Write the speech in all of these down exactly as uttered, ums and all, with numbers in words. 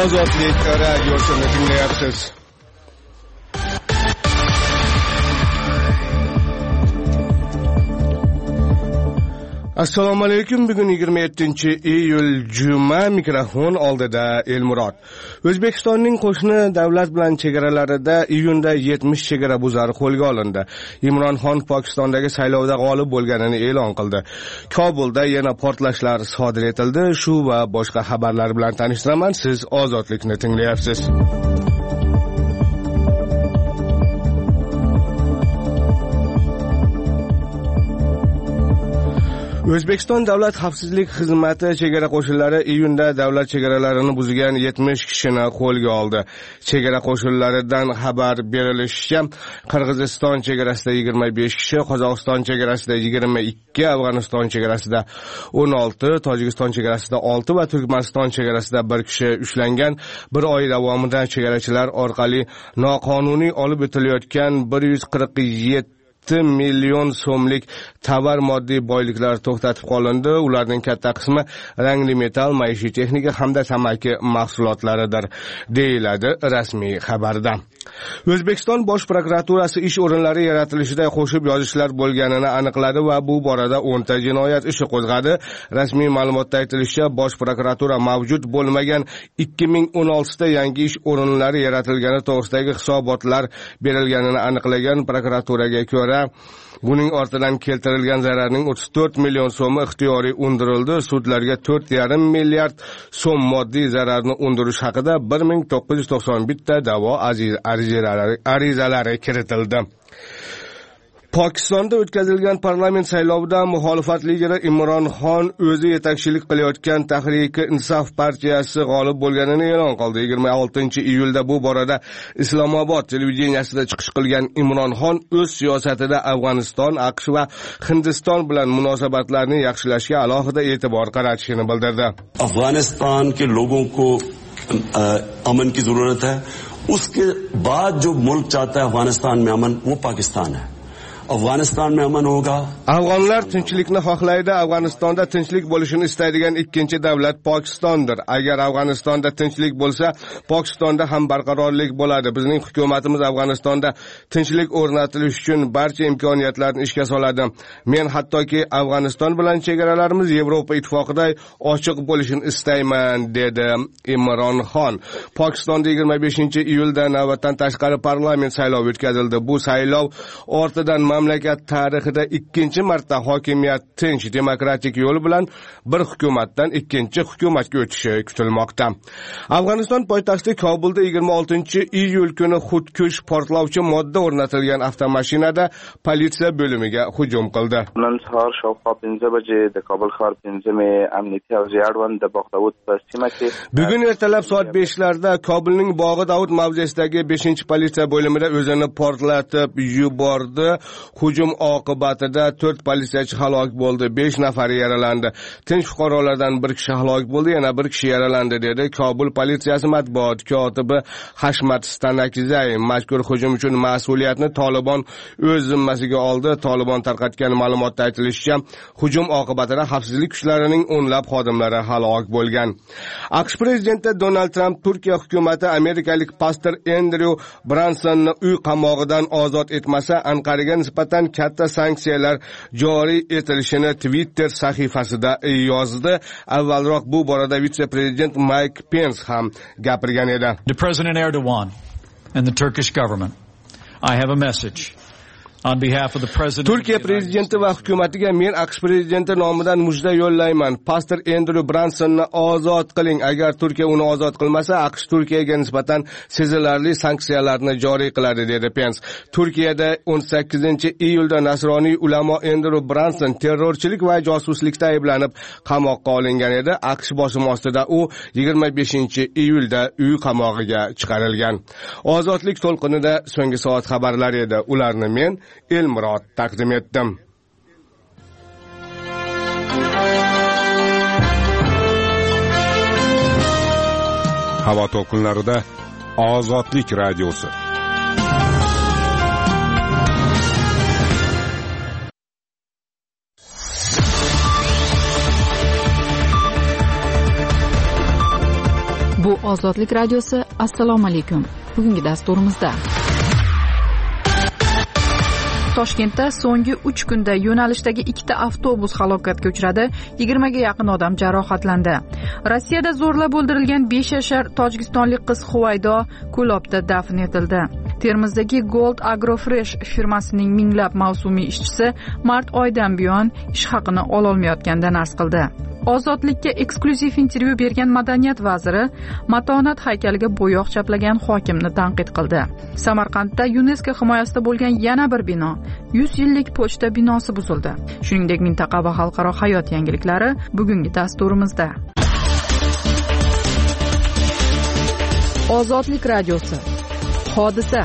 Ozodlik radiosini tinglayapsiz. Assalomu alaykum. Bugun yigirma yettinchi iyul juma, mikrofon oldida Elmurod. O'zbekistonning qo'shni davlat bilan chegaralarida iyunda yetmish chegara buzari qo'lga olindi. Imron Xon Pokistondagi saylovda g'olib bo'lganini e'lon qildi. Kobulda yana portlashlar sodir etildi. Shu va boshqa xabarlar bilan tanishtiraman. Siz Ozodlikni tinglayapsiz. O'zbekiston Davlat xavfsizlik xizmati chegara qo'shinlari iyunda davlat chegaralarini buzgan yetmish kishini qo'lga oldi. Chegara qo'shinlaridan xabar berilishicha, Qirg'iziston chegarasida yigirma besh kishi, Qozog'iston chegarasida yigirma ikki, Afg'oniston chegarasida o'n olti, Tojikiston chegarasida olti va Turkmaniston chegarasida bir kishi ushlangan. Bir oy davomida chegarachilar orqali noqonuniy olib o'tilayotgan bir yuz qirq yetti million so'mlik tovar moddiy boyliklar to'xtatib qolindi. Ularning katta qismi rangli metal, maishiy texnika hamda tamaki mahsulotlaridir, deyiladi rasmiy xabarda. O'zbekiston Bosh prokuraturasi ish o'rinlari yaratilishida qo'shib yozishlar bo'lganini aniqladi va bu borada o'nta jinoyat ishi qo'zg'adi. Rasmiy ma'lumotda aytilishicha, Bosh prokuratura mavjud bo'lmagan ikki ming o'n olti ta yangi ish o'rinlari yaratilgani to'g'risidagi hisobotlar berilganini aniqlagan. Prokuraturaga ko'ra, buning ortidan keltirilgan zararning o'ttiz to'rt million so'mi ixtiyoriy undirildi. Sudlarga to'rt yarim milliard so'm moddiy zararni undirish haqida bir ming to'qqiz yuz to'qson bir ta da'vo arizalari, arizalari kiritildi. Pokistonda o'tkazilgan parlament saylovida muxolifat lideri Imron Xon o'zi yetakchilik qilayotgan Tahrik-i-Insof partiyasi g'olib bo'lganini e'lon qildi. yigirma oltinchi iyulda bu borada Islomobod televideniyasida chiqish qilgan Imron Xon o'z siyosatida Afg'oniston, AQSh va Hindiston bilan munosabatlarni yaxshilashga alohida e'tibor qaratishini bildirdi. Afg'oniston ke logon ko aman ki zarurat hai. Uske baad jo mulk chahta hai Afg'oniston mein aman, wo Pakistan hai. Afg'oniston mein aman hoga. Afg'onlar tinchlikni xohlaydi. Afg'onistonda tinchlik bo'lishini istaydigan ikkinchi davlat Pokistondir. Agar Afg'onistonda tinchlik bo'lsa, Pokistonda ham barqarorlik bo'ladi. Bizning hukumatimiz Afg'onistonda tinchlik o'rnatilishi uchun barcha imkoniyatlarni ishga soladi. Men hattoki Afg'oniston bilan chegaralarimiz Yevropa ittifoqiday ochiq bo'lishini istayman, dedi Imron Xon. Pokistonda yigirma beshinchi iyulda navbatdan tashqari parlament saylovi o'tkazildi. Bu saylov ortidan mamlakat tarixida ikkinchi marta hokimiyat tinch demokratik yo'l bilan bir hukumatdan ikkinchi hukumatga o'tishi kutilmoqda. Afg'oniston poytaxti Kobulda yigirma oltinchi iyul kuni xudkush portlovchi modda o'rnatilgan avtomashinada politsiya bo'limiga hujum qildi. Bugun ertalab soat beshlarda Kobulning Bog'i Davud mavzesidagi beshinchi politsiya bo'limida o'zini portlatib yubordi. Hujum oqibatida to'rt politsiyachi halok bo'ldi, besh nafari yaralandi. Tinch fuqarolardan bir kishi halok bo'ldi, yana bir kishi yaralandi, dedi Kobul politsiyasi matbuot kotibi Hashmat Stanakzay. Mazkur hujum uchun mas'uliyatni Tolibon o'z zimmasiga oldi. Tolibon tarqatgan ma'lumotda aytilishicha, hujum oqibatida xavfsizlik kuchlarining o'nlab xodimlari halok bo'lgan. AQSh prezidenti Donald Trump Turkiya hukumati amerikalik pastor Andrew Bransonni uy qamog'idan ozod etmasa, Anqaraga nisbatan katta sanksiyalar joriy etilishini Twitter sahifasida yozdi. Avvalroq bu borada vitse-prezident Mike Pence ham gapirgan edi. To President Erdogan and the Turkish government, I have a message. On behalf of the President Turkiya prezidenti va hukumatiga men AQSh prezidenti nomidan mujda yo'llayman. Pastor Andrew Bransonni ozod qiling. Agar Turkiya uni ozod qilmasa, AQSh Turkiyaga nisbatan sezilarli sanksiyalarni joriy qiladi, dedi Pence. Turkiyada o'n sakkizinchi iyulda nasroniy ulamo Andrew Branson terrorchilik va josuslikda ayblanib qamoqqa olingan edi. AQSh bosimi ostida u yigirma beshinchi iyulda uy qamog'iga chiqarilgan. Ozodlik to'lqinida so'nggi soat xabarlari edi. Ularni men Elmurod taqdim etdim. Havo to'lqinlarida Ozodlik radiosi. Bu Ozodlik radiosi. Assalomu alaykum. Bugungi dasturimizda Toshkentda so'nggi uch kunda yo'nalishdagi ikkita avtobus halokatga uchradi. yigirmaga yaqin odam jarohatlandi. Rossiyada zo'rlab o'ldirilgan besh yashar tojikistonlik qiz Huvaydo Kulobda dafn etildi. Termizdagi Gold Agrofresh firmasining minglab mavsumiy ishchisi mart oyidan buyon ish haqini ololmayotganidan arz qildi. Ozodlikka eksklyuziv intervyu bergan madaniyat vaziri Matonat haykaliga bo'yoq chaplagan hokimni tanqid qildi. Samarqandda UNESCO himoyasida bo'lgan yana bir bino, yuz yillik pochta binosi buzildi. Shuningdek, mintaqa va xalqaro hayot yangiliklari bugungi dasturimizda. Ozodlik radiosi. Hodisa.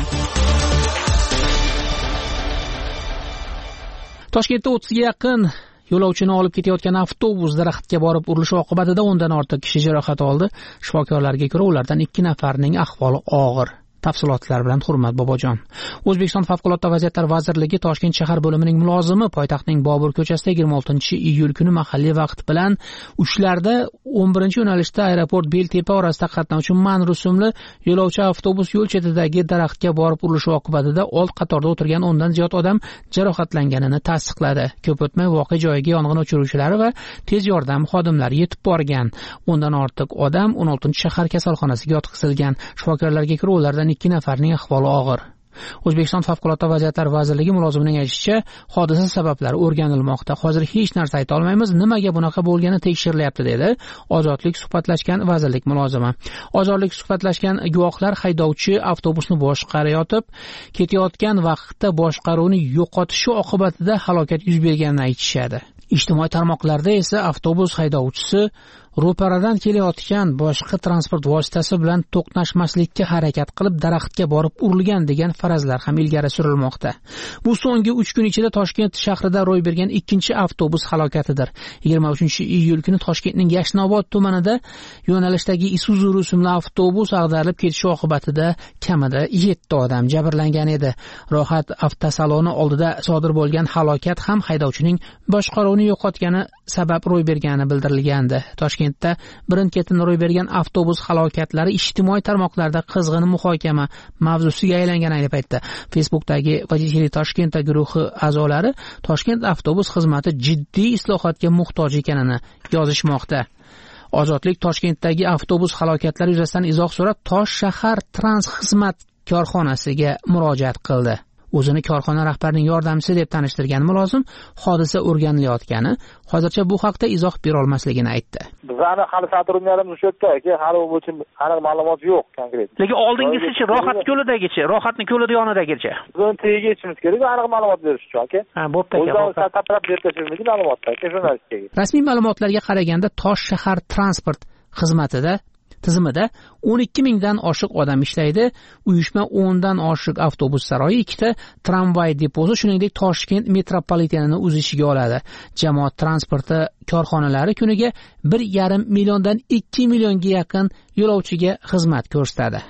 Toshkentda o'ttizga yaqin yo'lovchini olib ketayotgan avtobus daraxtga borib urilishi oqibatida o'ndan ortiq kishi jarohat oldi. Shifokorlarga ko'ra, ulardan ikki nafarining ahvoli og'ir. Tafsilotlar bilan Hurmat Bobojon. O'zbekiston Favqulodda vaziyatlar vazirligi Toshkent shahar bo'limining mulozimi poytaxtning Bobur ko'chasida yigirma oltinchi iyul kuni mahalliy vaqt bilan uchlarda o'n birinchi yo'nalishda aeroport Beltepa orasida qatnovchi man rusumli yo'lovchi avtobus yo'l chetidagi daraxtga borib urilishi oqibatida old qatorda o'tirgan o'ndan ziyod odam jarohatlanganini tasdiqladi. Ko'p o'tmay voqea joyiga yong'in o'chiruvchilari va tez yordam xodimlari yetib borgan. O'ndan ortiq odam o'n oltinchi shahar kasalxonasiga yotqizilgan. Shifokorlarga ko'ra, ulardan ikki nafarning ahvoli og'ir. O'zbekiston Favqulodda vaziyatlar vazirligi mulozimining aytishicha, hodisa sabablari o'rganilmoqda. Hozir hech narsa ayta olmaymiz, nimaga bunaqa bo'lgani tekshirilyapti dedi Ozodlik suhbatlashgan vazirlik mulozimi. Ozodlik suhbatlashgan guvohlar haydovchi avtobusni boshqarayotib, ketayotgan vaqtda boshqaruvni yo'qotishi oqibatida halokat yuz berganini aytishadi. Ijtimoiy tarmoqlarda esa avtobus haydovchisi ro'paradan kelayotgan boshqa transport vositasi bilan to'qnashmaslikka harakat qilib daraxtga borib urilgan degan farazlar ham ilgari surilmoqda. Bu so'nggi uch kun ichida Toshkent shahrida ro'y bergan ikkinchi avtobus halokatidir. yigirma uchinchi iyul kuni Toshkentning Yashnobod tumanida yo'nalishdagi Isuzu rusumli avtobus ag'darilib ketishi oqibatida kamida yetti odam jabrlangan edi. Rohat avtosaloni oldida sodir bo'lgan halokat ham haydovchining boshqaruvni yo'qotgani sabab ro'y bergani bildirilgandi. Toshkentda birin-ketin ro'y bergan avtobus halokatlari ijtimoiy tarmoqlarda qizg'in muhokama mavzusiga aylangan ayni paytda. Facebookdagi Vodители Toshkent guruhi a'zolari Toshkent avtobus xizmati jiddiy islohotga muhtoj ekanini yozishmoqda. Ozodlik Toshkentdagi avtobus halokatlari yuzasidan izoh so'rab Tosh shahar transxizmat korxonasiga murojaat qildi. O'zini korxona rahbarining yordamchisi deb tanishtirgan mulozim hodisa o'rganilayotgani, hozircha bu haqda izoh bera olmasligini aytdi. Bizani hali sotrudniyalarimiz o'sha yerda, aka, hali bu bo'yicha aniq ma'lumot yo'q konkret. Lekin oldingisichi, Rohat ko'lidagicha, Rohatning ko'lida yonidagicha. Buni tagiga yetishimiz kerak, aniq ma'lumot berish uchun, aka. Ha, bo'pti aka. O'zimiz tarqab berishimiz ma'lumotlar, aka, jurnalistga. Rasmiy ma'lumotlarga qaraganda Tosh shahar transport xizmatida tizimida o'n ikki mingdan oshiq odam ishlaydi. Uyushma o'ndan oshiq avtobus saroyi, ikkita tramvay deposi, shuningdek Toshkent metropolitenini o'z ichiga oladi. Jamoat transporti korxonalari kuniga bir yarim milliondan ikki millionga yaqin yo'lovchiga xizmat ko'rsatadi.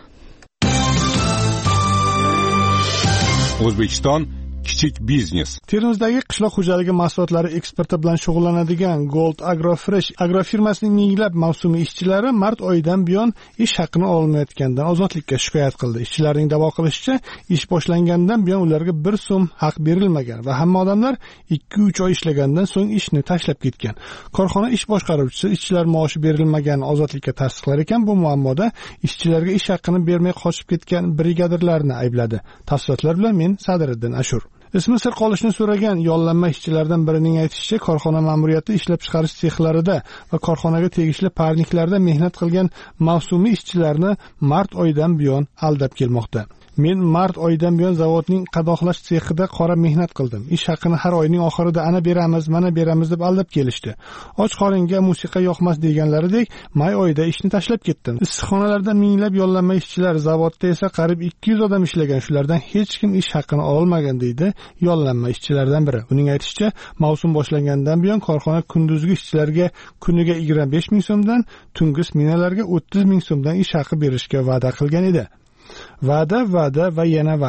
O'zbekiston kichik biznes. Termizdagi qishloq xo'jaligi mahsulotlari eksporti bilan shug'ullanadigan Gold Agrofresh agrofirmasining minglab mavsumiy ishchilari mart oyidan buyon ish haqini olmayotganidan Ozodlikka shikoyat qildi. Ishchilarning da'vo qilishicha, ish boshlangandan buyon ularga bir so'm haq berilmagan va hamma odamlar ikki uch oy ishlagandan so'ng ishni tashlab ketgan. Korxona ish boshqaruvchisi ishchilar maoshi berilmaganini Ozodlikka tasdiqlar ekan, bu muammoda ishchilarga ish haqini bermay qochib ketgan brigadirlarni aybladi. Tafsilotlar bilan men Sadiriddin Ashur. Ismi sir qolishni so'ragan yollanma ishchilardan birining aytishicha, korxona ma'muriyati ishlab chiqarish sexlarida va korxonaga tegishli parniklarda mehnat qilgan mavsumiy ishchilarni mart oyidan buyon aldab kelmoqda. Men mart oyidan buyon zavodning qadoqlash sexida qora mehnat qildim. Ish haqini har oyning oxirida ana beramiz, mana beramiz deb aldab kelishdi. Och qoringa musiqa yoqmas deganlaridek, may oyida ishni tashlab ketdim. Issiqxonalarda minglab yollanma ishchilar, zavodda esa qariyb ikki yuz odam ishlagan. Shulardan hech kim ish haqini olmagan deydi yollanma ishchilardan biri. Uning aytishicha, mavsum boshlangandan buyon korxona kunduzgi ishchilarga kuniga yigirma besh ming so'mdan, tungi smenalarga o'ttiz ming so'mdan ish haqi berishga va'da qilgan edi. Va'da, va'da va yana va'da.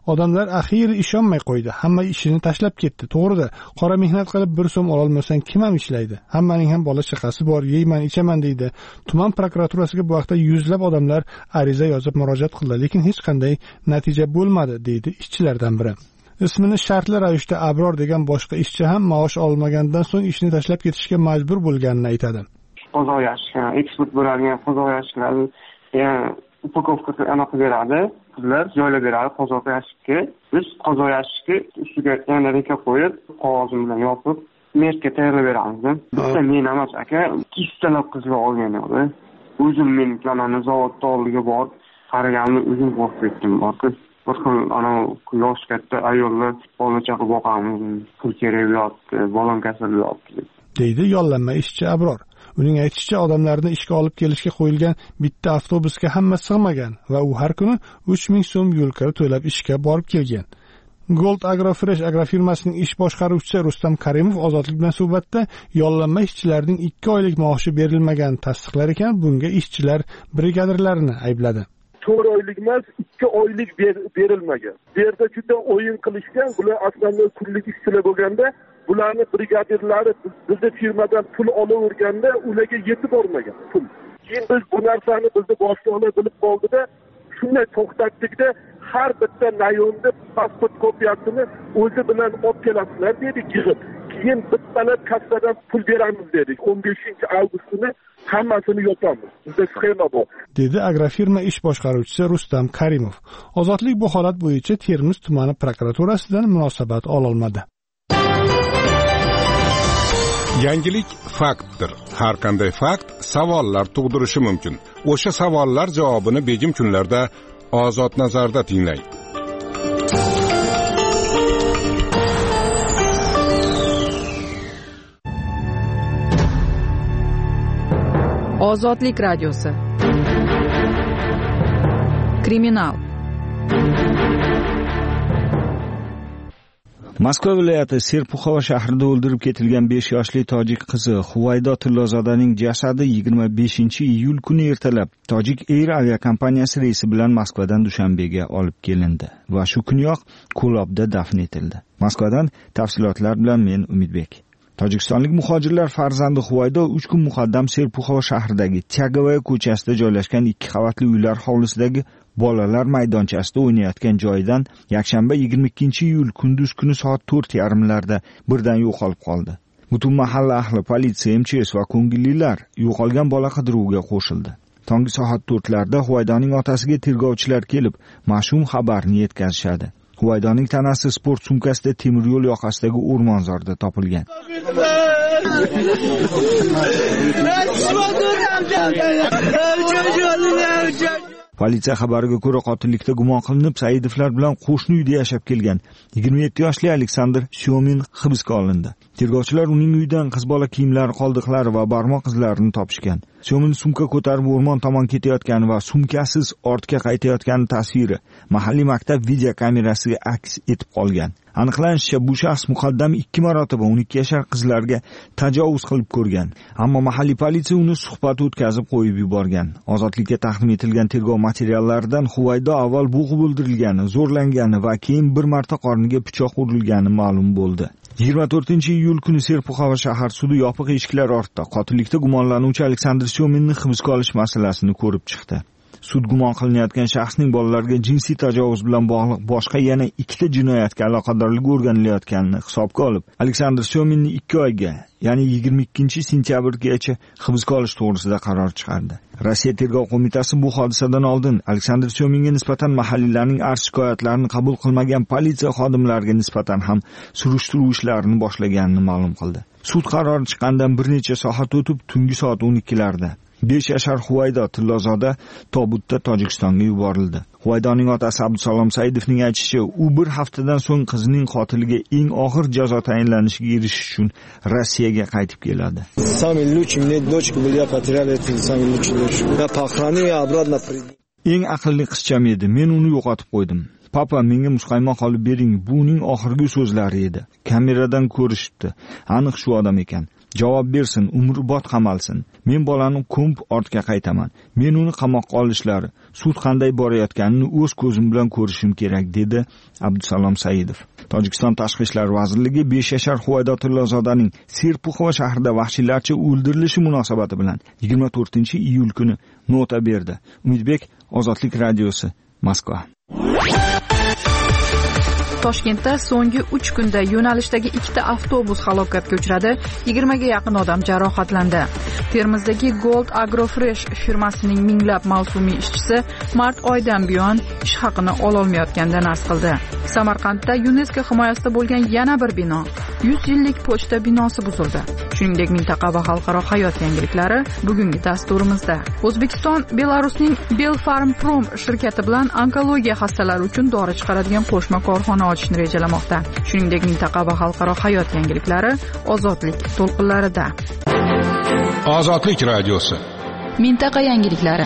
Odamlar axiyri ishonmay qo'ydi. Hamma ishini tashlab ketdi. To'g'ri-da, qora mehnat qilib bir so'm ola olmasang kim ham ishlaydi? Hammaning ham bola chaqasi bor, yeyman, ichaman deydi. Tuman prokuraturasiga bu vaqtda yuzlab odamlar ariza yozib murojaat qildi, lekin hech qanday natija bo'lmadi, deydi ishchilardan biri. Ismini shartli ravishda Abror degan boshqa ishchi ham maosh olmagandan so'ng ishni tashlab ketishga majbur bo'lganini aytadi. Qozoq yashiklar, eksport bo'ladigan qozoq yashiklar, ya'ni upakovka anaqa beradi, qizlar joylab beradi qozoq yashikka. Biz qozoq yashikni ustiga yana reka qo'yib, qog'oz bilan yopib, merkka tayyorlab beramiz. Bitta men emas aka, ikkistalab qizlar olgan edi. O'zim men planani zavodda oldiga borib, qaraganimda o'zim qo'rqib ketdim. Borib, bir xil ana yosh katta ayollar bola chaqa boqamiz, pul kerak bo'lyapti, bolam kasal bo'lyapti, deydi yollanma ishchi Abror. Uning aytishicha, odamlarni ishga olib kelishga qo'yilgan bitta avtobusga hamma sig'magan va u har kuni uch ming so'm yo'l kira to'lab ishga borib kelgan. Gold Agrofresh agrofirmasining ish boshqaruvchisi Rustam Karimov Ozodlik bilan suhbatda yollanma ishchilarning ikki oylik maoshi berilmaganini tasdiqlar ekan, bunga ishchilar brigadirlarini aybladi. to'rt oylik emas, ikki oylik berilmagan. Bu yerda juda o'yin qilishgan, bular aslida kunlik ishchilar bo'lganda, bularni brigadirlari bizning firmadan pul olaverganda, ularga yetib bormagan pul. Keyin biz bu narsani bizni boshliqlar bilib qoldida, shunday to'xtatdikda, har bitta rayonda pasport kopiyasini o'zi bilan olib kelasizlar dedik yig'ib. Keyin bittalar kassadan pul beramiz dedik. o'n beshinchi avgust kuni hammasini yopamiz. Bizda sxema bor, dedi agrofirma ish boshqaruvchisi Rustam Karimov. Ozodlik bu holat bo'yicha Termiz tumani prokuraturasidan munosabat ola olmadi. Yangilik faktdir. Har qanday fakt savollar tug'dirishi mumkin. O'sha savollar javobini begim kunlarda Ozod nazarda tinglang. Ozodlik radiosi. Kriminal. Moskva viloyati Serpuxova shahrida o'ldirib ketilgan besh yoshli tojik qizi Huvaydo Tillozodaning jasadi yigirma beshinchi iyul kuni ertalab Tojik Air aviakompaniyasi reysi bilan Moskvadan Dushanbega olib kelindi va shu kuniyoq Ko'lobda dafn etildi. Moskvadan tafsilotlar bilan men Umidbek. Tojikistonlik muhojirlar farzandi Huvaydo uch kun muqaddam Serpuxova shahridagi Tyagavaya ko'chasida joylashgan ikki qavatli uylar hovlisidagi bolalar maydonchasida o'ynayotgan joyidan yakshanba yigirma ikkinchi iyul kunduz kuni soat to'rt yarim larda birdan yo'qolib qoldi. Butun mahalla ahli, politsiya, M Ch S va ko'ngillilar yo'qolgan bola qidiruviga qo'shildi. Tongi soat to'rtlarda Huvaydoning otasiga tergovchilar kelib, mash'um xabarni yetkazishadi. Huvaydoning tanasi sport sumkasida temir yo'l yoqasidagi o'rmonzorda topilgan. Politsiya xabariga ko'ra qotillikda gumon qilinib Saidovlar bilan qo'shni uyda yashab kelgan yigirma yetti yoshli Aleksandr Syomin hibsga olindi. Tergovchilar uning uyidan qiz bola kiyimlari, qoldiqlari va barmoq izlarini topishgan. Syomin sumka ko'tarib o'rmon tomon ketayotgani va sumkasiz ortga qaytayotgani tasviri mahalliy maktab video kamerasiga aks etib qolgan. Aniqlanishicha, bu shaxs muqaddam ikki marotaba o'n ikki yashar qizlarga tajovuz qilib ko'rgan, ammo mahalliy politsiya uni suhbat o'tkazib qo'yib yuborgan. Ozodlikka taqdim etilgan tergov materiallaridan Huvaydo avval bo'g'ib o'ldirilgani, zo'rlangani va keyin bir marta qorniga pichoq urilgani ma'lum bo'ldi. yigirma to'rtinchi iyul kuni Serpuxova shahar sudi yopiq eshiklar ortida qotillikda gumonlanuvchi Aleksandr Syominni hibsga olish masalasini ko'rib chiqdi. Sud gumon qilinayotgan shaxsning bolalarga jinsiy tajovuz bilan bog'liq boshqa yana ikkita jinoyatga aloqadorligi o'rganilayotganini hisobga olib, Aleksandr Syominni ikki oyga, ya'ni yigirma ikkinchi sentyabrgacha hibsga olish to'g'risida qaror chiqardi. Rossiya tergov qo'mitasi bu hodisadan oldin Aleksandr Syominga nisbatan mahalliylarning arz shikoyatlarini qabul qilmagan politsiya xodimlariga nisbatan ham surishtiruv ishlarini boshlaganini ma'lum qildi. Sud qarori chiqqandan bir necha soat o'tib, tungi soat o'n ikkilarda besh yashar Huvaydo Tillozoda tobutda Tojikistonga yuborildi. Huvaydoning otasi Abdusalom Saidovning aytishicha, u bir haftadan so'ng qizining qotiliga eng og'ir jazo tayinlanishiga erishish uchun Rossiyaga qaytib keladi. Eng aqlli qizcham edi, men uni yo'qotib qo'ydim. Papa, menga muzqaymoq olib bering, bu uning oxirgi so'zlari edi. Kameradan ko'rishibdi. Aniq shu odam ekan. javob bersin, umrbod qamalsin. Men bolani ko'mib ortga qaytaman. Men uni qamoqqa olishlari, sud qanday borayotganini o'z ko'zim bilan ko'rishim kerak, dedi Abdusalom Saidov. Tojikiston Tashqi ishlar vazirligi besh yashar Huvaydo Tillozodaning Serpuxova shahrida vahshiylarcha o'ldirilishi munosabati bilan yigirma to'rtinchi iyul kuni nota berdi. Umidbek, Ozodlik radiosi, Moskva. Toshkentda so'nggi uch kunda yo'nalishdagi ikkita avtobus halokatga uchradi, yigirmaga yaqin odam jarohatlandi. Termizdagi Gold Agrofresh firmasining minglab mavsumiy ishchisi mart oyidan buyon ish haqini ololmayotganidan arz qildi. Samarqandda UNESCO himoyasida bo'lgan yana bir bino, yuz yillik pochta binosi buzildi. Shuningdek, mintaqa va xalqaro hayot yangiliklari bugungi dasturimizda. O'zbekiston Belarusning Belfarmprom shirkati bilan onkologiya xastalari uchun dori chiqaradigan qo'shma korxona ochishni rejalamoqda. Shuningdek, mintaqa va xalqaro hayot yangiliklari Ozodlik to'lqinlarida. Ozodlik radiosi. Mintaqa yangiliklari.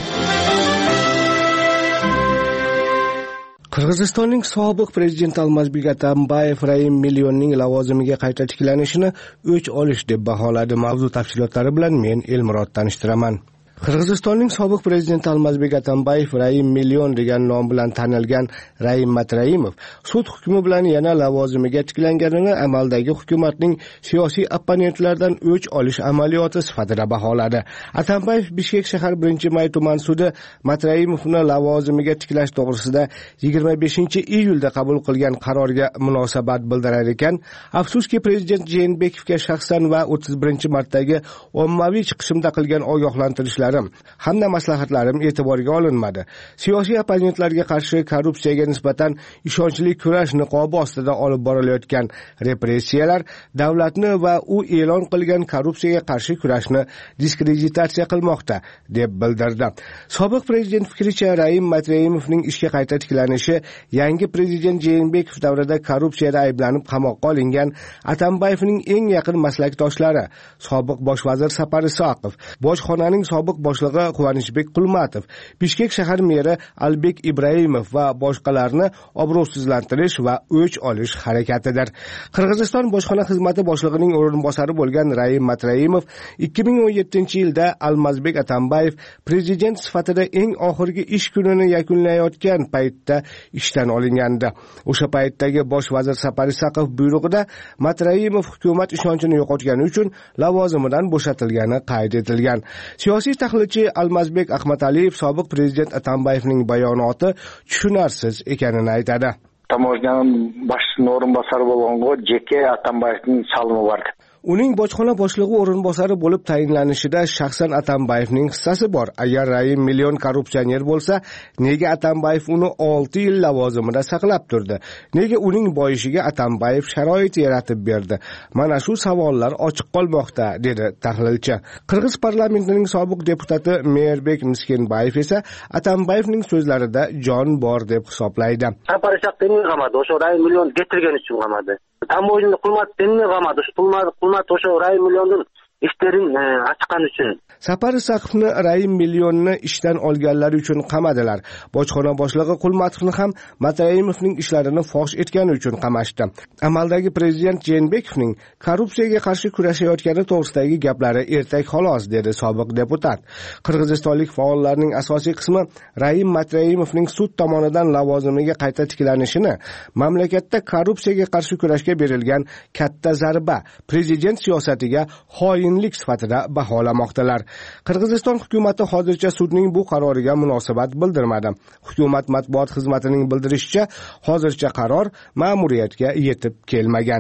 Qirg'izistonning sobiq prezidenti Almazbek Atambayev Raim Millionning lavozimiga qayta tiklanishini o'ch olish deb baholadi. Mavzu tafsilotlari bilan men Elmurod tanishtiraman. Qirg'izistonning sobiq prezidenti Almazbek Atambayev Raim Million degan nom bilan tanilgan Raim Matraimov sud hukmi bilan yana lavozimiga tiklanganini amaldagi hukumatning siyosiy opponentlaridan o'ch olish amaliyoti sifatida baholadi. Atambayev Bishkek shahar birinchi may tuman sudi Matraimovni lavozimiga tiklash to'g'risida yigirma beshinchi iyulda qabul qilgan qarorga munosabat bildirar ekan, afsuski prezident Jeenbekovga shaxsan va o'ttiz birinchi martdagi ommaviy chiqishimda qilgan ogohlantirishlar hamda maslahatlarim e'tiborga olinmadi. Siyosiy opponentlarga qarshi korrupsiyaga nisbatan ishonchli kurash niqobi ostida olib borilayotgan repressiyalar davlatni va u e'lon qilgan korrupsiyaga qarshi kurashni diskreditatsiya qilmoqda, deb bildirdi. Sobiq prezident fikricha, Raim Matraimovning ishga qayta tiklanishi yangi prezident Jeenbekov davrida korrupsiyada ayblanib qamoqqa olingan Atambayevning eng yaqin maslakdoshlari, sobiq bosh vazir Sapar Isoqov, bojxonaning sobiq boshlig'i Quvonchbek Qulmatov, Bishkek shahar meri Albek Ibrahimov va boshqalarni obro'sizlantirish va o'ch olish harakatidir. Qirg'iziston bojxona xizmati boshlig'ining o'rinbosari bo'lgan Raim Matraimov ikki ming o'n yettinchi yilda Almazbek Atambayev prezident sifatida eng oxirgi ish kunini yakunlayotgan paytda ishdan olingandi. O'sha paytdagi bosh vazir Sapar Isoqov buyrug'ida Matraimov hukumat ishonchini yo'qotgani uchun lavozimidan bo'shatilgani qayd etilgan. Siyosiy tahlilchi Almazbek Ahmadaliyev sobiq prezident Atambayevning bayonoti tushunarsiz ekanini aytadi. Tamojdan boshliqning o'rinbosari bo'lgango jeke Atambayevning salimi bor. Uning bojxona boshlig'i o'rinbosari bo'lib tayinlanishida shaxsan Atambayevning hissasi bor. Agar Raim Million korrupsioner bo'lsa, nega Atambayev uni olti yil lavozimida saqlab turdi? Nega uning boyishiga Atambayev sharoit yaratib berdi? Mana shu savollar ochiq qolmoqda, dedi tahlilchi. Qirg'iz parlamentining sobiq deputati Meerbek Miskinbayev esa Atambayevning so'zlarida jon bor deb hisoblaydi. Sapar Isoqovning qamadi, o'sha Raim Million getirgan uchun qamadi. Tamojni Qulmat denni qamadi, Qulmat Qulmat o'sha Raim Millionning ishlerin ochgan uchun. Sapar Isoqovni Raim Millionni ishdan olganlari uchun qamadilar. Bojxona boshlig'i Qulmatovni ham Matraimovning ishlarini fosh etgani uchun qamashdi. Amaldagi prezident Jeenbekovning korrupsiyaga qarshi kurashayotgani to'g'risidagi gaplari ertak xolos, dedi sobiq deputat. Qirg'izistonlik faollarning asosiy qismi Raim Matraimovning sud tomonidan lavozimiga qayta tiklanishini mamlakatda korrupsiyaga qarshi kurashga berilgan katta zarba, prezident siyosatiga xoinlik sifatida baholamoqdalar. Qirg'iziston hukumati hozircha sudning bu qaroriga munosabat bildirmadi. Hukumat matbuot xizmatining bildirishicha, hozircha qaror ma'muriyatga yetib kelmagan.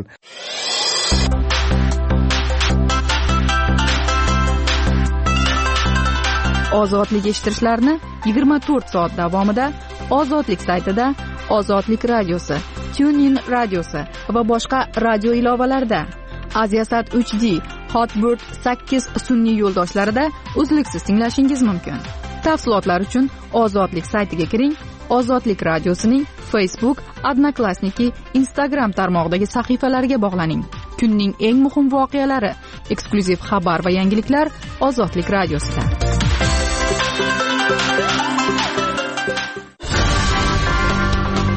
Ozodlik eshittirishlarni yigirma to'rt soat davomida Ozodlik saytida, Ozodlik radiosi, TuneIn radiosi va boshqa radio ilovalarida, Aziasat uch D, Hotbird sakkiz sun'iy yo'ldoshlarida uzluksiz tinglashingiz mumkin. Tafsilotlar uchun Ozodlik saytiga kiring. Ozodlik radiosining Facebook, Odnoklassniki, Instagram tarmog'idagi sahifalariga bog'laning. Kunning eng muhim voqealari, eksklyuziv xabar va yangiliklar Ozodlik radiosida.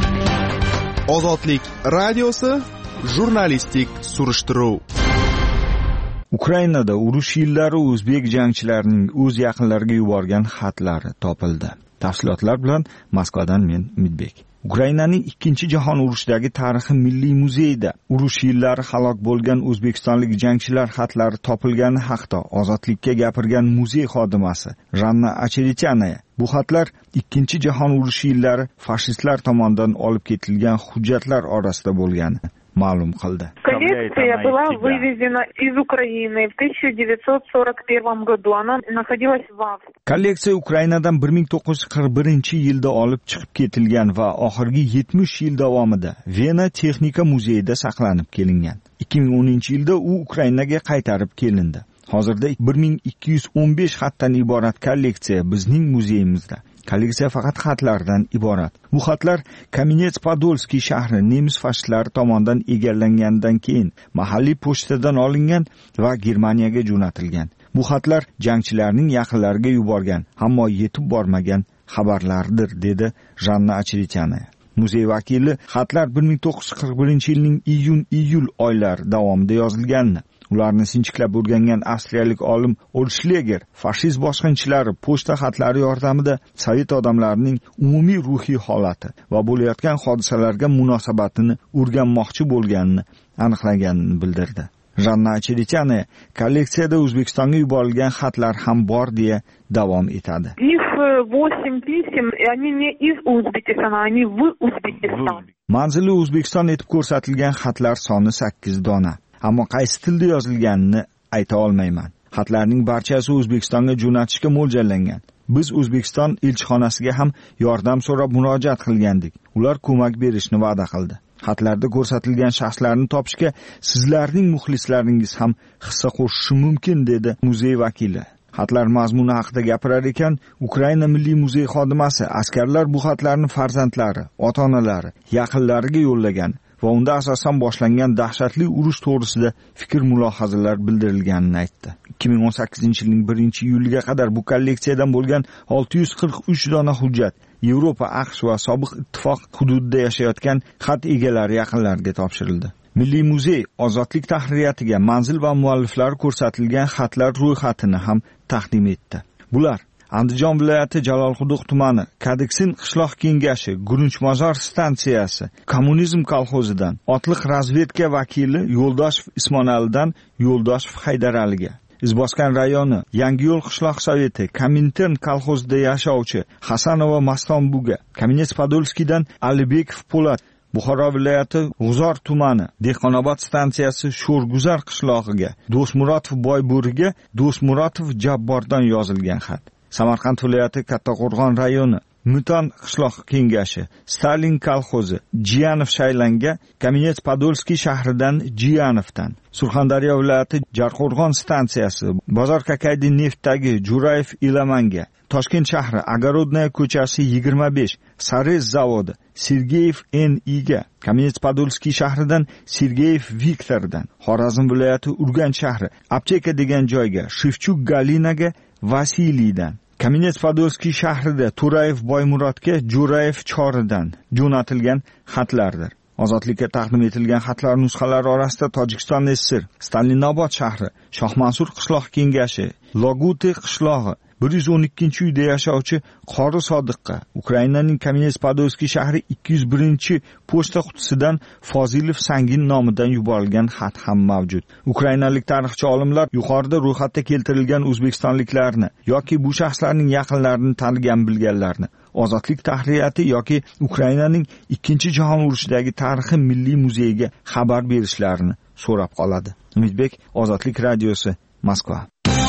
Ozodlik radiosi, jurnalistik surishtiruv. Ukrainada urush yillari o'zbek jangchilarining o'z yaqinlariga yuborgan xatlari topildi. Tafsilotlar bilan Moskvadan men Umidbek. Ukrainaning ikkinchi jahon urushidagi tarixi milliy muzeyida urush yillari halok bo'lgan o'zbekistonlik jangchilar xatlari topilgani haqida ozodlikka gapirgan muzey xodimasi Janna Acherityana bu xatlar ikkinchi jahon urushi yillari fashistlar tomonidan olib ketilgan hujjatlar orasida bo'lgani ma'lum qildi. Коллекция была вывезена из Украины в тысяча девятьсот сорок первом году. Она находилась в Австрии. Kolleksiya Ukrainadan bir ming to'qqiz yuz qirq birinchi yilda olib chiqib ketilgan va oxirgi yetmish yil davomida Vena texnika muzeyida saqlanib kelingan. ikki ming o'ninchi yilda u Ukrainaga qaytarib kelindi. Hozirda bir ming ikki yuz o'n besh xatdan iborat kolleksiya bizning muzeyimizda. Kolleksiya faqat xatlardan iborat. Bu xatlar Kamenets-Podolskiy shahri nemis fashistlari tomonidan egallangandan keyin mahalliy pochtadan olingan va Germaniyaga jo'natilgan. Bu xatlar jangchilarning yaqinlariga yuborgan, ammo yetib bormagan xabarlardir, dedi Janna Acherityana. Muzey vakili xatlar bir ming to'qqiz yuz qirq birinchi yilning iyun-iyul oylari davomida yozilganini, ularni sinchiklab o'rgangan avstriyalik olim Olshleger fashist bosqinchilari pochta xatlari yordamida sovet odamlarining umumiy ruhiy holati va bo'layotgan hodisalarga munosabatini o'rganmoqchi bo'lganini aniqlaganini bildirdi. Janna Acherityana kolleksiyada O'zbekistonga yuborilgan xatlar ham bor deya davom etadi. Их восемь писем, и они не из Узбекистана, они в Узбекистан. Manzili O'zbekiston etib ko'rsatilgan xatlar soni sakkiz dona. Ammo qaysi tilda yozilganini ayta olmayman. Xatlarning barchasi O'zbekistonga jo'natishga mo'ljallangan. Biz O'zbekiston elchixonasiga ham yordam so'rab murojaat qilgandik. Ular ko'mak berishni va'da qildi. Xatlarda ko'rsatilgan shaxslarni topishga sizlarning muxlislaringiz ham hissa qo'shishi mumkin, dedi muzey vakili. Xatlar mazmuni haqida gapirar ekan, Ukraina Milliy muzey xodimasi askarlar bu xatlarni farzandlari, ota-onalari, yaqinlariga yo'llagan va unda asosan boshlangan dahshatli urush to'g'risida fikr-mulohazalar bildirilganini aytdi. ikki ming o'n sakkizinchi yilning birinchi iyuliga qadar bu kolleksiyadan bo'lgan olti yuz qirq uch dona hujjat Yevropa, AQSh va sobiq ittifoq hududida yashayotgan xat egalari yaqinlariga topshirildi. Milliy muzey ozodlik tahririyatiga manzil va mualliflari ko'rsatilgan xatlar ro'yxatini ham taqdim etdi. Bular Andijon viloyati Jalolquduq tumani Kadiksin qishloq kengashi Gurunchmozor stansiyasi Kommunizm kolxozidan Otliq razvedka vakili Yo'ldoshev Ismonalidan Yo'ldoshev Haydaraliga, Izboskan rayoni Yangiyo'l qishloq soveti Komintern kolxozida yashovchi Hasanova Mastonbuga, Kamenets-Podolskiydan Alibekov Po'lat, Buxoro viloyati G'uzor tumani Dehqonobod stansiyasi Sho'rguzar qishlog'iga Do'stmurodov Boybo'riga Do'stmurodov Jabbordan yozilgan xat. Samarqand viloyati Kattaqo'rg'on rayoni Muton qishloq kengashi Stalin kolxozi Jiyanov Shaylanga Kamenets-Podolskiy shahridan Jiyanovdan, Surxondaryo viloyati Jarqo'rg'on stansiyasi Bozor Kakaydi neftdagi Jo'rayev Ilamanga, Toshkent shahri Agarodnaya ko'chasi yigirma besh Sarez zavodi Sergeyev N iga, Kamenets-Podolskiy shahridan Sergeyev Viktordan, Xorazm viloyati Urganch shahri Apcheka degan joyga Shevchuk Galinaga Vasiliydan, Kamenets-Podolskiy shahrida To'rayev Boymurodga Jo'rayev Choridan jo'natilgan xatlardir. Ozodlikka taqdim etilgan xatlar nusxalari orasida Tojikiston S S R, Stalinobod shahri, Shohmansur qishloq kengashi, Logute qishlog'i, bir yuz o'n ikkinchi uyda yashovchi Qori Sodiqqa, Ukrainaning Kamenets-Podolskiy shahri ikki yuz birinchi pochta qutisidan Fozilov Sangin nomidan yuborilgan xat ham mavjud. Ukrainalik tarixchi olimlar yuqorida ro'yxatda keltirilgan o'zbekistonliklarni yoki bu shaxslarning yaqinlarini tanigan bilganlarni ozodlik tahririyati yoki Ukrainaning ikkinchi jahon urushidagi tarixi milliy muzeyiga xabar berishlarini so'rab qoladi. Umidbek, Ozodlik radiosi, Moskva.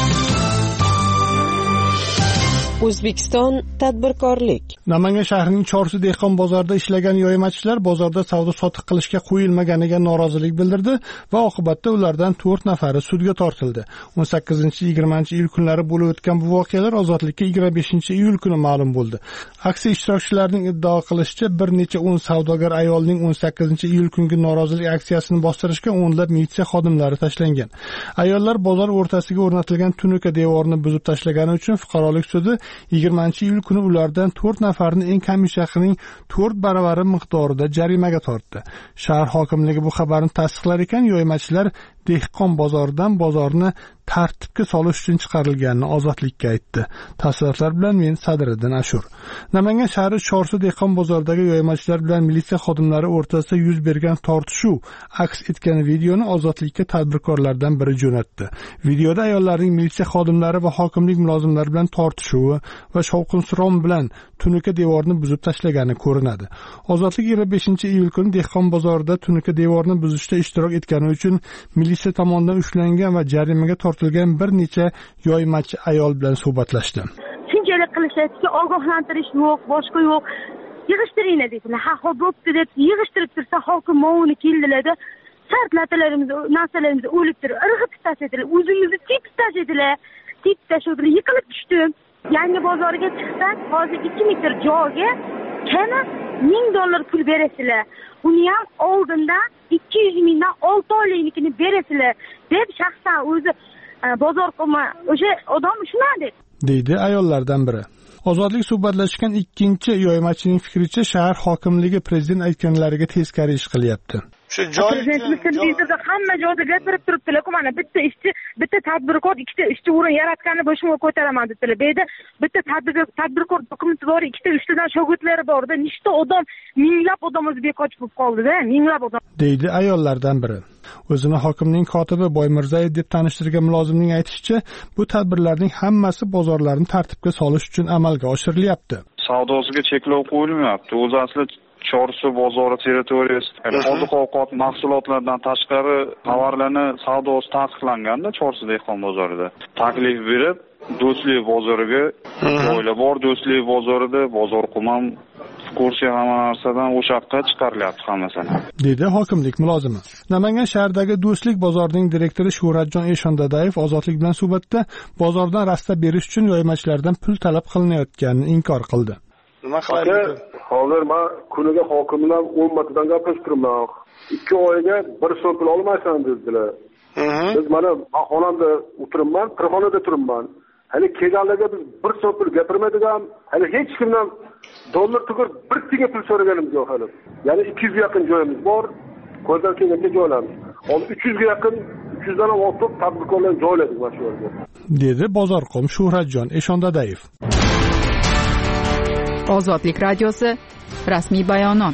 O'zbekiston tadbirkorlik. Namangan shahrining Chorsu dehqon bozorida ishlagan yoymachilar bozorda savdo sotiq qilishga qo'yilmaganiga norozilik bildirdi va oqibatda ulardan to'rt nafari sudga tortildi. o'n sakkizinchi yigirmanchi iyul kunlari bo'lib o'tgan bu voqealar ozodlikka yigirma beshinchi iyul kuni ma'lum bo'ldi. Aksiya ishtirokchilarining iddao qilishicha, bir necha o'n savdogar ayolning o'n sakkizinchi iyul kungi norozilik aksiyasini bostirishga o'nlab militsiya xodimlari tashlangan. Ayollar bozor o'rtasiga o'rnatilgan tunuka devorni buzib tashlagani uchun fuqarolik sudi yigirmanchi iyul kuni ulardan to'rt nafarni eng kamish haqining to'rt baravari miqdorida jarimaga tortdi. Shahar hokimligi bu xabarni tasdiqlar ekan, yoymachilar dehqon bozoridan bozorni tartibga solish uchun chiqarilganini Ozodlikka aytdi. Tafsilotlar bilan men Sadriddin Ashur. Namangan shahri Chorsu dehqon bozoridagi yoymachilar bilan militsiya xodimlari o'rtasida yuz bergan tortishuv aks etgan videoni Ozodlikka tadbirkorlardan biri jo'natdi. Videoda ayollarning militsiya xodimlari va hokimlik mulozimlari bilan tortishuvi va shovqin-suron bilan tunuka devorni buzib tashlagani ko'rinadi. Ozodlik yigirma beshinchi iyul kuni dehqon bozorida tunuka devorni buzishda ishtirok etgani uchun militsiya tomonidan ushlangan va jarimaga tortilgan bir necha yoymachi ayol bilan suhbatlashdi. Shunchalik qilishdiki, ogohlantirish yo'q, boshqa yo'q. Yig'ishtiringlar dedilar. Ha, xo'p bo'pti deb yig'ishtirib tursa, hokim movuni keldilar-da, sartlatlarimiz, narsalarimiz o'lib turib, irg'itib tashladilar. O'zimizni tepib tashladilar. Tepib tashladilar, yiqilib tushdim. Yangi bozorga chiqsak, hozir ikki metr joyga kana ming dollar pul berasizlar. Uni ham oldindan ikki yuz mingdan olti oyliknikini berasizlar deb shaxsan o'zi bozor qilma o'sha odam shunday deydi ayollardan biri. Ozodlik suhbatlashgan ikkinchi yoymachining fikricha, shahar hokimligi prezident aytganlariga teskari ish qilyapti. Shu joy televizorda hamma joyda gapirib turibdilar-ku, mana bitta ishchi, bitta tadbirkor ikkita ishchi o'rin yaratganini boshimga ko'taraman dedilar. Bu yerda bitta tadbirkor dokumenti bor, ikkita uchtadan shogirdlari borda, nechta odam, minglab odam o'zi bekoch bo'lib qoldi-da, minglab odam. deydi ayollardan biri. O'zini hokimning kotibi Boymirzayev deb tanishtirgan mulozimning aytishicha, bu tadbirlarning hammasi bozorlarni tartibga solish uchun amalga oshirilyapti. Savdosiga cheklov qo'yilmayapti. O'zi asli Chorsu bozori territoriyasida oziq-ovqat mahsulotlaridan tashqari tovarlarni savdosi taqiqlanganda Chorsu dehqon bozorida taklif berib, Do'stlik bozoriga joylar bor, Do'stlik bozorida bozor qumam kursiya hamma narsadan o'sha yoqqa chiqarilyapti hammasini, dedi hokimlik mulozimi. Namangan shahridagi Do'stlik bozorining direktori Shuhratjon Eshondadayev Ozodlik bilan suhbatda bozordan rasta berish uchun yoymachilardan pul talab qilinayotganini inkor qildi. Nima qilaylik? Hozir men kuniga hokim bilan o'n martadan gaplashib turibman. ikki oyga bir so'm pul olmaysan dedilar. Biz mana xonamda o'tiribman, qirxonada turibman. Hali kelganlarga biz bir so'm pul gapirmaydigan, hali hech kimdan dollar tugur bir tiga pul so'raganimiz yo'q hali. Ya'ni ikki yuzga yaqin joyimiz bor, qo'ldan kelgancha joylarimiz. Hozir uch yuzga yaqin, uch yuz dan ortiq tadbirkorlar joyladik mana shu yerga, dedi Bozorqom Shuhratjon Eshondadayev. Ozodlik radiosi rasmiy bayonot.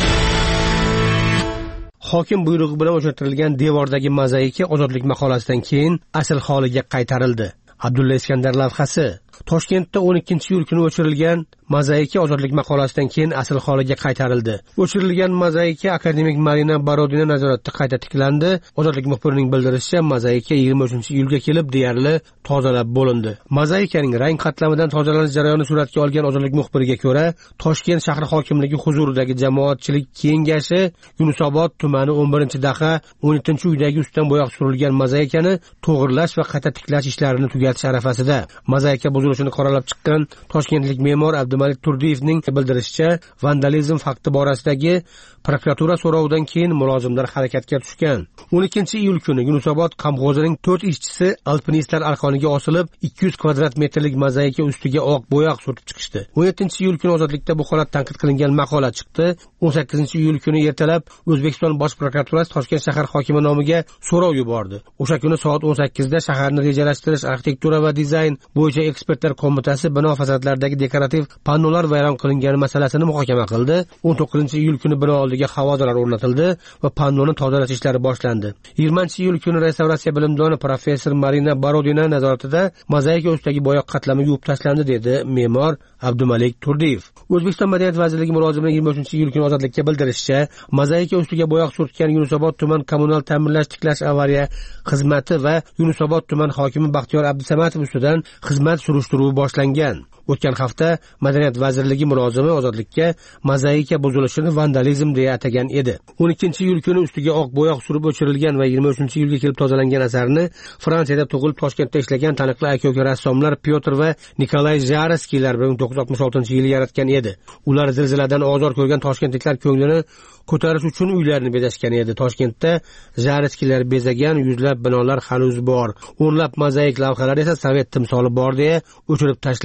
Hokim buyrug'i bilan o'chirtirilgan devordagi mozaika Ozodlik maqolasidan keyin asl holiga qaytarildi. Abdulla Iskandar lavhasi. Toshkentda o'n ikkinchi iyul kuni o'chirilgan mozaika Ozodlik maqolasidan keyin asl holiga qaytarildi. O'chirilgan mozaika akademik Marina Borodina nazoratida qayta tiklandi. Ozodlik muxbirining bildirishicha, mozaika yigirma uchinchi iyulga kelib deyarli tozalab bo'lindi. Mozaikaning rang qatlamidan tozalanish jarayonini suratga olgan Ozodlik muxbiriga ko'ra, Toshkent shahar hokimligi huzuridagi jamoatchilik kengashi Yunusobod tumani o'n birinchi daha o'n yettinchi uydagi ustidan bo'yoq surilgan mozaikani to'g'irlash va qayta tiklash ishlarini tugatish arafasida. Mozaika buzilishini qoralab chiqqan toshkentlik me'mor Abdumalik Turdiyevning bildirishicha, vandalizm fakti borasidagi prokuratura so'rovidan keyin mulozimlar harakatga tushgan. o'n ikkinchi iyul kuni Yunusobod kamg'ozining to'rt ishchisi alpinistlar arqoniga osilib, ikki yuz kvadrat metrlik mozaika ustiga oq bo'yoq surtib chiqishdi. o'n yettinchi iyul kuni Ozodlikda bu holat tanqid qilingan maqola chiqdi. o'n sakkizinchi iyul kuni ertalab O'zbekiston Bosh prokuraturasi Toshkent shahar hokimi nomiga so'rov yubordi. O'sha kuni soat o'n sakkizda shaharni rejalashtirish, arxitektura va dizayn bo'yicha ekspertlar qo'mitasi bino fasadlaridagi dekorativ pannolar vayron qilingani masalasini muhokama qildi. o'n to'qqizinchi iyul kuni bino oldiga havozalar o'rnatildi va pannoni tozalash ishlari boshlandi. yigirmanchi iyul kuni restavratsiya bilimdoni professor Marina Borodina nazoratida mozaika ustidagi bo'yoq qatlami yuvib tashlandi, dedi me'mor Abdumalik Turdiyev. O'zbekiston Madaniyat vazirligi mulozimining yigirma uchinchi iyul kuni Ozodlikka bildirishicha, mozaika ustiga bo'yoq surtgan Yunusobod tuman kommunal ta'minlash tiklash avariya xizmati va Yunusobod tuman hokimi Baxtiyor Abdusamatov ustidan xizmat surishtiruvi boshlangan. O'tgan hafta Madaniyat vazirligi mulozimi Ozodlikka mozaika buzilishini vandalizm deya atagan edi. o'n ikkinchi iyul kuni ustiga oq bo'yoq surib o'chirilgan va yigirma uchinchi iyulga kelib tozalangan asarni Fransiyada tug'ilib Toshkentda ishlagan taniqli aka-uka rassomlar Pyotr va Nikolay Zharskiylar bir ming to'qqiz yuz oltmish oltinchi yili yaratgan edi. Ular zilziladan ozor ko'rgan toshkentliklar ko'nglini ko'tarish uchun uylarni bezashgan edi. Toshkentda Zharskiylar bezagan yuzlab binolar hanuz bor. O'nlab mozaik lavhalar esa sovet timsoli bor deya o'chirib tashlangan.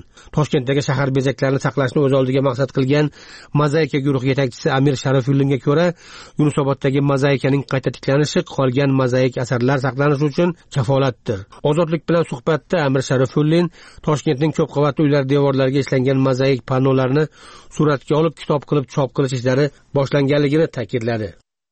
Toshkentdagi shahar bezaklarini saqlashni o'z oldiga maqsad qilgan mozaika guruhi yetakchisi Amir Sharifullinga ko'ra, Yunusoboddagi mozaikaning qayta tiklanishi qolgan mozaik asarlar saqlanishi uchun kafolatdir. Ozodlik bilan suhbatda Amir Sharifullin Toshkentning ko'p qavatli uylar devorlariga ishlangan mozaik pannolarni suratga olib kitob qilib chop qilish ishlari boshlanganligini ta'kidladi.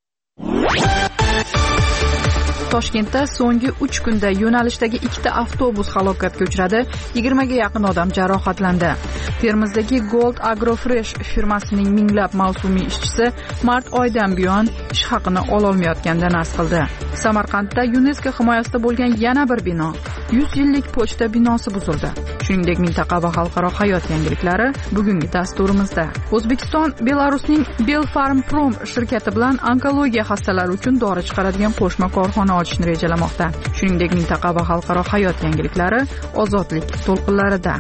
Toshkentda so'nggi uch kunda yo'nalishdagi ikkita avtobus halokatga uchradi, yigirmaga yaqin odam jarohatlandi. Termizdagi Gold Agrofresh firmasining minglab mavsumiy ishchisi mart oyidan buyon ish haqini ololmayotganidan arz qildi. Samarqandda UNESCO himoyasida bo'lgan yana bir bino, yuz yillik pochta binosi buzildi. Shuningdek, mintaqa va xalqaro hayot yangiliklari bugungi dasturimizda. O'zbekiston Belarusning Belfarmprom shirkati bilan onkologiya xastalari uchun dori chiqaradigan qo'shma korxona ochishni rejalamoqda. Shuningdek, mintaqa va xalqaro hayot yangiliklari ozodlik to'lqinlarida.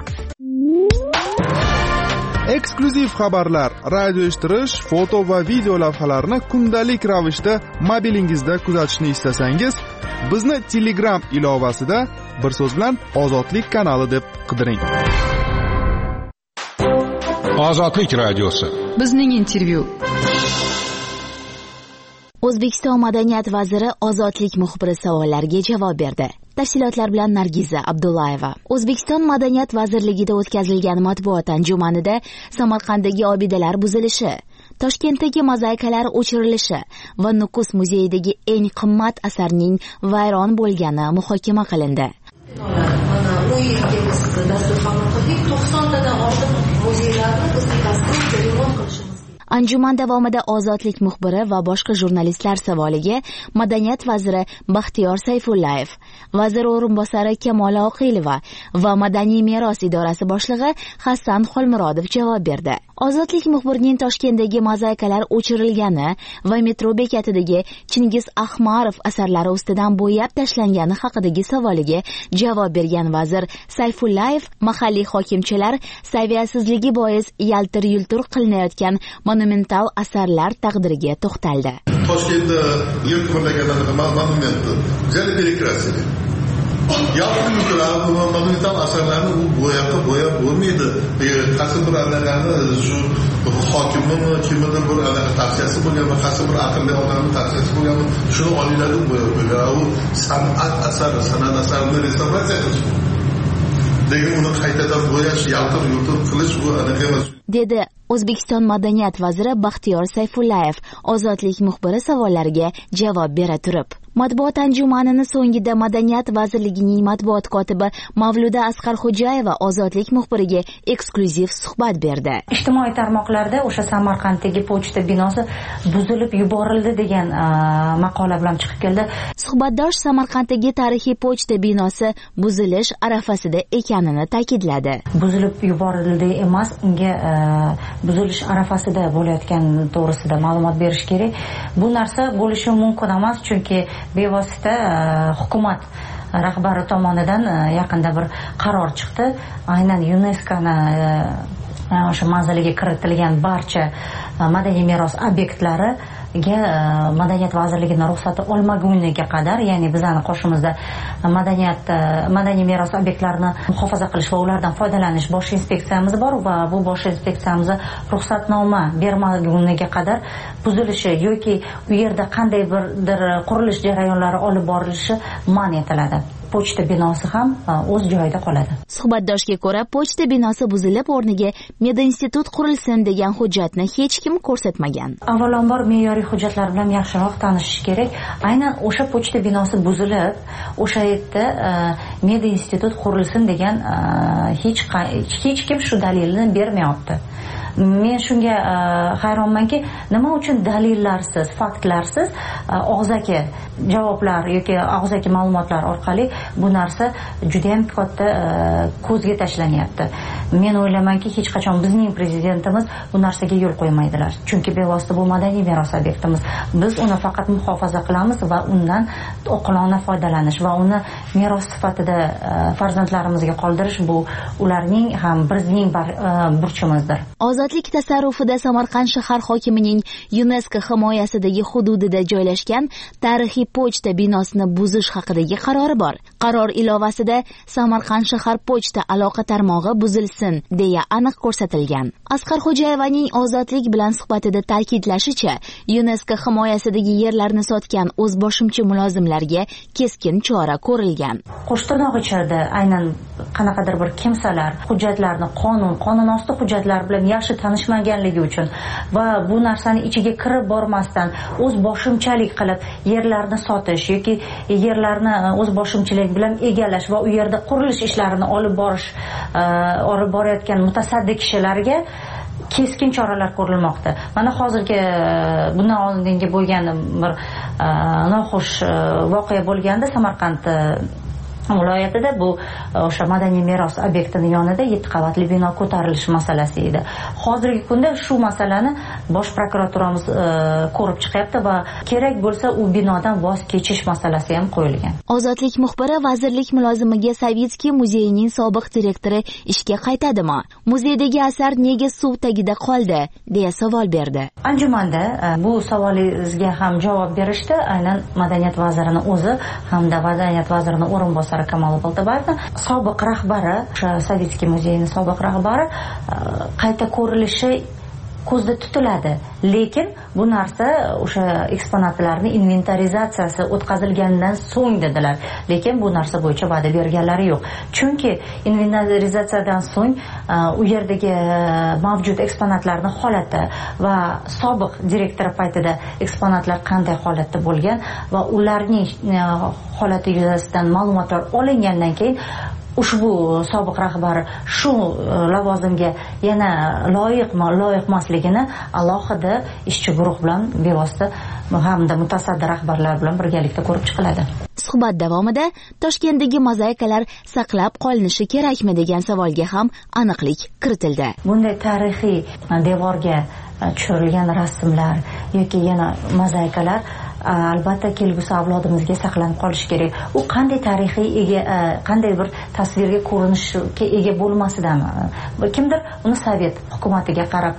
Eksklyuziv xabarlar, radio eshittirish, foto va video lavhalarni kundalik ravishda mobilingizda kuzatishni istasangiz, bizni Telegram ilovasida bir so'z bilan Ozodlik kanali deb qidiring. Ozodlik radiosi. Bizning intervyu. O'zbekiston madaniyat vaziri ozodlik muxbiri savollariga javob berdi. Tafsilotlar bilan Nargiza Abdullayeva. O'zbekiston madaniyat vazirligida o'tkazilgan matbuot anjumanida Samarqanddagi obidalar buzilishi, Toshkentdagi mozaikalar o'chirilishi va Nukus muzeyidagi eng qimmat asarning vayron bo'lgani muhokama qilindi. Mana u yerga biz dasturxon qildik, to'qson tadan ortiq muzeylarni biz remont qilishimiz. Anjuman davomida ozodlik muxbiri va boshqa jurnalistlar savoliga madaniyat vaziri Baxtiyor Sayfullayev, vazir o'rinbosari Kamola Oqilova va madaniy meros idorasi boshlig'i Hasan Xolmurodov javob berdi. Ozodlik muxbirining Toshkentdagi mozaikalar o'chirilgani va metro bekatidagi Chingiz Ahmarov asarlari ustidan bo'yab tashlangani haqidagi savoliga javob bergan vazir Sayfullayev mahalliy hokimchilar saviyasizligi bois yaltir-yultir qilinayotgan monumental asarlar taqdiriga to'xtaldi. Toshkentda ilk o'rnatilgan monumentni juda prekrasili. Yaltir-yultir monumental asarlarni u bo'yaqqa bo'yab bo'lmaydi. Qaysi bir anaqani shu hokimning kimdir bir anaqa tavsiyasi bo'lganmi, qaysi bir aqlli odamning tavsiyasi bo'lganmi, shuni olinglar bo'yab qo'ygan. U san'at asari, san'at asarini restavratsiya qilish. Lekin uni qaytadan bo'yash, yaltir-yultir qilish bu anaqa emas. Dedi O'zbekiston madaniyat vaziri Baxtiyor Sayfullayev ozodlik muxbiri savollariga javob bera turib. Matbuot anjumanini so'ngida madaniyat vazirligining matbuot kotibi Mavluda Asqarxo'jayeva ozodlik muxbiriga eksklyuziv suhbat berdi. Ijtimoiy tarmoqlarda o'sha Samarqanddagi pochta binosi buzilib yuborildi degan maqola bilan chiqib keldi. Suhbatdosh Samarqanddagi tarixiy pochta binosi buzilish arafasida ekanini ta'kidladi. Buzilib yuborildi emas, unga buzilish arafasida bo'layotgan to'g'risida ma'lumot berish kerak. Bu narsa bo'lishi mumkin emas, chunki bevosita hukumat rahbari tomonidan yaqinda bir qaror chiqdi. Aynan UNESCO'ni o'sha manziliga kiritilgan barcha madaniy meros obyektlari madaniyat vazirligining ruxsati olmaguniga qadar, ya'ni bizning qo'shimizda madaniyat madaniy meros obyektlarini muhofaza qilish va ulardan foydalanish bosh inspeksiyamiz bor va bu bosh inspeksiyamiz ruxsatnoma bermaguniga qadar buzilishi yoki u yerda qanday birdir qurilish jarayonlari olib borilishi man etiladi. Pochta binosi ham o'z joyida qoladi. Suhbatdoshga ko'ra, pochta binosi buzilib, o'rniga medinstitut qurilsin degan hujjatni hech kim ko'rsatmagan. Avvalambor me'yoriy hujjatlar bilan yaxshiroq tanishish kerak. Aynan o'sha pochta binosi buzilib, o'sha yerda medinstitut qurilsin degan hech hech kim shu dalilni bermayapti. Men shunga hayronmanki, nima uchun dalillarsiz, faktlarsiz og'zaki javoblar yoki og'zaki ma'lumotlar orqali bu narsa juda ham katta ko'zga tashlanyapti. Men o'ylaymanki, hech qachon bizning prezidentimiz bu narsaga yo'l qo'ymaydilar. Chunki bevosita bu madaniy meros obyektimiz. Biz uni faqat muhofaza qilamiz va undan oqilona foydalanish va uni meros sifatida farzandlarimizga qoldirish bu ularning ham bizning burchimizdir. Ozodlik tasarrufida Samarqand shahar hokimining UNESCO himoyasidagi hududida joylashgan tarixiy pochta binosini buzish haqidagi qarori bor. Qaror ilovasida Samarqand shahar pochta aloqa tarmog'i buzilsin deya aniq ko'rsatilgan. Asqar Xo'jayevaning Ozodlik bilan suhbatida ta'kidlashicha, UNESCO himoyasidagi yerlarni sotgan o'zboshimcha mulozimlarga keskin chora ko'rilgan. Qo'shtirnoq ichida aynan qanaqadir bir kimsalar hujjatlarni qonun, qonun osti hujjatlar bilan yaxshi tanishmaganligi uchun va bu narsani ichiga kirib bormasdan o'z boshimchalik qilib yerlarni sotish yoki yerlarni o'z boshimchalik bilan egallash va u yerda qurilish ishlarini olib borish olib borayotgan mutasaddi kishilarga keskin choralar ko'rilmoqda. Mana hozirgi bundan oldingi bo'lgan bir noxush voqea bo'lganda Samarqand viloyatida bu o'sha madaniy meros obyektining yonida yetti qavatli bino ko'tarilishi masalasi edi. Hozirgi kunda shu masalani bosh prokuraturamiz ko'rib chiqyapti va kerak bo'lsa u binodan voz kechish masalasi ham qo'yilgan. Ozodlik muxbiri vazirlik mulozimiga Savitskiy muzeyining sobiq direktori ishga qaytadimi? Muzeydagi asar nega suv tagida qoldi deya savol berdi. Anjumanda bu savolingizga ham javob berishdi aynan madaniyat vazirining o'zi hamda madaniyat vazirining o'rinbosari Kamol Boltabayevning sobiq rahbari, o'sha Savitskiy muzeyining sobiq rahbari qayta ko'rilishi ko'zda tutiladi. Lekin bu narsa o'sha eksponatlarning inventarizatsiyasi o'tkazilgandan so'ng dedilar. Lekin bu narsa bo'yicha va'da berganlari yo'q. Chunki inventarizatsiyadan so'ng u yerdagi mavjud eksponatlarning holati va sobiq direktor paytida eksponatlar qanday holatda bo'lgan va ularning holati yuzasidan ma'lumotlar olingandan keyin ushbu sobiq rahbar shu lavozimga yana loyiqmi, loyiq emasligini alohida ishchi guruh bilan bevosita hamda mutasaddi rahbarlar bilan birgalikda ko'rib chiqiladi. Suhbat davomida Toshkentdagi mozaikalar saqlab qolinishi kerakmi degan savolga ham aniqlik kiritildi. Bunday tarixiy devorga tushirilgan rasmlar yoki yana mozaikalar albatta kelgusi avlodimizga saqlanib qolishi kerak. U qanday tarixiy ega, qanday bir tasvirga ko'rinishga ega bo'lmasidami? Kimdir uni Sovet hukumatiga qarab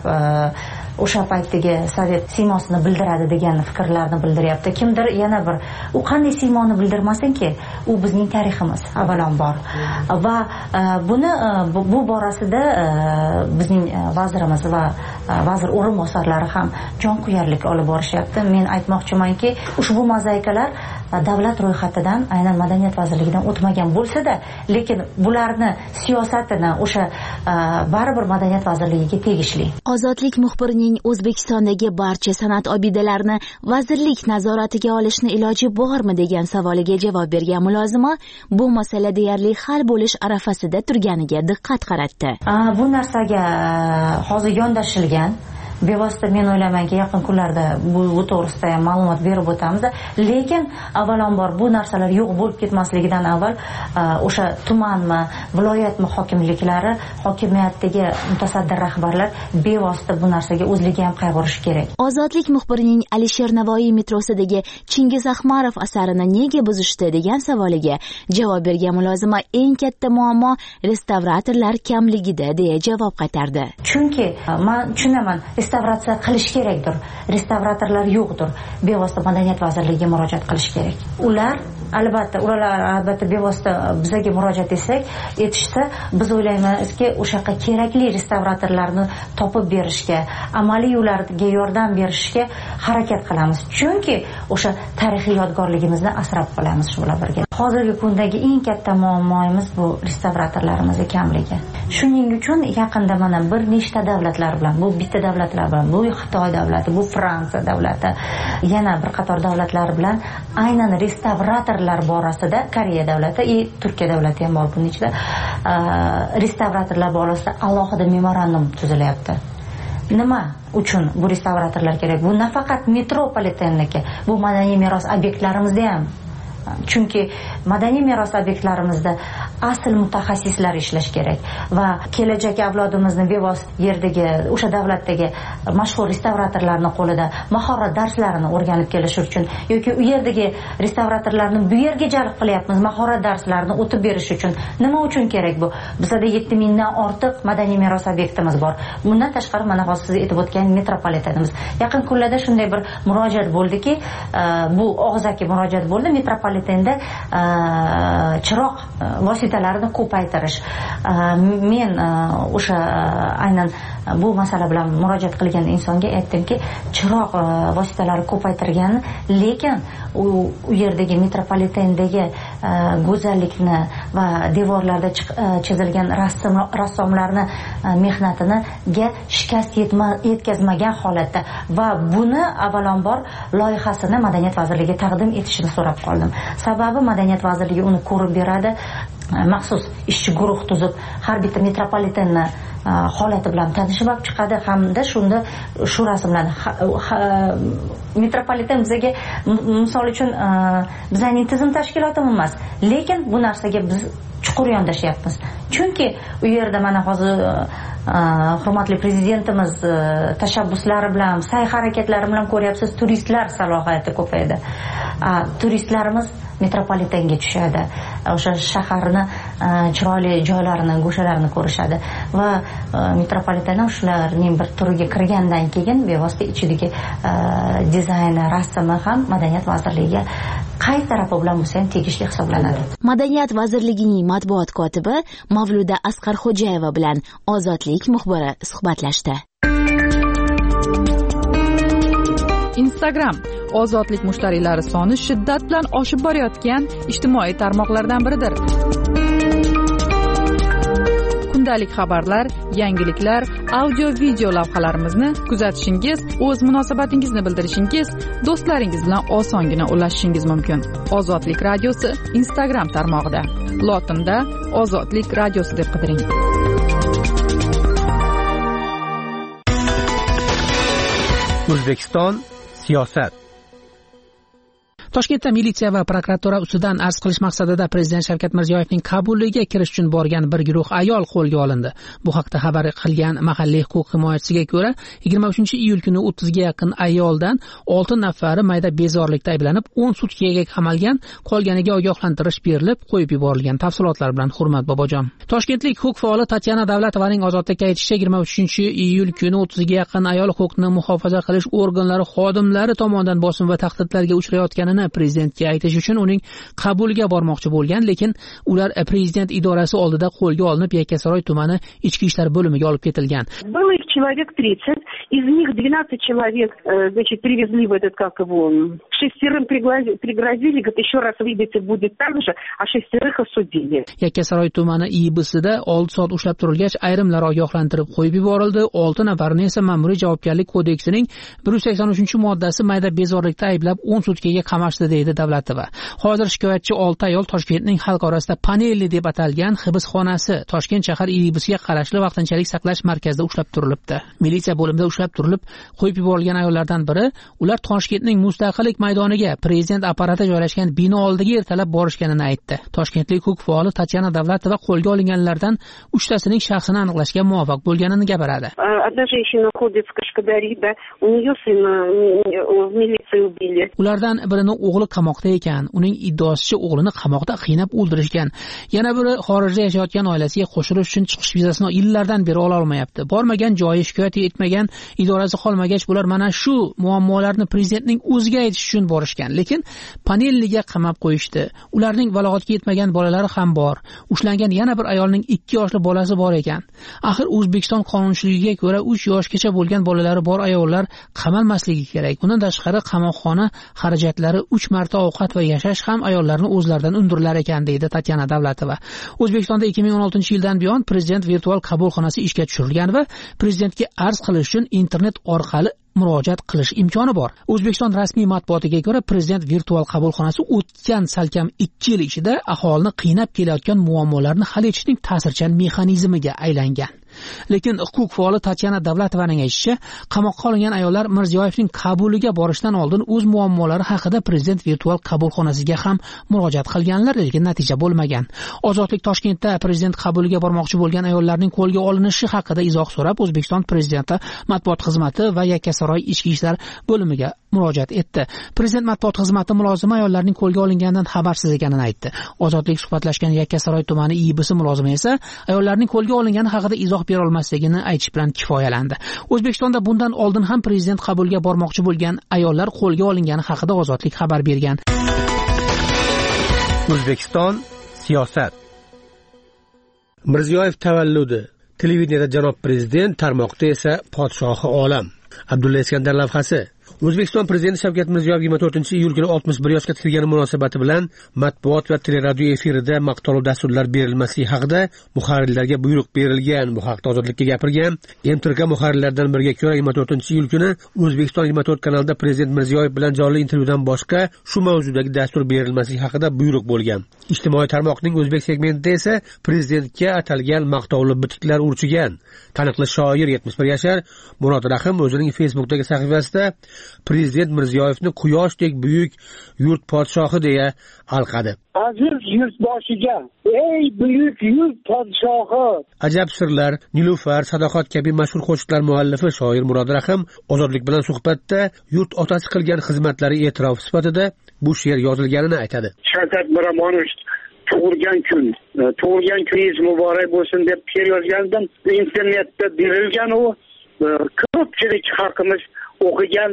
o'sha paytdagi Sovet siymosini bildiradi degan fikrlarni bildiryapti. Kimdir yana bir u qanday siymoni bildirmasinki, u bizning tariximiz avvalambor. Va buni bu borasida bizning vazirimiz va vazir o'rinbosarlari ham jonkuyarlik olib borishyapti. Men aytmoqchimanki, ushbu mozaikalar davlat ro'yxatidan aynan madaniyat vazirligidan o'tmagan bo'lsa-da, lekin bularni siyosatini o'sha baribir madaniyat vazirligiga tegishli. Ozodlik muxbirining O'zbekistondagi barcha san'at obidalarini vazirlik nazoratiga olishni iloji bormi degan savoliga javob bergan mulozima bu masala deyarli hal bo'lish arafasida turganiga diqqat qaratdi. Bu narsaga hozir yondashilgan. Bevosita men o'ylaymanki, yaqin kunlarda bu, bu to'g'risida ham ma'lumot berib o'tamiz. Lekin avvalambor bu narsalar yo'q bo'lib ketmasligidan avval o'sha tumanmi, viloyatmi hokimliklari, hokimiyatdagi mutasaddi rahbarlar bevosita bu narsaga o'zligi ham qayg'urishi kerak. Ozodlik muxbirining Alisher Navoiy metrosidagi Chingiz Ahmarov asarini nega buzishdi degan savoliga javob bergan mulozima eng katta muammo restavratorlar kamligida deya javob qaytardi. Chunki men tushunaman, restavratsiya qilish kerakdir. Restavratorlar yo'qdir. Bevosita madaniyat vazirligiga murojaat qilish kerak. Ular albatta, ular albatta bevosita bizga murojaat etsak, etishsa, biz o'ylaymizki, o'sha kerakli restavratorlarni topib berishga, amaliy ularga yordam berishga harakat qilamiz. Chunki o'sha tarixiy yodgorligimizni asrab qolamiz shu bilan birga. Hozirgi kundagi eng katta muammoimiz bu restavratorlarimiz kamligi. Shuning uchun yaqinda mana bir nechta davlatlar bilan, bu bitta davlatlar bilan, bu Xitoy davlati, bu Fransiya davlati, yana bir qator davlatlar bilan aynan restavratorlar borasida Koreya davlati va Turkiya davlati ham bor buning ichida restavratorlar borasida alohida memorandum tuzilyapti. Nima uchun bu restavratorlar kerak? Bu nafaqat metropolitenniki, bu madaniy meros obyektlarimizda ham chunki madaniy meros obyektlarimizda asl mutaxassislar ishlash kerak va kelajak avlodimizni bevosita yerdagi o'sha davlatdagi mashhur restavratorlarning qo'lida mahorat darslarini o'rganib kelish uchun yoki u yerdagi restavratorlarni bu yerga jalb qilyapmiz mahorat darslarini o'tib berish uchun nima uchun kerak bu? Bizda yetti mingdan ortiq madaniy meros obyektimiz bor. Bundan tashqari mana hozir siz aytib o'tgan metropolitenimiz. Yaqin kunlarda shunday bir murojaat bo'ldiki, bu og'zaki murojaat bo'ldi. Metropolitenda chiroq vositalarini ko'paytirish. Men o'sha aynan bu masala bilan murojaat qilgan insonga aytdimki, chiroq vositalari ko'paytirgan, lekin u yerdagi metropolitendagi go'zallikni va devorlarda chizilgan rassomlarni mehnatiniga shikast yetkazmagan holatda va buni avvalambor loyihasini Madaniyat vazirligiga taqdim etishini so'rab qoldim. Sababi Madaniyat vazirligi uni ko'rib beradi, maxsus ishchi guruh tuzib har bitta metropolitenni holati bilan tanishib olib chiqadi hamda shunda shu rasmlarni metropoliten bizga misol uchun bizning tizim tashkilotimiz emas, lekin bu narsaga biz chuqur yondashyapmiz. Chunki u yerda mana hozir hurmatli prezidentimiz tashabbuslari bilan, sa'y harakatlari bilan ko'ryapsiz, turistlar salohiyati ko'paydi. Turistlarimiz metropolitenga tushadi. O'sha shaharni chiroyli joylarini, go'shalarini ko'rishadi va metropolitenlar shularning bir turiga kirgandan keyin bevosita ichidagi dizayni, rasmi ham Madaniyat vazirligiga qay tarafi bilan bo'lsa ham tegishli hisoblanadi. Madaniyat vazirligining matbuot kotibi Mavluda Asqarxo'jayeva bilan Ozodlik muxbiri suhbatlashdi. Instagram ozodlik mushtariylari soni shiddat bilan oshib borayotgan ijtimoiy tarmoqlardan biridir. Kundalik xabarlar, yangiliklar, audio video lavhalarimizni kuzatishingiz, o'z munosabatingizni bildirishingiz, do'stlaringiz bilan osongina ulashishingiz mumkin. Ozodlik radiosi Instagram tarmog'ida. Lotinda Ozodlik radiosi deb qidiring. O'zbekiston siyosat. Toshkentda militsiya va prokuratura ustidan arz qilish maqsadida Prezident Shavkat Mirziyoyevning qabuliga kirish uchun borgan bir guruh ayol qo'lga olindi. Bu haqda xabar qilgan mahalliy huquq himoyachisiga ko'ra, yigirma uchinchi iyul kuni o'ttizga yaqin ayoldan olti nafari mayda bezorilikda ayblanib, o'n sutkaga qamalgan, qolganiga ogohlantirish berilib, qo'yib yuborilgan. Tafsilotlar bilan Hurmat Bobojon. Toshkentlik huquq faoli Tatyana Davlatovaning ozodlikka aytishicha, yigirma uchinchi iyul kuni o'ttizga yaqin ayol huquqni muhofaza qilish organlari xodimlari tomonidan bosim va tahdidlarga uchrayotganini prezidentga aytish uchun uning qabuliga bormoqchi bo'lgan, lekin ular prezident idorasi oldida qo'lga olinib, Yakkasaroy tumani ichki ishlar bo'limiga olib ketilgan. Было их человек тридцать, из них двенадцать человек, значит, привезли в этот, как его, шестерым пригрозили, говорит, еще раз выйдете, будет так же, а шестерых осудили. Yakkasaroy tumani I B Sida olti soat ushlab turilgach, ayrimlar ogohlantirib qo'yib yuborildi, olti nafarni esa ma'muriy javobgarlik kodeksining bir yuz sakson uchinchi moddasi mayda bezorilikda ayblab o'n sutkaga qamashdi deydi Davlatova. Hozir shikoyatchi olti ayol Toshkentning xalq orasida panelli deb atalgan hibsxonasi Toshkent shahar I B Sga qarashli vaqtinchalik saqlash markazida ushlab turilibdi. Militsiya bo'limida ushlab turilib, qo'yib yuborilgan ayollardan biri ular Toshkentning Mustaqillik maydoniga prezident apparati joylashgan bino oldiga ertalab borishganini aytdi. Toshkentlik huquq faoli Tatyana Davlatova qo'lga olinganlardan uchtasining shaxsini aniqlashga muvaffaq bo'lganini gapiradi. Одна женщина ходит в Кашкадари, да, у нее сына в милиции убили. Ulardan birini o'g'li qamoqda ekan, uning iddaosicha o'g'lini qamoqda qiynab o'ldirishgan. Yana biri xorijda yashayotgan oilasiga qo'shilish uchun chiqish vizasini yillardan beri ola olmayapti. Bormagan joyi, shikoyat etmagan idorasi qolmagach, bular mana shu muammolarni prezidentning o'ziga aytish uchun borishgan, lekin panelliga qamab qo'yishdi. Ularning balog'atga yetmagan bolalari ham bor. Ushlangan yana bir ayolning ikki yoshli bolasi bor ekan. Axir O'zbekiston qonunchiligiga ko'ra uch yoshgacha bo'lgan bolalari bor ayollar qamalmasligi kerak. Bundan tashqari qamoqxona xarajatlari uch marta ovqat va yashash ham ayollarni o'zlaridan undirilar ekan, deydi Tatyana Davlatova. O'zbekistonda ikki ming o'n oltinchi yildan buyon prezident virtual qabulxonasi ishga tushirilgan va prezidentga arz qilish uchun internet orqali murojaat qilish imkoni bor. O'zbekiston rasmiy matbuotiga ko'ra, prezident virtual qabulxonasi o'tgan salkam ikki yil ichida aholini qiynab kelayotgan muammolarni hal etishning ta'sirchan mexanizmiga aylangan. Lekin huquq faoli Tatyana Davlatovaning aytishicha, qamoqqa olingan ayollar Mirziyoyevning qabuliga borishdan oldin o'z muammolari haqida prezident virtual qabulxonasiga ham murojaat qilganlar, lekin natija bo'lmagan. Ozodlik Toshkentda prezident qabuliga bormoqchi bo'lgan ayollarning qo'lga olinishi haqida izoh so'rab O'zbekiston prezidenti matbuot xizmati va Yakkasaroy ichki ishlar bo'limiga murojaat etdi. Prezident matbuot xizmati mulozimi ayollarning qo'lga olinganidan xabarsiz ekanini aytdi. Ozodlik suhbatlashgan Yakkasaroy tumani I B S mulozimi esa ayollarning qo'lga olingani haqida izoh bera olmasligini aytish bilan kifoyalandi. O'zbekistonda bundan oldin ham prezident qabuliga bormoqchi bo'lgan ayollar qo'lga olingani haqida Ozodlik xabar bergan. O'zbekiston siyosat. Mirziyoyev tavalludi. Televideniyada janob prezident, tarmoqda esa podshohi olam. Abdulla Iskandar lavhasi. O'zbekiston prezidenti Shavkat Mirziyoyev yigirma to'rtinchi iyul kuni oltmish bir yoshga kirgani munosabati bilan matbuot va teleradio efirida maqtovli dasturlar berilmasligi haqida muharrirlarga buyruq berilgan. Bu haqda Ozodlikka gapirgan M T R K muharrirlaridan biriga ko'ra yigirma to'rtinchi iyul kuni O'zbekiston yigirma to'rt kanalida prezident Mirziyoyev bilan jonli intervyudan boshqa shu mavzudagi dastur berilmasligi haqida buyruq bo'lgan. Ijtimoiy tarmoqning o'zbek segmentida esa prezidentga atalgan maqtovli bitiklar urchigan. Taniqli shoir yetmish bir yashar Murod Rahim o'zining Facebook'dagi sahifasida prezident Mirziyoyevni quyoshdek buyuk yurt podshohi deya alqadi. Aziz yurtboshiga, ey buyuk yurt podshohi. Ajab sirlar, Nilufar, Sadoqat kabi mashhur qo'shiqlar muallifi shoir Murod Rahim Ozodlik bilan suhbatda yurt otasi qilgan xizmatlari e'tirof sifatida bu she'r yozilganini aytadi. Shavkat Miromonovich tug'ilgan kun, tug'ilgan kuningiz muborak bo'lsin deb she'r yozgandim. Internetda berilgan u ko'pchilik xalqimiz o'qigan,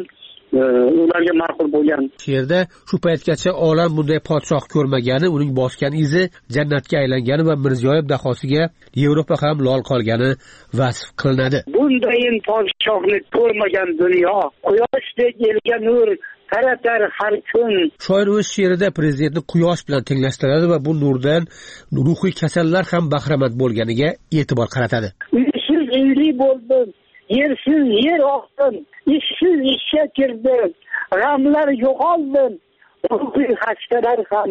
ularga ma'qul bo'lgan. She'rda shu paytgacha olam bunday podshoh ko'rmagani, uning bosgan izi jannatga aylangani va Mirziyoyev dahosiga Yevropa ham lol qolgani vasf qilinadi. Bundayin podshohni ko'rmagan dunyo, quyoshdek elga nur taratar har kun. Shoir o'z she'rida prezidentni quyosh bilan tenglashtiradi va bu nurdan ruhiy kasallar ham bahramand bo'lganiga e'tibor qaratadi. Uysiz uyli bo'ldim, yersiz yer oqdim, ishsiz ishga kirdim, g'amlar yo'qoldim, ruhiy xastalar ham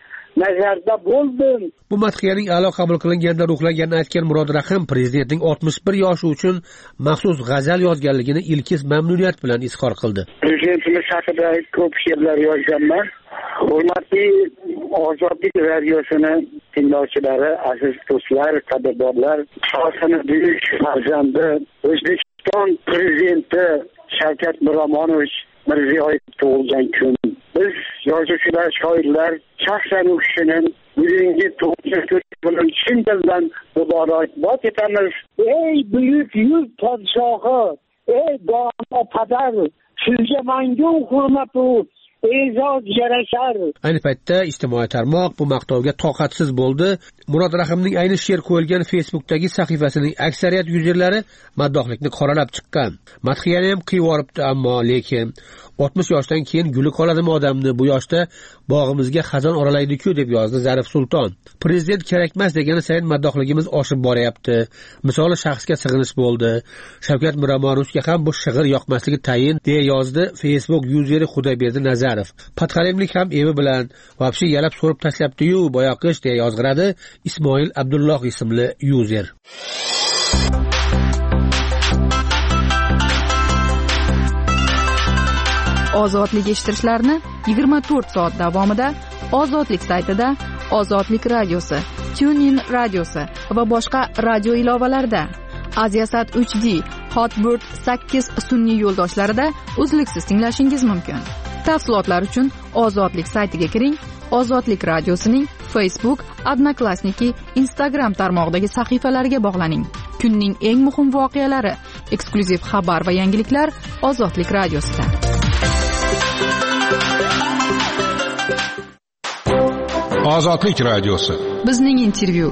nazarda bo'ldim. Bu madhiyaning a'lo qabul qilinganida ruhlanganini aytgan Murod Rahim prezidentning oltmish bir yoshi uchun maxsus g'azal yozganligini ilkiz mamnuniyat bilan izhor qildi. Prezidentimiz haqida ko'p she'rlar yozganman. Hurmatli Ozodlik radiosini tinglovchilari, aziz do'stlar, qadrdonlar, xalqini buyuk farzandi O'zbekiston prezidenti Shavkat Miromonovich Mirziyoyev tug'ilgan kun. Biz yozuvchilar, shoirlar shaxsan u kishining bugungi tug'ilgan kuni bilan chin dildan muborakbod etamiz. Ey buyuk yurt podshohi, ey dono padar, sizga mangu hurmat u e'zoz yarashar. Ayni paytda ijtimoiy tarmoq bu maqtovga toqatsiz bo'ldi. Murod Rahimning ayni she'r qo'yilgan Facebook'dagi sahifasining aksariyat yuzerlari maddohlikni qoralab chiqqan. Madhiyani ham qiyib yoribdi, ammo lekin oltmish yoshdan keyin guli qoladimi odamni, bu yoshda bog'imizga xazon oralaydi-ku deb yozdi Zarif Sulton. Prezident kerakmas degani sayin maddohligimiz oshib boryapti. Misoli shaxsga sig'inish bo'ldi. Shavkat Miromonovga ham bu shig'ir yoqmasligi tayin deya yozdi Facebook yuzeri Xudoyberdi Nazarov. Patxalimlik ham evi bilan vobshe yalab so'rib tashlabdi-yu, boyoqish deya yozg'iradi Ismoil Abdulloh ismli yuzer. Ozodlik eshittirishlarni yigirma to'rt soat davomida Ozodlik saytida, Ozodlik radiosi, TuneIn radiosi va boshqa radio ilovalarida, Aziasat uch D, Hotbird sakkiz sun'iy yo'ldoshlarida uzluksiz tinglashingiz mumkin. Tafsilotlar uchun Ozodlik saytiga kiring. Ozodlik radiosining Facebook, Odnoklassniki, Instagram tarmog'idagi sahifalariga bog'laning. Kunning eng muhim voqealari, eksklyuziv xabar va yangiliklar Ozodlik radiosida. Ozodlik radiosi. Bizning intervyu.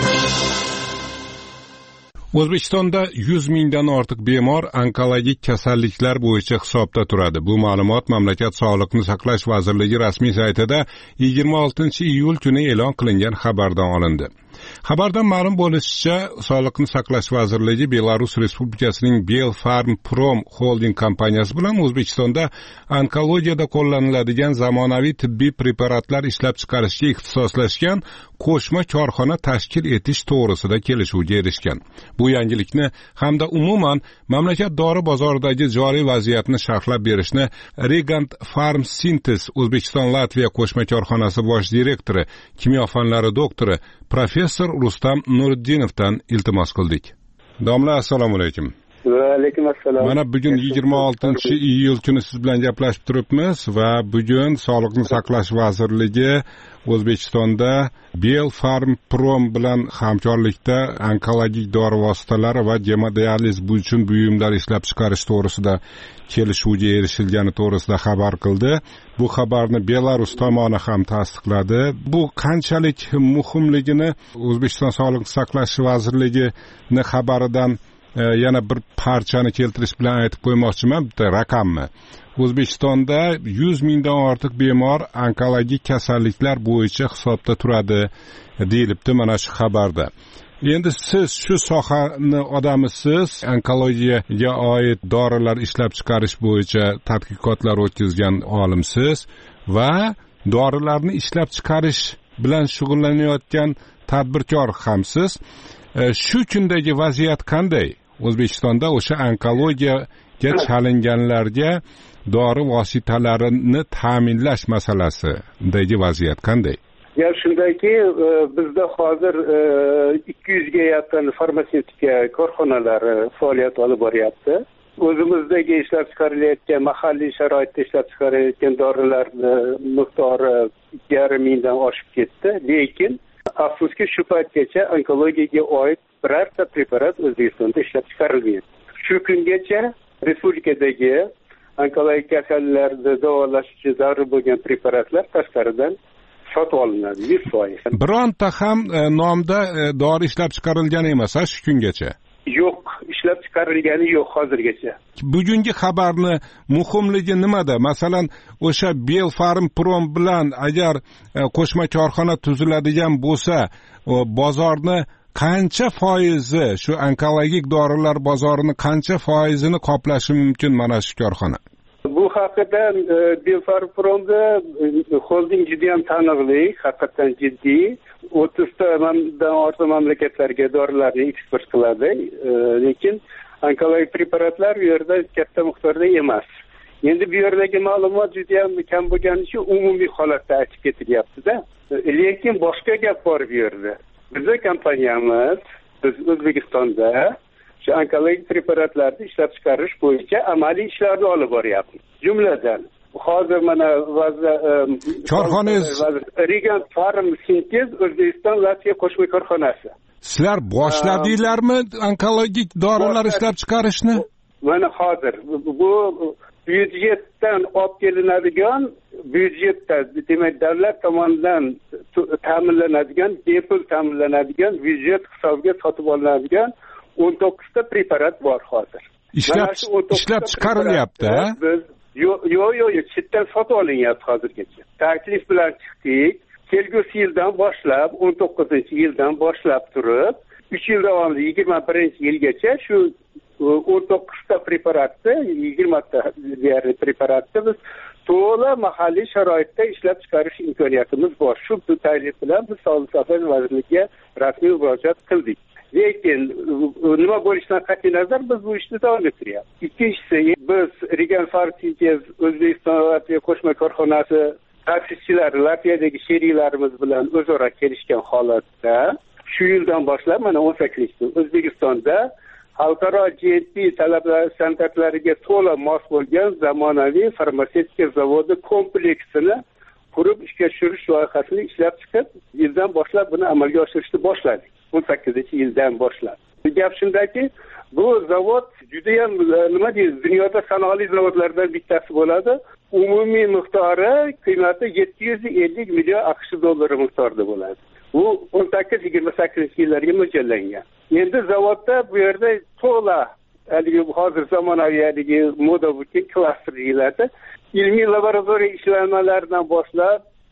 O'zbekistonda yuz mingdan ortiq bemor onkologik kasalliklar bo'yicha hisobda turadi. Bu ma'lumot mamlakat Sog'liqni saqlash vazirligi rasmiy saytida yigirma oltinchi iyul kuni e'lon qilingan xabardan olindi. Xabardan ma'lum bo'lishicha, Sog'liqni saqlash vazirligi Belarus Respublikasining Belfarm Prom Holding kompaniyasi bilan O'zbekistonda onkologiyada qo'llaniladigan zamonaviy tibbiy preparatlar ishlab chiqarishga ixtisoslashgan qo'shma korxona tashkil etish to'g'risida kelishuvga erishgan. Bu yangilikni hamda umuman mamlakat dori bozoridagi joriy vaziyatni sharhlab berishni Regant Pharmsynthesis O'zbekiston Latviya qo'shma korxonasi bosh direktori, kimyo fanlari doktori professor Rustam Nuriddinovdan iltimos qildik. Domla, assalomu alaykum. Va alaykum assalom. Mana bugun yigirma oltinchi iyul kuni siz bilan gaplashib turibmiz va bugun Sog'liqni saqlash vazirligi O'zbekistonda Belfarm Prom bilan hamkorlikda onkologik dori vositalari va gemodializ uchun buyumlar ishlab chiqarish to'g'risida kelishuvga erishilgani to'g'risida xabar qildi. Bu xabarni Belarus tomoni ham tasdiqladi. Bu qanchalik muhimligini O'zbekiston Sog'liqni saqlash vazirligini xabaridan yana bir parchani keltirish bilan aytib qo'ymoqchiman, bitta raqamni. O'zbekistonda yuz mingdan ortiq bemor onkologik kasalliklar bo'yicha hisobda turadi deyilibdi mana shu xabarda. Endi siz shu sohani odamisiz, onkologiyaga oid dorilar ishlab chiqarish bo'yicha tadqiqotlar o'tkazgan olimsiz va dorilarni ishlab chiqarish bilan shug'ullanayotgan tadbirkor hamsiz. Shu kundagi vaziyat qanday? O'zbekistonda o'sha onkologiyaga chalinganlarga dori vositalarini ta'minlash masalasidagi vaziyat qanday? Ya shundaki, bizda hozir ikki yuzga yaqin farmatsevtika korxonalari faoliyat olib boryapti. O'zimizdagi ishlab chiqarilayotgan mahalliy sharoitda ishlab chiqarilayotgan dorilarni miqdori ikki yarim mingdan oshib ketdi, lekin afsuski shu paytgacha onkologiyaga oid birorta preparat O'zbekistonda ishlab chiqarilmayapti. Shu kungacha respublikadagi onkologik kasalliklarni davolash uchun zarur bo'lgan preparatlar tashqaridan sotib olinadi yuz foiz. Bironta ham nomda dori ishlab chiqarilgan emas shu kungacha. Yo'q, ishlab chiqarilgani yo'q hozirgacha. Bugungi xabarni muhimligi nimada? Masalan, o'sha Belfarm Prom bilan agar qo'shma korxona tuziladigan bo'lsa, bozorni qancha foizi, shu onkologik dorilar bozorini qancha foizini qoplashi mumkin mana shu korxona? Bu haqida Belfarm Promda holding juda ham taniqli, haqiqatan jiddiy. o'ttiztadan ortiq mamlakatlarga dorilarni eksport qiladi, lekin onkologik preparatlar bu yerda katta miqdorda emas. Endi bu yerdagi ma'lumot juda ham kam bo'lgani uchun umumiy holatda aytib ketilyapti-da. Lekin boshqa gap bor bu yerda. Bizning kompaniyamiz biz O'zbekistonda shu onkologik preparatlarni ishlab chiqarish bo'yicha amaliy ishlarni olib boryapmiz. Jumladan hozir mana korxonangiz Regant Pharmsynthesis O'zbekiston Latviya qo'shma korxonasi. Sizlar boshladinglarmi onkologik dorilar ishlab chiqarishni? Mana hozir bu byudjetdan olib kelinadigan, byudjetda, demak, davlat tomonidan ta'minlanadigan, bepul ta'minlanadigan, byudjet hisobiga sotib olinadigan o'n to'qqizta preparat bor hozir. Ishlab ishlab chiqarilyapti. Biz yo'q, yo'q, yo'q, chetdan sotib olinyapti hozirgacha. Taklif bilan chiqdik. Kelgusi yildan boshlab, o'n to'qqizinchi yildan boshlab turib, uch yil davomida yigirma birinchi yilgacha shu o'n to'qqizta preparatni, yigirmata deyarli preparatni biz to'la mahalliy sharoitda ishlab chiqarish imkoniyatimiz bor. Shu taklif bilan biz Sog'liqni saqlash vazirligiga rasmiy murojaat qildik. Lekin nima bo'lishidan qat'iy nazar biz bu ishni davom ettiryapmiz. Ikkinchisi, biz Regant Pharmsynthesis O'zbekiston Latviya qo'shma korxonasi ta'sischilari Latviyadagi sheriklarimiz bilan o'zaro kelishgan holatda shu yildan boshlab mana o'n sakkizinchi O'zbekistonda xalqaro G M P talablar standartlariga to'la mos bo'lgan zamonaviy farmatsevtika zavodi kompleksini qurib ishga tushirish loyihasini ishlab chiqib, yildan boshlab buni amalga oshirishni boshladik. o'n sakkizinchi yildan boshlab. Gap shundaki, bu zavod juda ham nima deymiz, dunyoda sanoqli zavodlardan bittasi bo'ladi. Umumiy miqdori, qiymati yetti yuz ellik million AQSh dollari miqdorida bo'ladi. Bu o'n sakkiz yigirma sakkizinchi yillarga mo'ljallangan. Endi zavodda bu yerda to'la haligi hozir zamonaviy haligi moda bo'lgan klasterlarda ilmiy laboratoriya ishlanmalaridan boshlab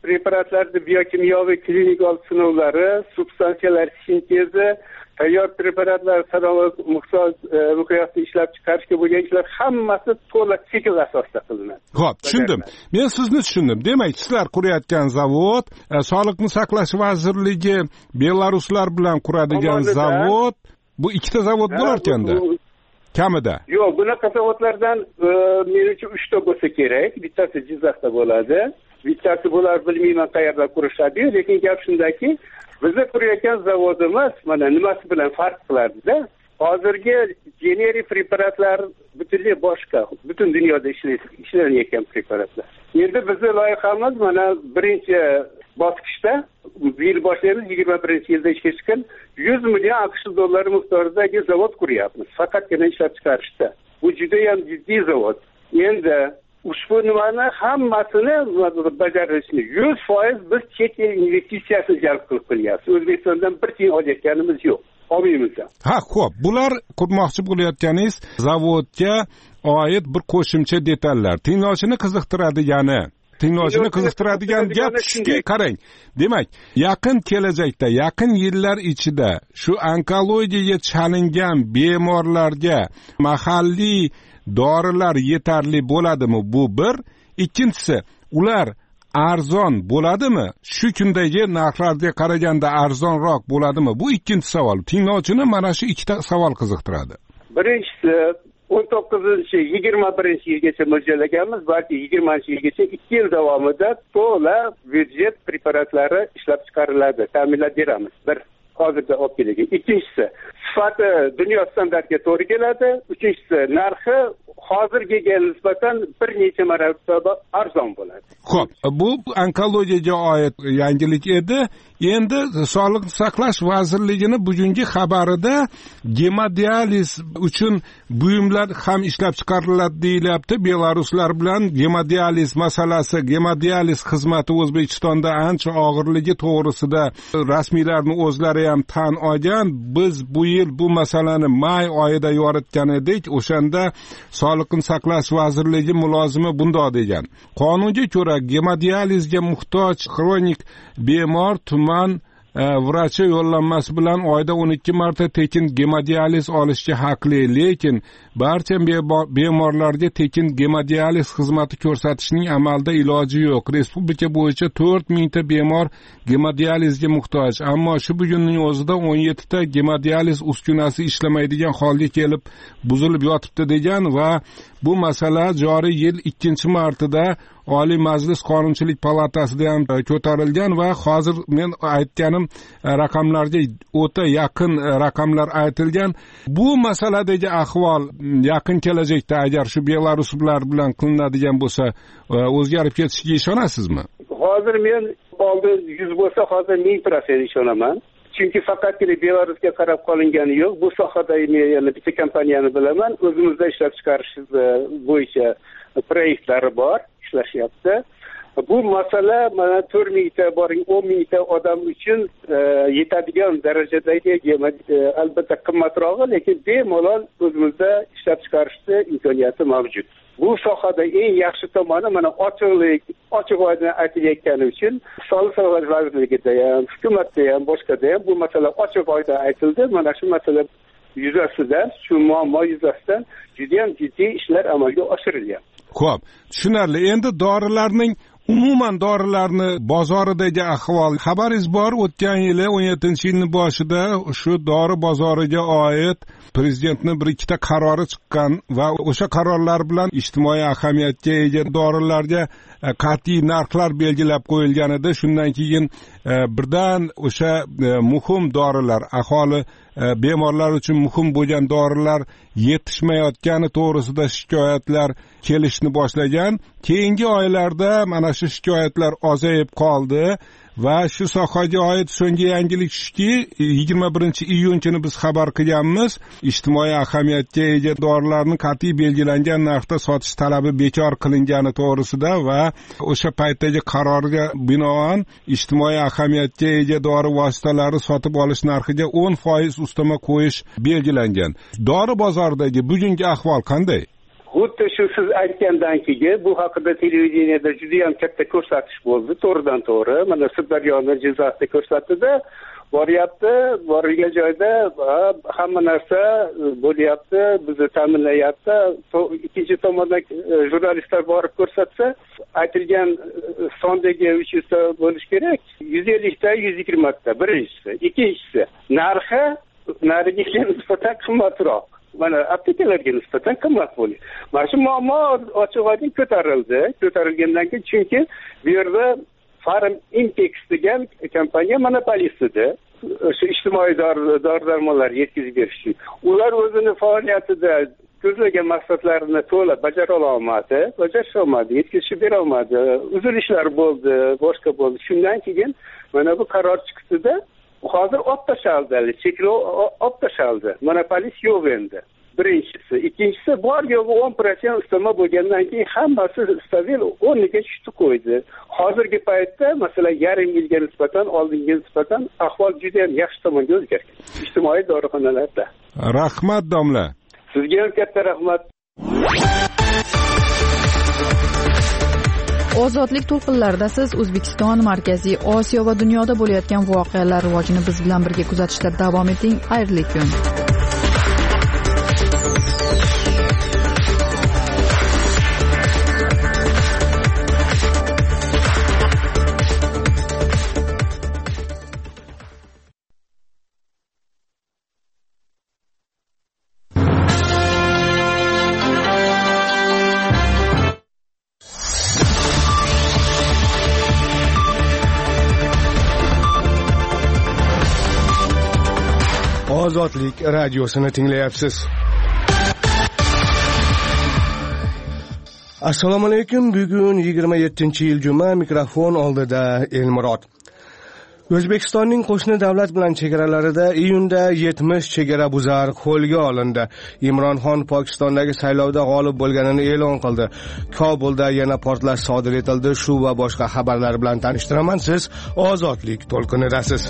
preparatlarda biokimyoviy klinik sinovlari, substansiyalar sintezi, tayyor preparatlar sanoat muhtoj miqyosda ishlab chiqarishga bo'lgan ishlar hammasi to'liq sikl asosida qilinadi. Xo'p, tushundim. Men sizni tushundim. Demak, sizlar qurayotgan zavod, Sog'liqni saqlash vazirligi belaruslar bilan quradigan zavod, bu ikkita zavod bo'lar ekanda. Kamida. Yo'q, bunaqa zavodlardan menimcha uchta bo'lsa kerak. Bittasi Jizzaxda bo'ladi. Bittasi bular bilmayman qayerda qurishadi, lekin gap shundaki, bizni qurayotgan zavodimiz mana nimasi bilan farq qiladida? Hozirgi generik preparatlar butunlay boshqa, butun dunyoda ishlanayotgan preparatlar. Endi bizning loyihamiz mana birinchi bosqichda bu yil boshlaymiz, yigirma birinchi yilda ishga chiqqan yuz million AQSh dollari miqdoridagi zavod quryapmiz. Faqatgina ishlab chiqarishda. Bu juda ham jiddiy zavod. Endi ushbu nimani hammasini bajarishni yuz foiz biz chet el investitsiyasini jalb qilib qilyapmiz. O'zbekistondan bir tiyin olayotganimiz yo'q. Olmaymiz. Ha, xo'p, bular qurmoqchi bo'layotganingiz zavodga oid bir qo'shimcha detallar. Tinglovchini qiziqtiradigani tinglovchini qiziqtiradigan gap shuki, qarang. Demak, yaqin kelajakda, yaqin yillar ichida shu onkologiyaga chalingan bemorlarga mahalliy dorilar yetarli bo'ladimi? Bu bir. Ikkinchisi, ular arzon bo'ladimi? Shu kundagi narxlarga qaraganda arzonroq bo'ladimi? Bu ikkinchi savol. Tinglovchini mana shu ikkita savol qiziqtiradi. Birinchisi, o'n to'qqizinchi yigirma birinchi yilgacha mo'ljallaganmiz, balki yigirmanchi yilgacha ikki yil davomida to'la byudjet preparatlari ishlab chiqariladi, ta'minlab beramiz. Bir, hozirda olib kelingan. Ikkinchisi, sifati dunyo standartiga to'g'ri keladi. Uchinchisi, narxi hozirgiga nisbatan bir necha marotaba arzon bo'ladi. Xo'p, bu onkologiyaga oid yangilik edi. Endi Sog'liqni saqlash vazirligining bugungi xabarida gemodializ uchun buyumlar ham ishlab chiqariladi deyilyapti. Belaruslar bilan gemodializ masalasi, gemodializ xizmati O'zbekistonda ancha og'irligi to'g'risida rasmiylarning o'zlari ham tan olgan. Biz bu yil bu masalani may oyida yoritgan edik. O'shanda Sog'liqni saqlash vazirligi mulozimi bundoq degan: qonunga ko'ra gemodializga muhtoj xronik bemor tuman vrachi yo'llanmasi bilan oyda o'n ikki marta tekin gemodializ olishga haqli, lekin barcha bemorlarga tekin gemodializ xizmati ko'rsatishning amalda iloji yo'q. Respublika bo'yicha to'rt mingta bemor gemodializga muhtoj, ammo shu bugunning o'zida o'n yettita gemodializ uskunasi ishlamaydigan holga kelib buzilib yotibdi degan va bu masala joriy yil ikkinchi martida Oliy Majlis Qonunchilik palatasida ham ko'tarilgan va hozir men aytganim raqamlarga o'ta yaqin raqamlar aytilgan. Bu masaladagi ahvol yaqin kelajakda agar shu belaruslar bilan qilinadigan bo'lsa o'zgarib ketishiga ishonasizmi? Hozir men oldin yuz bo'lsa, hozir ming prosent ishonaman. Chunki faqatgina Belarusga qarab qolingani yo'q. Bu sohada men yana bitta kompaniyani bilaman. O'zimizda ishlab chiqarish bo'yicha proyektlari bor, ishlashyapti. Bu masala mana to'rt mingta boring o'n mingta odam uchun yetadigan darajadagi, albatta qimmatrog'i, lekin bemalol o'zimizda ishlab chiqarishni imkoniyati mavjud. Bu sohada eng yaxshi tomoni mana ochiqlik, ochiq oydin aytilayotgani uchun Sog'liqni saqlash vazirligida ham, hukumatda ham, boshqada ham bu masala ochiq oydin aytildi. Mana shu masala yuzasidan, shu muammo yuzasidan juda ham jiddiy ishlar amalga oshirilgan. Xo'p, tushunarli. Endi dorilarning umuman dorilarni bozoridagi ahvol xabaringiz bor? O'tgan yili o'n yettinchi yilning boshida shu dori bozoriga oid prezidentning bir ikkita qarori chiqqan va o'sha qarorlar bilan ijtimoiy ahamiyatga ega dorilarga qat'iy narxlar belgilab qo'yilgan edi. Shundan keyin birdan o'sha muhim dorilar, aholi bemorlar uchun muhim bo'lgan dorilar yetishmayotgani to'g'risida shikoyatlar kelishni boshlagan. Keyingi oylarda mana shu shikoyatlar ozayib qoldi va shu sohaga oid so'nggi yangilik shuki, yigirma birinchi iyun kuni biz xabar qilganmiz, ijtimoiy ahamiyatga ega dorilarni qat'iy belgilangan narxda sotish talabi bekor qilingani to'g'risida va o'sha paytdagi qarorga binoan ijtimoiy ahamiyatga ega dori vositalari sotib olish narxiga o'n foiz ustama qo'yish belgilangan. Dori bozoridagi bugungi ahvol qanday? Bu xuddi shu siz aytgandan keyin bu haqida televideniyada juda ham katta ko'rsatish bo'ldi, to'g'ridan to'g'ri. Mana Sirdaryoni Jizzaxda ko'rsatdi, boryapti, borilgan joyda hamma narsa bo'lyapti, bizni ta'minlayapti. Ikkinchi tomondan jurnalistlar borib ko'rsatsa, aytilgan sondagi uch yuz ta bo'lish kerak. yuz ellik ta, yuz yigirma ta birinchisi. Ikkinchisi, narxi nariga nisbatan qimmatroq. Mana aptekalarga nisbatan qimmat bo'ladi. Mana shu muammo ochiq-oydin ko'tarildi. Ko'tarilgandan keyin chunki bu yerda Farm Impex degan kompaniya monopolist edi. Shu ijtimoiy dori-darmonlar yetkazib berish uchun. Ular o'zini faoliyatida ko'zlagan maqsadlarini to'la bajara olmadi, bajara olmadi, yetkazib bera olmadi. Uzilishlar bo'ldi, boshqa bo'ldi. Shundan keyin mana bu qaror chiqdi-da, hozir olib tashaldi, cheklov olib tashaldi. Monopolist yo'q endi. Birinchisi, ikkinchisi bor yo'g'i o'n foiz ustama bo'lgandan keyin hammasi stabil o'rniga tushdi qo'ydi. Hozirgi paytda masalan yarim yilga nisbatan, oldinga nisbatan ahvol juda ham yaxshi tomonga o'zgargan. Ijtimoiy dorixonalarda. Rahmat domla. Sizga ham katta rahmat. Ozodlik to'lqinlarida siz O'zbekiston, Markaziy Osiyo va dunyoda bo'layotgan voqealar rivojini biz bilan birga kuzatishda davom eting. Xayrli kun. Ozodlik radiosini tinglayapsiz. Assalomu alaykum. Bugun yigirma yettinchi yil juma, mikrofon oldida Elmurod. O'zbekistonning qo'shni davlat bilan chegaralarida iyunda yetmish chegara buzar qo'lga olindi. Imron Xon Pokistondagi saylovda g'olib bo'lganini e'lon qildi. Kobulda yana portlash sodir etildi. Shu va boshqa xabarlar bilan tanishtiraman. Siz Ozodlik to'lqinidasiz.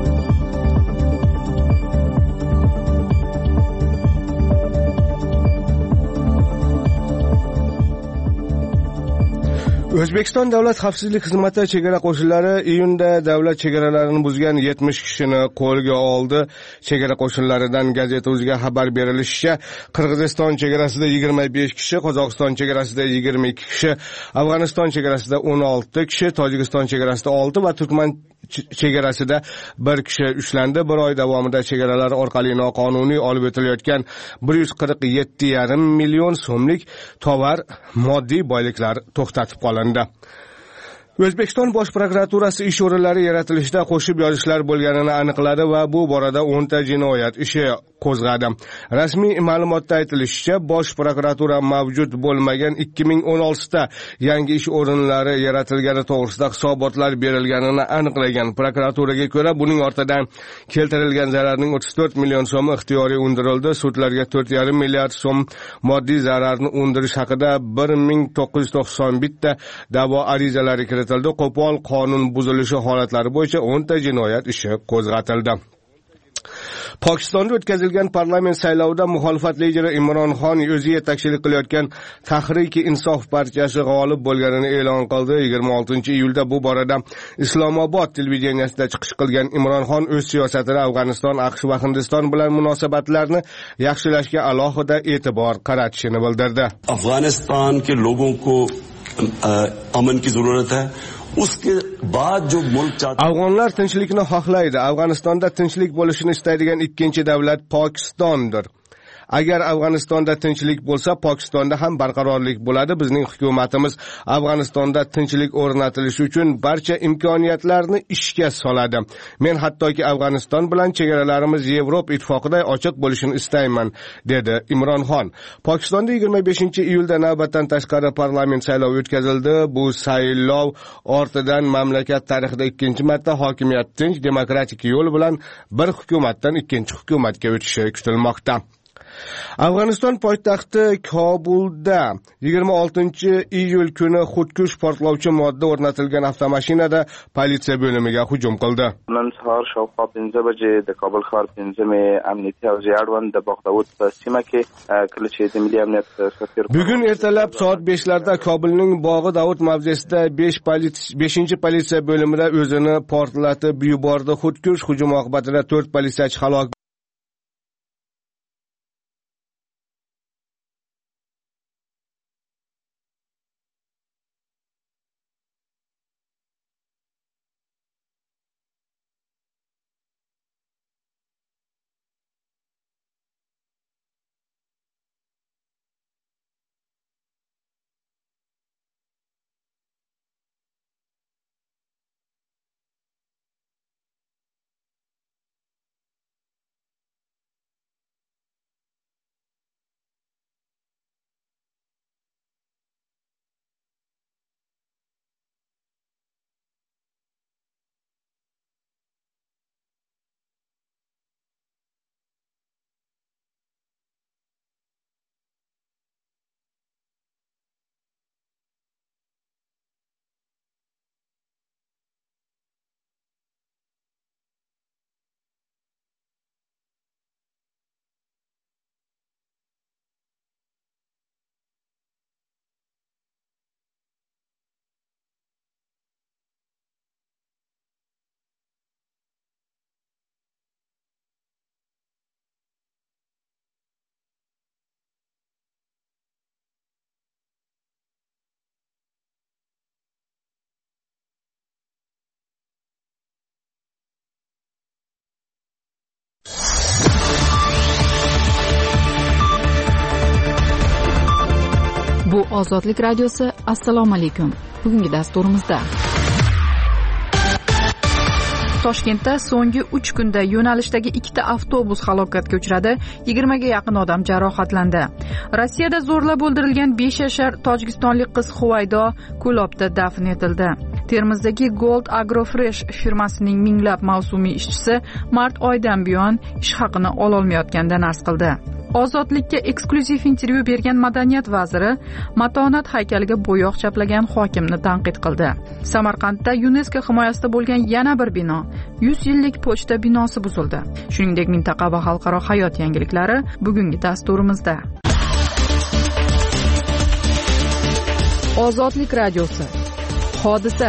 O'zbekiston Davlat xavfsizlik xizmati chegara qo'shinlari iyunda davlat chegaralarini buzgan yetmish kishini qo'lga oldi. Chegara qo'shinlaridan Gazeta.uzga xabar berilishicha, Qirg'iziston chegarasida yigirma besh kishi, Qozog'iston chegarasida yigirma ikki kishi, Afg'oniston chegarasida o'n olti kishi, Tojikiston chegarasida olti va Turkman chegarasida bir kishi ushlandi. Bir oy davomida chegaralar orqali noqonuniy olib o'tilayotgan bir yuz qirq yetti yarim million so'mlik tovar, moddiy boyliklar to'xtatib qolindi. O'zbekiston Bosh prokuraturasi ish o'rinlari yaratilishida qo'shib yozishlar bo'lganini aniqladi va bu borada o'nta jinoyat ishi qo'zg'adi. Rasmiy ma'lumotda aytilishicha, Bosh prokuratura mavjud bo'lmagan ikki ming o'n olti ta yangi ish o'rinlari yaratilgani to'g'risida hisobotlar berilganini aniqlagan. Prokuraturaga ko'ra, buning ortidan keltirilgan zararning o'ttiz to'rt million so'mi ixtiyoriy undirildi. Sudlarga to'rt yarim milliard so'm moddiy zararni undirish haqida bir ming to'qqiz yuz to'qson bir ta da'vo arizalari kiritildi. Qo'pol qonun buzilishi holatlari bo'yicha o'nta jinoyat ishi qo'zg'atildi. Pokistonda o'tkazilgan parlament saylovida muxolifat lideri Imron Xon o'zi yetakchilik qilayotgan Tahrik-i-Insof partiyasi g'olib bo'lganini e'lon qildi. yigirma oltinchi iyulda bu borada Islomobod televideniyasida chiqish qilgan Imron Xon o'z siyosatida Afg'oniston, AQSh va Hindiston bilan munosabatlarni yaxshilashga alohida e'tibor qaratishini bildirdi. Afg'oniston ke logon ko aman ki zarurat hai. Afg'onlar tinchlikni xohlaydi. Afg'onistonda tinchlik bo'lishini istaydigan ikkinchi davlat Pokistondir. Agar Afg'onistonda tinchlik bo'lsa, Pokistonda ham barqarorlik bo'ladi. Bizning hukumatimiz Afg'onistonda tinchlik o'rnatilishi uchun barcha imkoniyatlarni ishga soladi. Men hattoki Afg'oniston bilan chegaralarimiz Yevropa ittifoqiday ochiq bo'lishini istayman, dedi Imron Xon. Pokistonda yigirma beshinchi iyulda navbatdan tashqari parlament saylovi o'tkazildi. Bu saylov ortidan mamlakat tarixida ikkinchi marta hokimiyat tinch demokratik yo'l bilan bir hukumatdan ikkinchi hukumatga o'tishi kutilmoqda. Afg'oniston poytaxti Kobulda yigirma oltinchi iyul kuni xudkush portlovchi modda o'rnatilgan avtomashinada politsiya bo'limiga hujum qildi. نن سهار شاوخوا پنځه بجې د کابل ښار پنځمې امنیتي حوزې اړوند د بغداد په سیمه کې کله چې د ملي امنیت سفیر bugun ertalab soat beshlarda Kobulning Bog'i Davud mavzesida beshinchi politsiya bo'limida o'zini portlatib yubordi. Xudkush hujum oqibatida to'rt politsiyachi halok Bu Ozodlik radiosi. Assalomu alaykum. Bugungi dasturimizda Toshkentda so'nggi uch kunda yo'nalishdagi ikkita avtobus halokatga uchradi, yigirmaga yaqin odam jarohatlandi. Rossiyada zo'rlab o'ldirilgan besh yashar tojikistonlik qiz Huvaydo Kulobda dafn etildi. Termizdagi Gold Agrofresh firmasining minglab mavsumiy ishchisi mart oyidan buyon ish haqini ololmayotganidan arz qildi. Ozodlikka eksklyuziv intervyu bergan madaniyat vaziri matonat haykaliga bo'yoq chaplagan hokimni tanqid qildi. Samarqandda UNESCO himoyasida bo'lgan yana bir bino, yuz yillik pochta binosi buzildi. Shuningdek, mintaqa va xalqaro hayot yangiliklari bugungi dasturimizda. Ozodlik radiosi. Hodisa.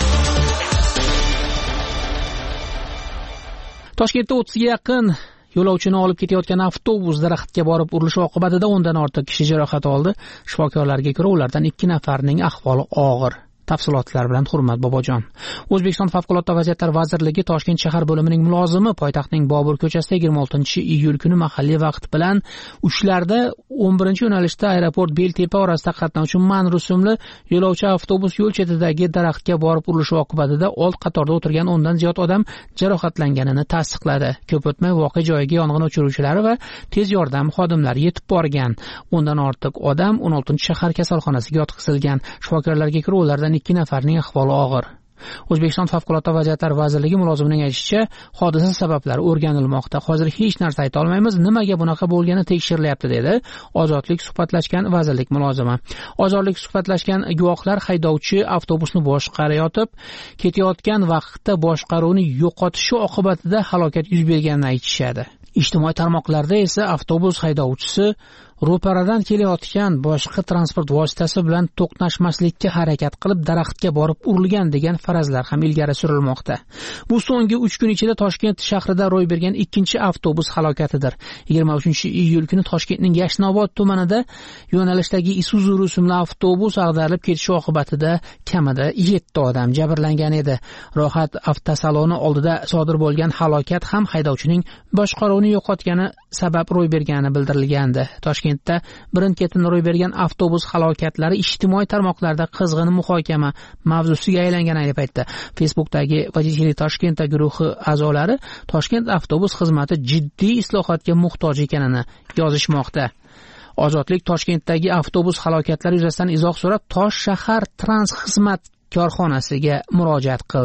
Toshkentda o'ttizga yaqin yo'lovchini olib ketayotgan avtobus daraxtga borib urilishi oqibatida o'ndan ortiq kishi jarohat oldi. Shifokorlarga ko'ra, ulardan ikki nafarining ahvoli og'ir. Tafsilotlar bilan Hurmat Bobojon. O'zbekiston Favqulodda vaziyatlar vazirligi Toshkent shahar bo'limining mulozimi poytaxtning Bobur ko'chasida yigirma oltinchi iyul kuni mahalliy vaqt bilan uchlarda o'n birinchi yo'nalishda aeroport Beltepa orasida qatnovchi man rusumli yo'lovchi avtobus yo'l chetidagi daraxtga borib urilishi oqibatida old qatorda o'tirgan o'ndan ziyod odam jarohatlanganini tasdiqladi. Ko'p o'tmay voqea joyiga yong'in o'chiruvchilari va tez yordam xodimlari yetib borgan. O'ndan ortiq odam o'n oltinchi shahar kasalxonasiga yotqizilgan. Shifokorlarga ko'ra, ulardan ikki nafarining ahvoli og'ir. O'zbekiston Favqulodda vaziyatlar vazirligi mulozimining aytishicha, hodisa sabablari o'rganilmoqda. Hozir hech narsa ayta olmaymiz, nimaga bunaqa bo'lgani tekshirilyapti, dedi Ozodlik suhbatlashgan vazirlik mulozimi. Ozodlik suhbatlashgan guvohlar haydovchi avtobusni boshqarayotib, ketayotgan vaqtda boshqaruvni yo'qotishi oqibatida halokat yuz berganini aytishadi. Ijtimoiy tarmoqlarda esa avtobus haydovchisi ro'paradan kelayotgan boshqa transport vositasi bilan to'qnashmaslikka harakat qilib daraxtga borib urilgan degan farazlar ham ilgari surilmoqda. Bu so'nggi uch kun ichida Toshkent shahrida ro'y bergan ikkinchi avtobus halokatidir. yigirma uchinchi iyul kuni Toshkentning Yashnobod tumanida yo'nalishdagi Isuzu rusumli avtobus ag'darilib ketishi oqibatida kamida yetti odam jabrlangan edi. Rohat avtosaloni oldida sodir bo'lgan halokat ham haydovchining boshqaruvni yo'qotgani sabab ro'y bergani bildirilgandi. Toshkentda birin-ketin ro'y bergan avtobus halokatlari ijtimoiy tarmoqlarda qizg'in muhokama mavzusiga aylangan ayni paytda. Facebookdagi Vodители Toshkentda guruhi a'zolari Toshkent avtobus xizmati jiddiy islohotga muhtoj ekanini yozishmoqda. Ozodlik Toshkentdagi avtobus halokatlari yuzasidan izoh so'rab Tosh shahar trans xizmat korxonasiga murojaat qildi.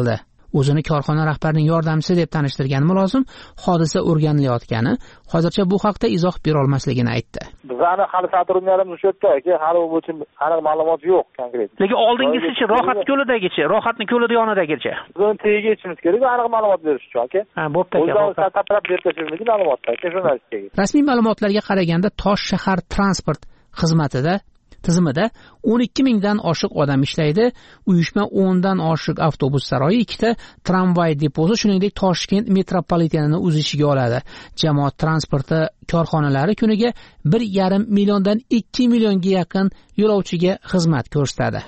o'zini korxona rahbarining yordamchisi deb tanishtirgan mulozim hodisa o'rganilayotgani, hozircha bu haqda izoh bera olmasligini aytdi. Bizani hali sotrudniklarimiz o'sha yerda, hali bu bo'yicha aniq ma'lumot yo'q konkret. Lekin oldingisichi, Rohat ko'lidagicha, Rohatning ko'lida yonidagicha. Buni tagiga yetishimiz kerak, aniq ma'lumot berish uchun, aka. Ha, bo'pti aka. O'zimiz tatlab berib tashlaymiz ma'lumotni, aka, jurnalistga. Rasmiy ma'lumotlarga qaraganda Tosh shahar transport xizmatida tizimida o'n ikki mingdan oshiq odam ishlaydi. Uyushma o'ndan oshiq avtobus saroyi, ikkita tramvay deposi, shuningdek Toshkent metropolitenini o'z ichiga oladi. Jamoat transporti korxonalari kuniga bir yarim milliondan ikki millionga yaqin yo'lovchiga xizmat ko'rsatadi.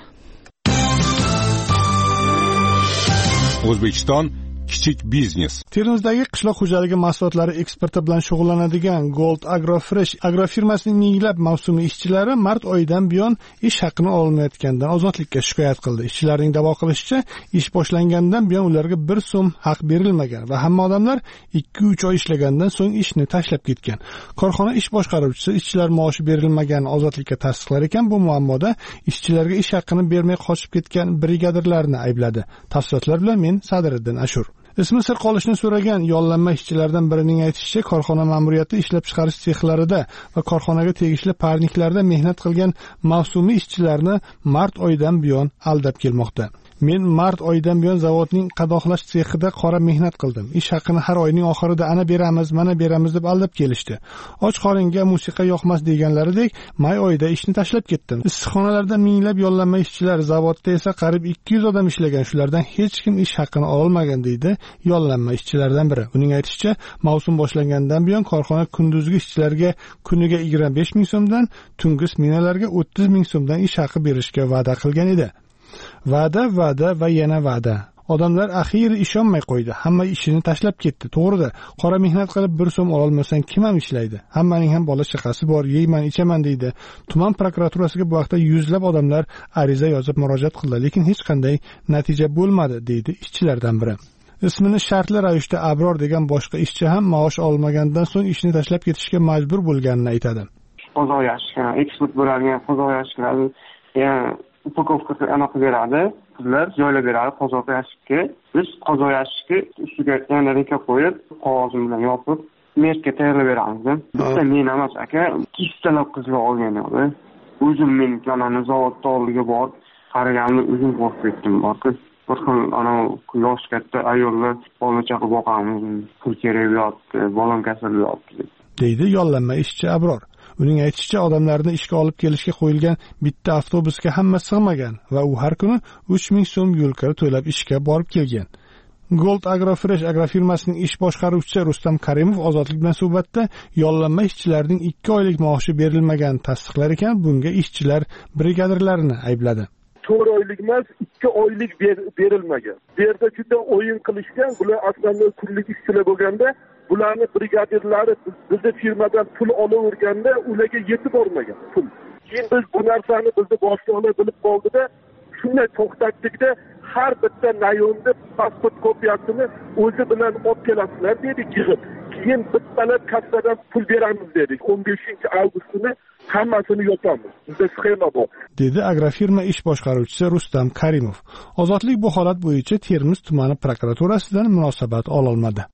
O'zbekiston kichik biznes. Termizdagi qishloq xo'jaligi mahsulotlari eksporti bilan shug'ullanadigan Gold Agrofresh agrofirmasining minglab mavsumiy ishchilari mart oyidan buyon ish haqini olmayotganidan ozodlikka shikoyat qildi. Ishchilarning da'vo qilishicha, ish boshlangandan buyon ularga bir so'm haq berilmagan va hamma odamlar ikki uch oy ishlagandan so'ng ishni tashlab ketgan. Korxona ish boshqaruvchisi ishchilar maoshi berilmagan ozodlikka tasdiqlar ekan, bu muammoda ishchilarga ish haqini bermay qochib ketgan brigadirlarni aybladi. Tafsilotlar bilan men Sadiriddin Ashur. Ismi sir qolishni so'ragan yollanma ishchilardan birining aytishicha, korxona ma'muriyati ishlab chiqarish sexlarida va korxonaga tegishli parniklarda mehnat qilgan mavsumiy ishchilarni mart oyidan buyon aldab kelmoqda. Men mart oyidan buyon zavodning qadoqlash sexida qora mehnat qildim. Ish haqini har oyning oxirida ana beramiz, mana beramiz deb aldab kelishdi. Och qoringa musiqa yoqmas deganlaridek, may oyida ishni tashlab ketdim. Issiqxonalarda minglab yollanma ishchilar, zavodda esa qariyb ikki yuz odam ishlagan. Shulardan hech kim ish haqini olmagan deydi yollanma ishchilardan biri. Uning aytishicha, mavsum boshlangandan buyon korxona kunduzgi ishchilarga kuniga yigirma besh ming so'mdan, tungi smenalarga o'ttiz ming so'mdan ish haqi berishga va'da qilgan edi. Va'da, va'da va yana va'da. Odamlar axiyri ishonmay qo'ydi. Hamma ishini tashlab ketdi. To'g'ri-da, qora mehnat qilib bir so'm ola olmasang kim ham ishlaydi? Hammaning ham bola chaqasi bor, yeyman, ichaman deydi. Tuman prokuraturasiga bu vaqtda yuzlab odamlar ariza yozib murojaat qildi, lekin hech qanday natija bo'lmadi, deydi ishchilardan biri. Ismini shartli ravishda Abror degan boshqa ishchi ham maosh olmagandan so'ng ishni tashlab ketishga majbur bo'lganini aytadi. Qozoq yashiklar, eksport bo'ladigan qozoq yashiklar, ya'ni upakovka anaqa beradi, qizlar joylab beradi qozoq yashikka. Biz qozoq yashikni ustiga yana reka qo'yib, qog'oz bilan yopib, merkka tayyorlab beramiz. Bitta men emas aka, ikkistalab qizlar olgan edi. O'zim men planani zavodda oldiga borib, qaraganimda o'zim qo'rqib ketdim. Borku, bir xil ana yosh katta ayollar bola chaqa boqamiz, pul kerak bo'lyapti, bolam kasal bo'lyapti, deydi yollanma ishchi Abror. Uning aytishicha, odamlarni ishga olib kelishga qo'yilgan bitta avtobusga hamma sig'magan va u har kuni uch ming so'm yo'l kira to'lab ishga borib kelgan. Gold Agrofresh agrofirmasining ish boshqaruvchisi Rustam Karimov ozodlik bilan suhbatda yollanma ishchilarning ikki oylik maoshi berilmagan tasdiqlar ekan, bunga ishchilar brigadirlarini aybladi. to'rt oylik emas, ikki oylik berilmagan. Bu yerda juda o'yin qilishgan, bular aslida kunlik ishchilar bo'lganda bularni brigadirlari bizni firmadan pul olaverganda ularga yetib bormagan pul. Keyin biz bu narsani bizni boshliqlar bilib qoldida, shunday to'xtatdikda har bitta rayonda pasport kopiyasini o'zi bilan olib kelasizlar dedik yig'ib. Keyin bittalar kassadan pul beramiz dedik. o'n beshinchi avgust kuni hammasini yopamiz. Bizda sxema bor, dedi agrofirma ish boshqaruvchisi Rustam Karimov. Ozodlik bu holat bo'yicha Termiz tumani prokuraturasidan munosabat ololmadi.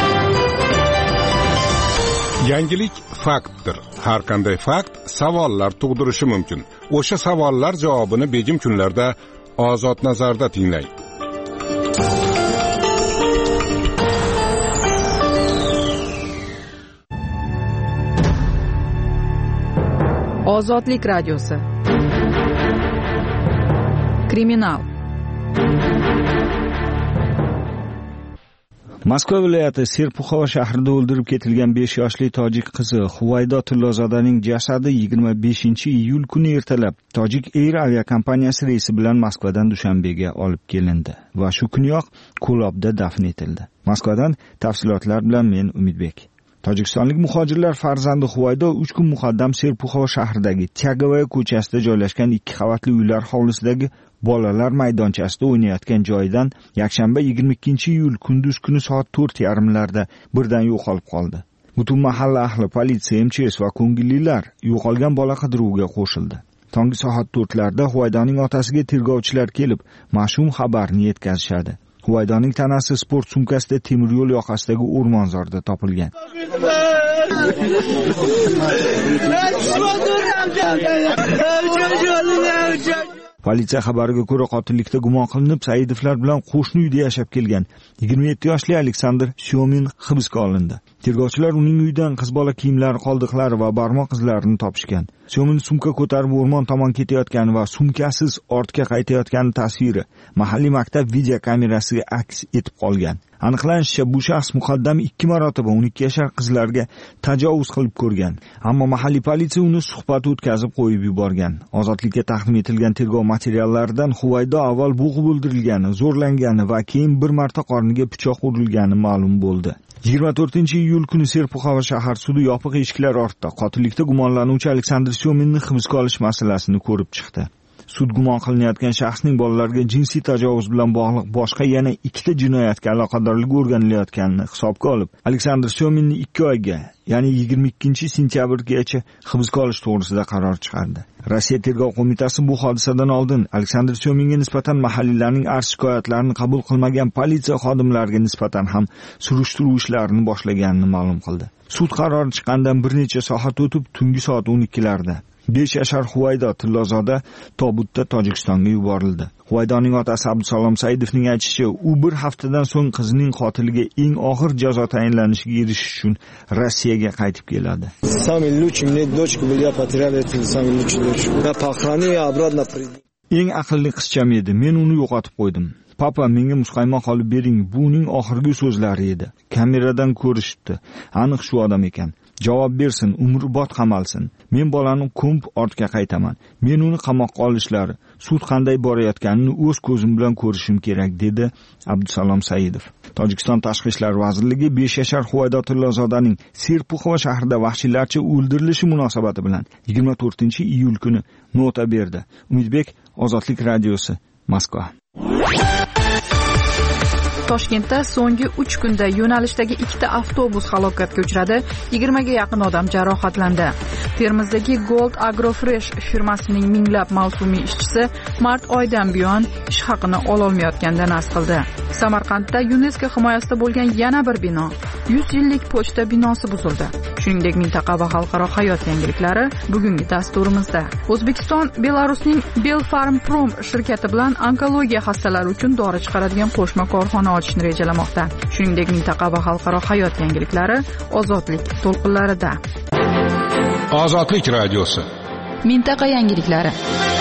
Yangilik faktdir. Har qanday fakt savollar tug'dirishi mumkin. O'sha savollar javobini begim kunlarda Ozod nazarda tinglang. Ozodlik radiosi. Kriminal. Moskva viloyati Serpuxova shahrida o'ldirib ketilgan besh yoshli tojik qizi Huvaydo Tillozodaning jasadi yigirma beshinchi iyul kuni ertalab Tojik Air aviakompaniyasi reysi bilan Moskvadan Dushanbega olib kelindi va shu kuniyoq Ko'lobda dafn etildi. Moskvadan tafsilotlar bilan men Umidbek. Tojikistonlik muhojirlar farzandi Huvaydo uch kun muqaddam Serpuxova shahridagi Tyagavaya ko'chasida joylashgan ikki qavatli uylar hovlisidagi bolalar maydonchasida o'ynayotgan joyidan yakshanba yigirma ikkinchi iyul kunduz kuni soat to'rt yarim larda birdan yo'qolib qoldi. Butun mahalla ahli, politsiya, M Ch S va ko'ngillilar yo'qolgan bola qidiruviga qo'shildi. Tongi soat to'rtlarda Huvaydoning otasiga tergovchilar kelib, mash'um xabarni yetkazishadi. Huvaydoning tanasi sport sumkasida temir yo'l yoqasidagi o'rmonzorda topilgan. Politsiya xabariga ko'ra, qotillikda gumon qilinib Saidovlar bilan qo'shni uyda yashab kelgan yigirma yetti yoshli Aleksandr Syomin hibsga olindi. Tergovchilar uning uyidan qiz bola kiyimlari, qoldiqlari va barmoq izlarini topishgan. Syomin sumka ko'tarib o'rmon tomon ketayotgani va sumkasiz ortga qaytayotgani tasviri mahalliy maktab video kamerasiga aks etib qolgan. Aniqlanishicha, bu shaxs muqaddam ikki marotaba o'n ikki yashar qizlarga tajovuz qilib ko'rgan, ammo mahalliy politsiya uni suhbat o'tkazib qo'yib yuborgan. Ozodlikka taqdim etilgan tergov materiallaridan Huvaydo avval bo'g'ib o'ldirilgani, zo'rlangani va keyin bir marta qorniga pichoq urilgani ma'lum bo'ldi. yigirma to'rtinchi iyul kuni Serpuxova shahar sudi yopiq eshiklar ortida qotillikda gumonlanuvchi Aleksandr Syominni hibsga olish masalasini ko'rib chiqdi. Sud gumon qilinayotgan shaxsning bolalarga jinsiy tajovuz bilan bog'liq boshqa yana ikkita jinoyatga aloqadorligi o'rganilayotganini hisobga olib, Aleksandr Syominni ikki oyga, ya'ni yigirma ikkinchi sentyabrgacha hibsga olish to'g'risida qaror chiqardi. Rossiya tergov qo'mitasi bu hodisadan oldin Aleksandr Syominga nisbatan mahalliylarning arz shikoyatlarini qabul qilmagan politsiya xodimlariga nisbatan ham surishtiruv ishlarini boshlaganini ma'lum qildi. Sud qarori chiqqandan bir necha soat o'tib, tungi soat o'n ikkilarda besh yashar Huvaydo Tillozoda tobutda Tojikistonga yuborildi. Huvaydoning otasi Abdusalom Saidovning aytishicha, u bir haftadan so'ng qizining qotiliga eng og'ir jazo tayinlanishiga erishish uchun Rossiyaga qaytib keladi. Eng aqlli qizcham edi, men uni yo'qotib qo'ydim. Papa, menga muzqaymoq olib bering, bu uning oxirgi so'zlari edi. Kameradan ko'rishibdi. Aniq shu odam ekan. Javob bersin, umrbod qamalsin. Men bolani ko'mib ortga qaytaman. Men uni qamoqqa olishlari, sud qanday borayotganini o'z ko'zim bilan ko'rishim kerak, dedi Abdusalom Saidov. Tojikiston Tashqi ishlar vazirligi besh yashar Huvaydo Tillozodaning Serpuxova shahrida vahshiylarcha o'ldirilishi munosabati bilan yigirma to'rtinchi iyul kuni nota berdi. Umidbek, Ozodlik radiosi, Moskva. Toshkentda so'nggi uch kunda yo'nalishdagi ikkita avtobus halokatga uchradi, yigirmaga yaqin odam jarohatlandi. Termizdagi Gold Agrofresh firmasining minglab mavsumiy ishchisi mart oyidan buyon ish haqini ololmayotganidan nas qildi. Samarqandda UNESCO himoyasida bo'lgan yana bir bino, yuz yillik pochta binosi buzildi. Shuningdek, mintaqa va xalqaro hayot yangiliklari bugungi dasturimizda. O'zbekiston Belarusning Belfarmprom shirkati bilan onkologiya xastalari uchun dori chiqaradigan qo'shma korxona ochishni rejalamoqda. Shuningdek, mintaqa va xalqaro hayot yangiliklari Ozodlik to'lqinlarida. Ozodlik radiosi. Mintaqa yangiliklari.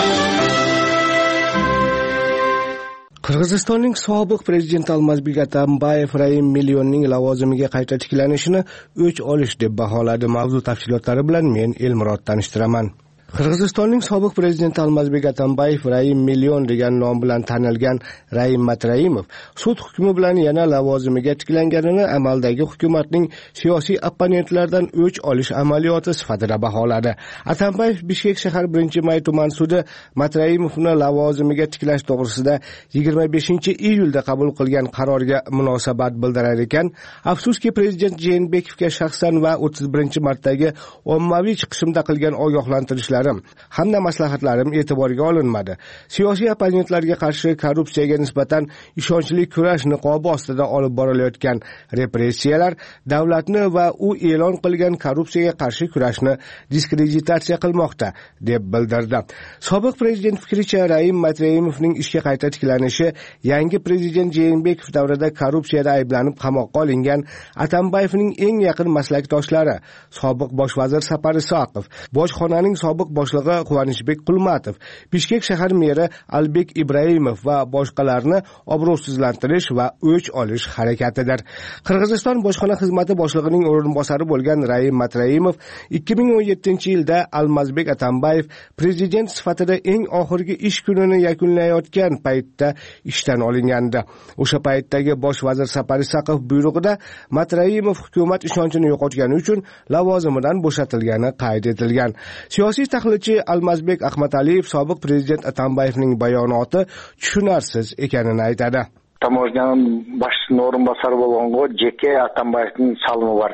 Qirg'izistonning sobiq prezidenti Almazbek Atambayev Raim Millionning lavozimiga qayta tiklanishini o'ch olish deb baholadi. Mavzu tafsilotlari bilan men Elmurod tanishtiraman. Qirg'izistonning sobiq prezidenti Almazbek Atambayev Raim Million degan nom bilan tanilgan Raim Matraimov sud hukmi bilan yana lavozimiga tiklanganini amaldagi hukumatning siyosiy opponentlaridan o'ch olish amaliyoti sifatida baholadi. Atambayev Bishkek shahar birinchi may tuman sudi Matraimovni lavozimiga tiklash to'g'risida yigirma beshinchi iyulda qabul qilgan qarorga munosabat bildirar ekan, afsuski prezident Jeenbekovga shaxsan va o'ttiz birinchi martdagi ommaviy chiqishimda qilgan ogohlantirishlar hamda maslahatlarim e'tiborga olinmadi. Siyosiy opponentlarga qarshi korrupsiyaga nisbatan ishonchli kurash niqobi ostida olib borilayotgan repressiyalar davlatni va u e'lon qilgan korrupsiyaga qarshi kurashni diskreditatsiya qilmoqda, deb bildirdi. Sobiq prezident fikricha, Raim Matraimovning ishga qayta tiklanishi yangi prezident Jeenbekov davrida korrupsiyada ayblanib qamoqqa olingan Atambayevning eng yaqin maslakdoshlari, sobiq bosh vazir Sapar Isoqov, bojxonaning sobiq boshlig'i Quvonishbek Qulmatov, Bishkek shahar meri Albek Ibrahimov va boshqalarni obro'sizlantirish va o'ch olish harakatidir. Qirg'iziston bojxona xizmati boshlig'ining o'rinbosari bo'lgan Raim Matraimov ikki ming o'n yettinchi yilda Almazbek Atambayev prezident sifatida eng oxirgi ish kunini yakunlayotgan paytda ishdan olingandi. O'sha paytdagi bosh vazir Sapar Isoqov buyrug'ida Matraimov hukumat ishonchini yo'qotgani uchun lavozimidan bo'shatilgani qayd etilgan. Siyosiy tahlilchi Almazbek Ahmadaliyev sobiq prezident Atambayevning bayonoti tushunarsiz ekanini aytadi. Tamoshgan boshliqning o'rinbosari bo'lgan Jeke Atambayevning salimi bor.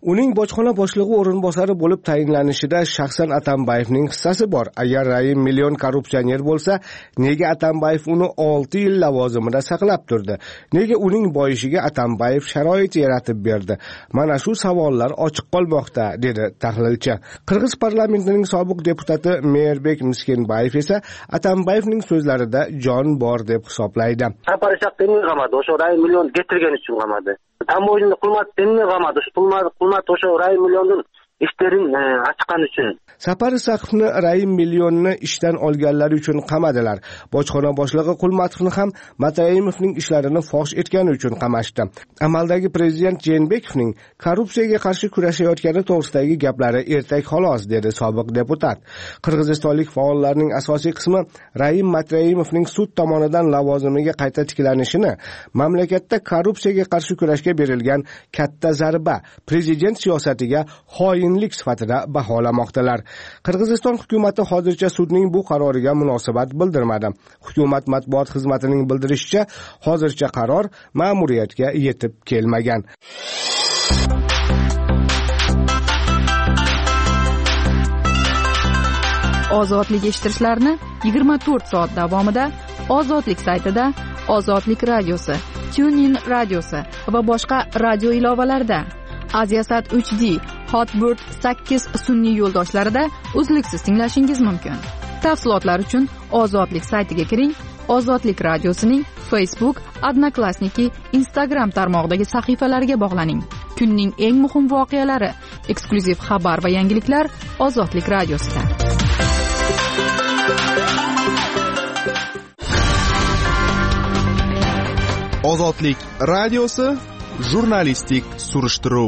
Uning bojxona boshlig'i o'rinbosari bo'lib tayinlanishida shaxsan Atambayevning hissasi bor. Agar Raim million korrupsioner bo'lsa, nega Atambayev uni olti yil lavozimida saqlab turdi? Nega uning boyishiga Atambayev sharoit yaratib berdi? Mana shu savollar ochiq qolmoqda, dedi tahlilchi. Qirg'iz parlamentining sobiq deputati Meyerbek Miskinbayev esa Atambayevning so'zlarida jon bor deb hisoblaydi. Saparishaqni qamadi, o'sha Raim million getirgan uchun qamadi. Tamboyni qilmadi, denni qamadi. Qilmadi, qilmadi o'sha Raim millionning ishlerin ochgan uchun. Sapar Saqfni Raim millionni ishdan olganlari uchun qamadilar. Bojxona boshlig'i Qulmatovni ham Matayimovning ishlarini fosh etgani uchun qamashdi. Amaldagi prezident Jeenbekovning korrupsiyaga qarshi kurashayotgani to'g'risidagi gaplari ertak xolos, dedi sobiq deputat. Qirg'izistonlik faollarning asosiy qismi Raim Matayimovning sud tomonidan lavozimiga qayta tiklanishini mamlakatda korrupsiyaga qarshi kurashga berilgan katta zarba, prezident siyosatiga xoinlik sifatida baholamoqdalar. Qirg'iziston hukumati hozircha sudning bu qaroriga munosabat bildirmadi. Hukumat matbuot xizmatining bildirishicha, hozircha qaror ma'muriyatga yetib kelmagan. Ozodlik eshittirishlarni yigirma to'rt soat davomida Ozodlik saytida, Ozodlik radiosi, TuneIn radiosi va boshqa radio ilovalarida, Aziasat uch D, Hotbird sakkiz sun'iy yo'ldoshlarida uzluksiz tinglashingiz mumkin. Tafsilotlar uchun Ozodlik saytiga kiring. Ozodlik radiosining Facebook, Odnoklassniki, Instagram tarmog'idagi sahifalariga bog'laning. Kunning eng muhim voqealari, eksklyuziv xabar va yangiliklar Ozodlik radiosida. Ozodlik radiosi jurnalistik surishtiruv.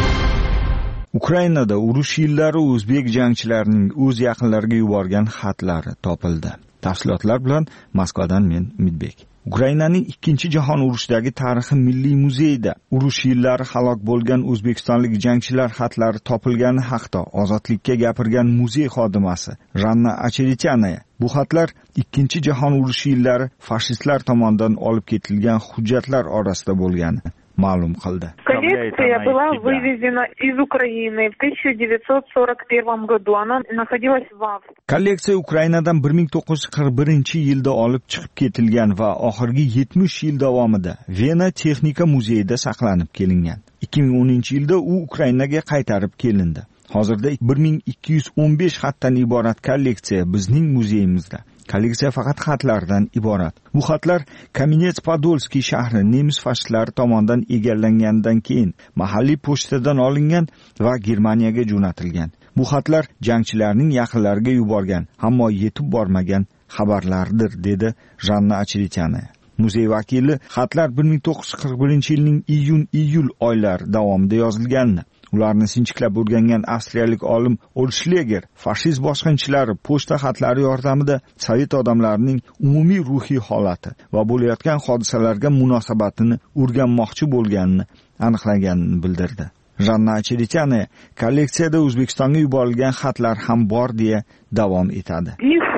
Ukrainada urush yillari o'zbek jangchilarining o'z yaqinlariga yuborgan xatlari topildi. Tafsilotlar bilan Moskvadan men Umidbek. Ukrainaning ikkinchi jahon urushidagi tarixi milliy muzeyida urush yillari halok bo'lgan o'zbekistonlik jangchilar xatlari topilgani haqida ozodlikka gapirgan muzey xodimasi Janna Acherityana bu xatlar ikkinchi jahon urushi yillari fashistlar tomonidan olib ketilgan hujjatlar orasida bo'lgani ma'lum qildi. Коллекция была вывезена из Украины в тысяча девятьсот сорок первом году. Она находилась в Австрии. Kolleksiya Ukrainadan bir ming to'qqiz yuz qirq birinchi yilda olib chiqib ketilgan va oxirgi yetmish yil davomida Vena texnika muzeyida saqlanib kelingan. ikki ming o'ninchi yilda u Ukrainaga qaytarib kelindi. Hozirda bir ming ikki yuz o'n besh xatdan iborat kolleksiya bizning muzeyimizda. Kolleksiya faqat xatlardan iborat. Bu xatlar Kamenets-Podolskiy shahri nemis fashistlari tomonidan egallangandan keyin mahalliy pochtadan olingan va Germaniyaga jo'natilgan. Bu xatlar jangchilarning yaqinlariga yuborgan, ammo yetib bormagan xabarlardir, dedi Janna Acherityana. Muzey vakili xatlar bir ming to'qqiz yuz qirq birinchi yilning iyun-iyul oylari davomida yozilganini, ularni sinchiklab o'rgangan avstriyalik olim Olshleger fashist bosqinchilari pochta xatlari yordamida sovet odamlarining umumiy ruhiy holati va bo'layotgan hodisalarga munosabatini o'rganmoqchi bo'lganini aniqlaganini bildirdi. Janna Acherityana kolleksiyada O'zbekistonga yuborilgan xatlar ham bor deya davom etadi.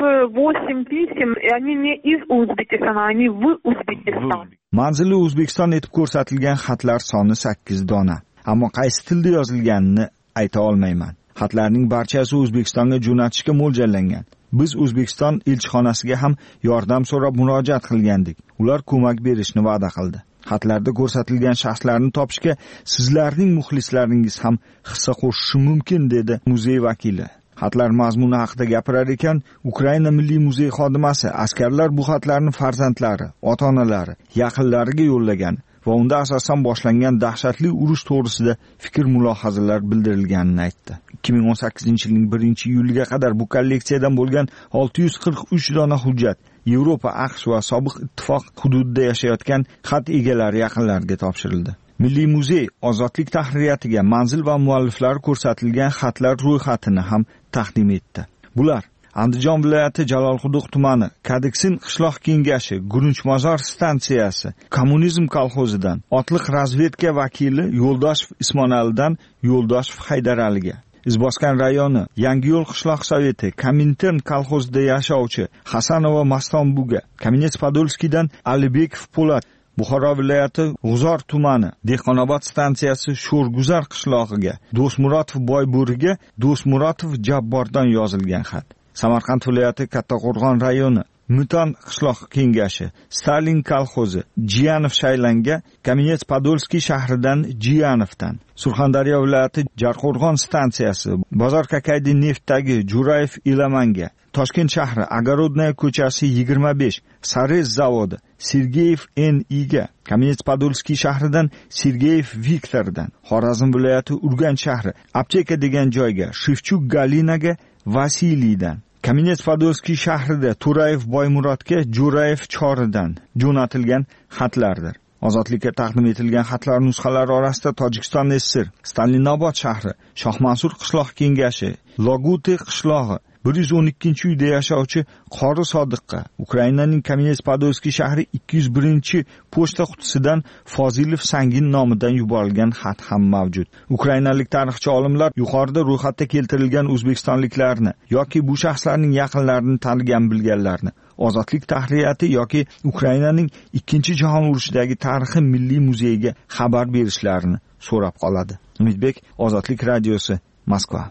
восемь писем, и они не из Узбекистана, они в Узбекистан. Manzili O'zbekiston etib ko'rsatilgan xatlar soni sakkiz dona. Ammo qaysi tilda yozilganini ayta olmayman. Xatlarning barchasi O'zbekistonga jo'natishga mo'ljallangan. Biz O'zbekiston elchixonasiga ham yordam so'rab murojaat qilgandik. Ular ko'mak berishni va'da qildi. Xatlarda ko'rsatilgan shaxslarni topishga sizlarning muxlislaringiz ham hissa qo'shishi mumkin, dedi muzey vakili. Xatlar mazmuni haqida gapirar ekan, Ukraina Milliy muzey xodimasi askarlar bu xatlarni farzandlari, ota-onalari, yaqinlariga yo'llagan va unda asosan boshlangan dahshatli urush to'g'risida fikr-mulohazalar bildirilganini aytdi. ikki ming o'n sakkizinchi yilning birinchi iyuliga qadar bu kolleksiyadan bo'lgan olti yuz qirq uch dona hujjat Yevropa, AQSh va sobiq ittifoq hududida yashayotgan xat egalari yaqinlariga topshirildi. Milliy muzey ozodlik tahririyatiga manzil va mualliflari ko'rsatilgan xatlar ro'yxatini ham taqdim etdi. Bular Andijon viloyati Jalolquduq tumani Kadiksin qishloq kengashi Gurunchmozor stansiyasi Kommunizm kolxozidan Otliq razvedka vakili Yo'ldoshev Ismonalidan Yo'ldoshev Haydaraliga, Izboskan rayoni Yangiyo'l qishloq soveti Komintern kolxozida yashovchi Hasanova Mastonbuga, Kamenets-Podolskiydan Alibekov Po'lat Buxoro viloyati G'uzor tumani Dehqonobod stansiyasi Sho'rguzar qishlog'iga Do'stmurodov Boybo'riga Do'stmurodov Jabbordan yozilgan xat. Samarqand viloyati Kattaqo'rg'on rayoni Mutan qishloq kengashi Stalin kolxozi Jiyanov Shaylanga Kamenets-Podolskiy shahridan Jiyanovdan. Surxondaryo viloyati Jarqo'rg'on stansiyasi Bozor Kakaydi neftdagi Jurayev Ilamanga. Toshkent shahri Agarodnaya ko'chasi yigirma besh Sarez zavodi Sergeyev N iga Kamenets-Podolskiy shahridan Sergeyev Viktordan. Xorazm viloyati Urganch shahri Apteka degan joyga Shevchuk Galinaga Vasiliydan. Kamenets-Podolskiy shahrida To'rayev Boymurodga Jo'rayev Choridan jo'natilgan xatlardir. Ozodlikka taqdim etilgan xatlar nusxalari orasida Tojikiston S S R, Stalinobod shahri, Shohmansur qishloq kengashi, Logute qishlog'i, bir yuz o'n ikkinchi uyda yashovchi Qori Sodiqqa Ukrainaning Kamenets-Podolskiy shahri ikki yuz birinchi pochta qutisidan Fozilov Sangin nomidan yuborilgan xat ham mavjud. Ukrainalik tarixchi olimlar yuqorida ro'yxatda keltirilgan o'zbekistonliklarni yoki bu shaxslarning yaqinlarini tanigan bilganlarni Ozodlik tahriyati yoki Ukrainaning ikkinchi jahon urushidagi tarixi milliy muzeyiga xabar berishlarini so'rab qoladi. Umidbek, Ozodlik radiosi, Moskva.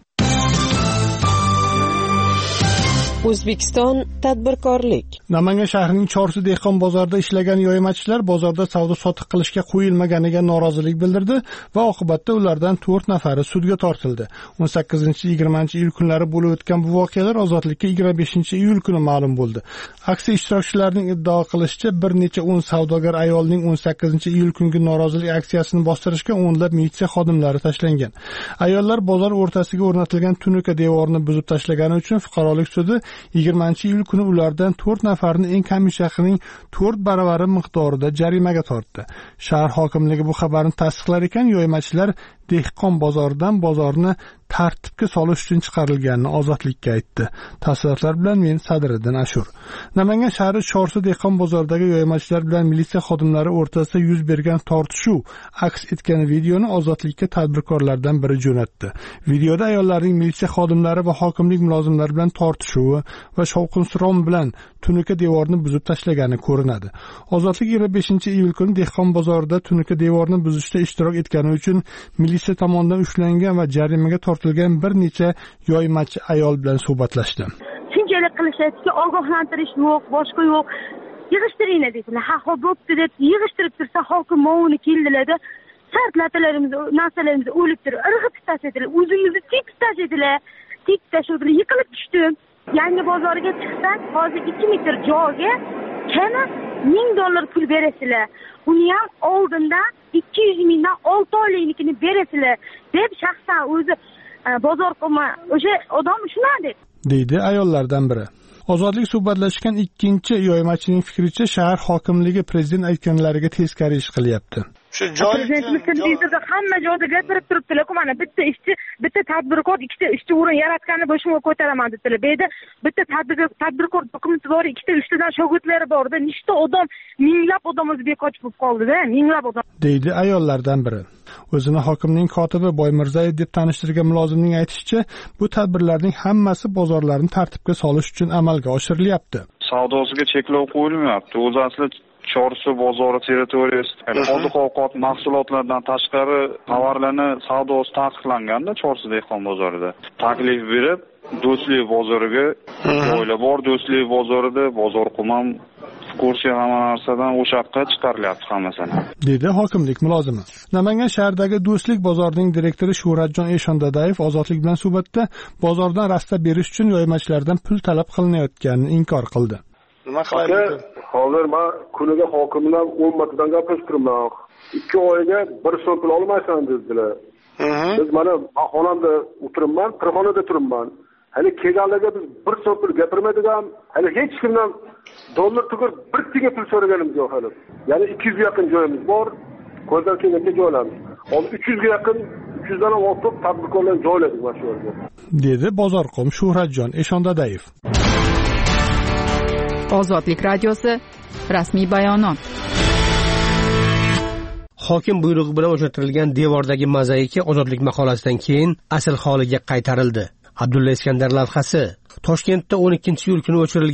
O'zbekiston tadbirkorlik. Namangan shahrining Chorsu dehqon bozorida ishlagan yoymachilar bozorda savdo sotiq qilishga qo'yilmaganiga norozilik bildirdi va oqibatda ulardan to'rt nafari sudga tortildi. o'n sakkizinchi yigirmanchi iyul kunlari bo'lib o'tgan bu voqealar Ozodlikka yigirma beshinchi iyul kuni ma'lum bo'ldi. Aksiya ishtirokchilarining iddao qilishicha, bir necha o'n savdogar ayolning o'n sakkizinchi iyul kungi norozilik aksiyasini bostirishga o'nlab militsiya xodimlari tashlangan. Ayollar bozor o'rtasiga o'rnatilgan tunuka devorni buzib tashlagani uchun fuqarolik sudi yigirmanchi iyul kuni ulardan to'rt nafarni eng kamish haqining to'rt baravari miqdorida jarimaga tortdi. Shahar hokimligi bu xabarni tasdiqlar ekan, yoymachilar dehqon bozoridan bozorni tartibga solish uchun chiqarilganini Ozodlikka aytdi. Tafsilotlar bilan men Sadriddin Ashur. Namangan shahri Chorsu dehqon bozoridagi yoymachilar bilan militsiya xodimlari o'rtasida yuz bergan tortishuv aks etgan videoni Ozodlikka tadbirkorlardan biri jo'natdi. Videoda ayollarning militsiya xodimlari va hokimlik mulozimlari bilan tortishuvi va shovqin-suron bilan tunuka devorni buzib tashlagani ko'rinadi. Ozodlik yigirma beshinchi iyul kuni dehqon bozorida tunuka devorni buzishda ishtirok etgani uchun militsiya tomonidan ushlangan va jarimaga tortilgan bir necha yoymachi ayol bilan suhbatlashdi. Shunchalik qilishdiki, ogohlantirish yo'q, boshqa yo'q. Yig'ishtiringlar dedilar. Ha, xo'p bo'pti deb yig'ishtirib tursa, hokim movuni keldilar-da, sartlatlarimiz, narsalarimiz o'lib turib, irg'itib tashladilar. O'zimizni tepib tashladilar. Tepib tashladilar, yiqilib tushdim. Yangi bozorga chiqsak, hozir ikki metr joyga kami ming dollar pul berasizlar. Uni ham oldindan ikki yuz mingdan olti oyliknikini berasizlar deb shaxsan o'zi bozor qilma o'sha odam shunday deydi ayollardan biri. Ozodlik suhbatlashgan ikkinchi yoymachining fikricha, shahar hokimligi prezident aytganlariga teskari ish qilyapti. Shu joy televizorda hamma joyda gapirib turibdilar-ku, mana bitta ishchi, bitta tadbirkor ikkita ishchi o'rin yaratganini boshimga ko'taraman dedilar. Bu yerda bitta tadbirkor dokumenti bor, ikkita uchtadan shogirdlari borda, nechta odam, minglab odam o'zi bekoch bo'lib qoldi-da, minglab odam, deydi ayollardan biri. O'zini hokimning kotibi Boymirzayev deb tanishtirgan mulozimning aytishicha, bu tadbirlarning hammasi bozorlarni tartibga solish uchun amalga oshirilyapti. Savdosiga cheklov qo'yilmayapti. O'zi asli Chorsu bozori territoriyasida oziq-ovqat mahsulotlaridan tashqari tovarlarni savdosi taqiqlanganda Chorsu dehqon bozorida taklif berib, Do'stlik bozoriga joylar bor, Do'stlik bozorida bozor qumam kursiya hamma narsadan o'sha yoqqa chiqarilyapti hammasini, dedi hokimlik mulozimi. Namangan shahridagi Do'stlik bozorining direktori Shuhratjon Eshondadayev Ozodlik bilan suhbatda bozordan rasta berish uchun yoymachilardan pul talab qilinayotganini inkor qildi. Nima qilaylik? Hozir men kuniga hokim bilan o'n martadan gaplashib turibman. ikki oyga bir so'm pul olmaysan dedilar. Biz mana xonamda o'tiribman, qirxonada turibman. Hali kelganlarga biz bir so'm pul gapirmaydigan, hali hech kimdan dollar tugur bir tiga pul so'raganimiz yo'q hali. Ya'ni ikki yuzga yaqin joyimiz bor, ko'zdan kelgancha joylarimiz. Hozir uch yuzga yaqin, uch yuzdan ortiq tadbirkorlar joyladik mana shu yerga, dedi bozorqom Shuhratjon Eshondadayev. Ozodlik radiosi rasmiy bayonot. Hokim buyrug'i bilan o'chirtirilgan devordagi mozaika Ozodlik maqolasidan keyin asl holiga qaytarildi. Abdulla Iskandar lavhasi. Toshkentda o'n ikkinchi iyul kuni o'chirilgan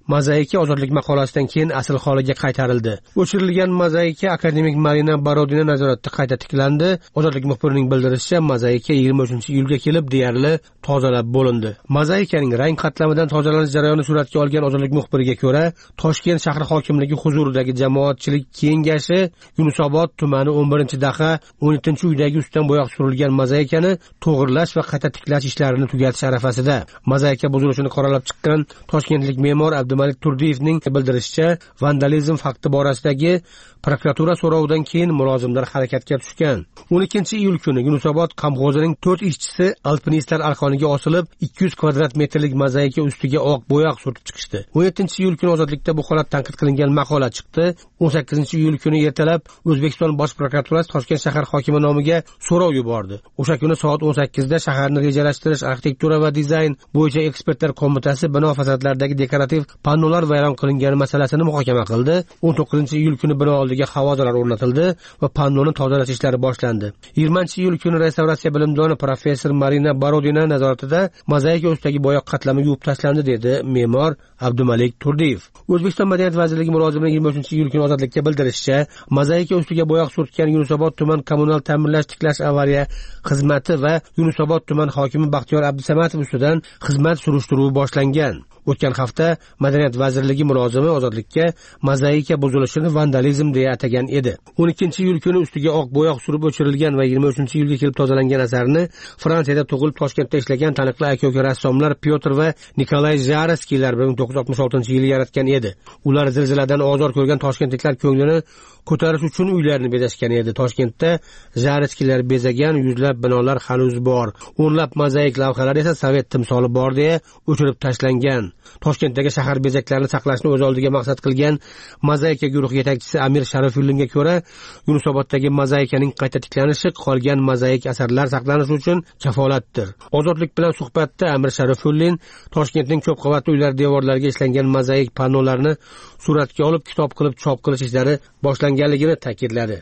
mozaika ozodlik maqolasidan keyin asl holiga qaytarildi. O'chirilgan mozaika akademik Marina Borodina nazoratida qayta tiklandi. Ozodlik muxbirining bildirishicha, mozaika yigirma uchinchi iyulga kelib deyarli tozalab bo'lindi. Mozaikaning rang qatlamidan tozalanish jarayoni suratga olgan ozodlik muxbiriga ko'ra, Toshkent shahar hokimligi huzuridagi jamoatchilik kengashi Yunusobod tumani o'n birinchi daqa o'n yettinchi uydagi ustidan bo'yoq surilgan mozaikani to'g'irlash va qayta tiklash ishlarini tugatish arafasida. Mozaika buzilishini qoralab chiqqan toshkentlik me'mor Abdumalik Turdiyevning bildirishicha, vandalizm fakti borasidagi prokuratura so'rovidan keyin mulozimlar harakatga tushgan. o'n ikkinchi iyul kuni Yunusobod kamxo'zining to'rt ishchisi alpinistlar arqoniga osilib ikki yuz kvadrat metrlik mozaika ustiga oq bo'yoq surtib chiqishdi. o'n yettinchi iyul kuni ozodlikda bu holat tanqid qilingan maqola chiqdi. o'n sakkizinchi iyul kuni ertalab O'zbekiston Bosh prokuraturasi Toshkent shahar hokimi nomiga so'rov yubordi. O'sha kuni soat o'n sakkizda shaharni rejalashtirish, arxitektura va dizayn bo'yicha ekspertlar qo'mitasi bino fasadlaridagi dekorativ pannolar vayron qilingani masalasini muhokama qildi. o'n to'qqizinchi iyul kuni bino oldiga havozalar o'rnatildi va pannoni tozalash ishlari boshlandi. yigirmanchi iyul kuni restavratsiya bilimdoni professor Marina Borodina nazoratida mozaika ustidagi bo'yoq qatlami yuvib tashlandi, dedi me'mor Abdumalik Turdiyev. O'zbekiston Madaniyat vazirligi mulozimining yigirma uchinchi iyul kuni ozodlikka bildirishicha, mozaika ustiga bo'yoq surtgan Yunusobod tuman kommunal ta'minlash tiklash avariya xizmati va Yunusobod tuman hokimi Baxtiyor Abdusamatov ustidan xizmat surishtiruvi boshlangan. O'tgan hafta Madaniyat vazirligi mulozimi ozodlikka mozaika buzilishini vandalizm deya atagan edi. o'n ikkinchi iyul kuni ustiga oq bo'yoq surib o'chirilgan va yigirma uchinchi iyulga kelib tozalangan asarni Fransiyada tug'ilib Toshkentda ishlagan taniqli aka-uka rassomlar Pyotr va Nikolay Zharskiylar bir ming to'qqiz yuz oltmish oltinchi yili yaratgan edi. Ular zilziladan ozor ko'rgan toshkentliklar ko'nglini ko'tarish uchun uylarni bezashgan edi. Toshkentda Zharskiylar bezagan yuzlab binolar hanuz bor. O'nlab mozaik lavhalar esa sovet timsoli bor deya o'chirib tashlangan. Toshkentdagi shahar bezaklarini saqlashni o'z oldiga maqsad qilgan mozaika guruhi yetakchisi Amir Sharifullinga ko'ra, Yunusoboddagi mozaikaning qayta tiklanishi qolgan mozaik asarlar saqlanishi uchun kafolatdir. Ozodlik bilan suhbatda Amir Sharifullin Toshkentning ko'p qavatli uylar devorlariga ishlangan mozaik pannolarni suratga olib kitob qilib chop qilish ishlari boshlanganligini ta'kidladi.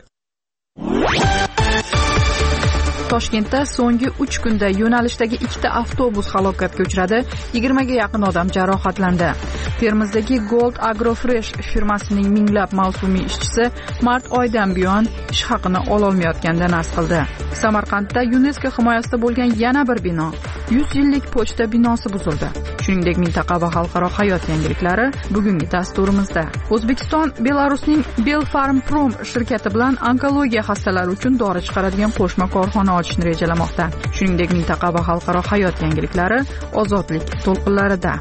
Toshkentda so'nggi uch kunda yo'nalishdagi ikkita avtobus halokatga uchradi, yigirmaga yaqin odam jarohatlandi. Termizdagi Gold Agrofresh firmasining minglab mavsumiy ishchisi mart oyidan buyon ish haqini ololmayotganidan nas qildi. Samarqandda UNESCO himoyasida bo'lgan yana bir bino, yuz yillik pochta binosi buzildi. Shuningdek, mintaqa va xalqaro hayot yangiliklari bugungi dasturimizda. O'zbekiston Belarusning Belfarmprom shirkati bilan onkologiya xastalari uchun dori chiqaradigan qo'shma korxona ochishni rejalamoqda. Shuningdek, mintaqa va xalqaro hayot yangiliklari ozodlik to'lqinlarida.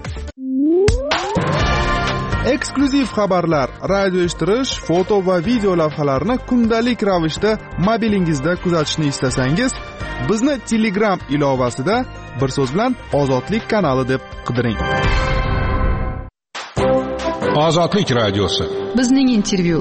Eksklyuziv xabarlar, radio eshittirish, foto va video lavhalarni kundalik ravishda mobilingizda kuzatishni istasangiz, bizni Telegram ilovasida bir so'z bilan Ozodlik kanali deb qidiring. Ozodlik radiosi. Bizning intervyu.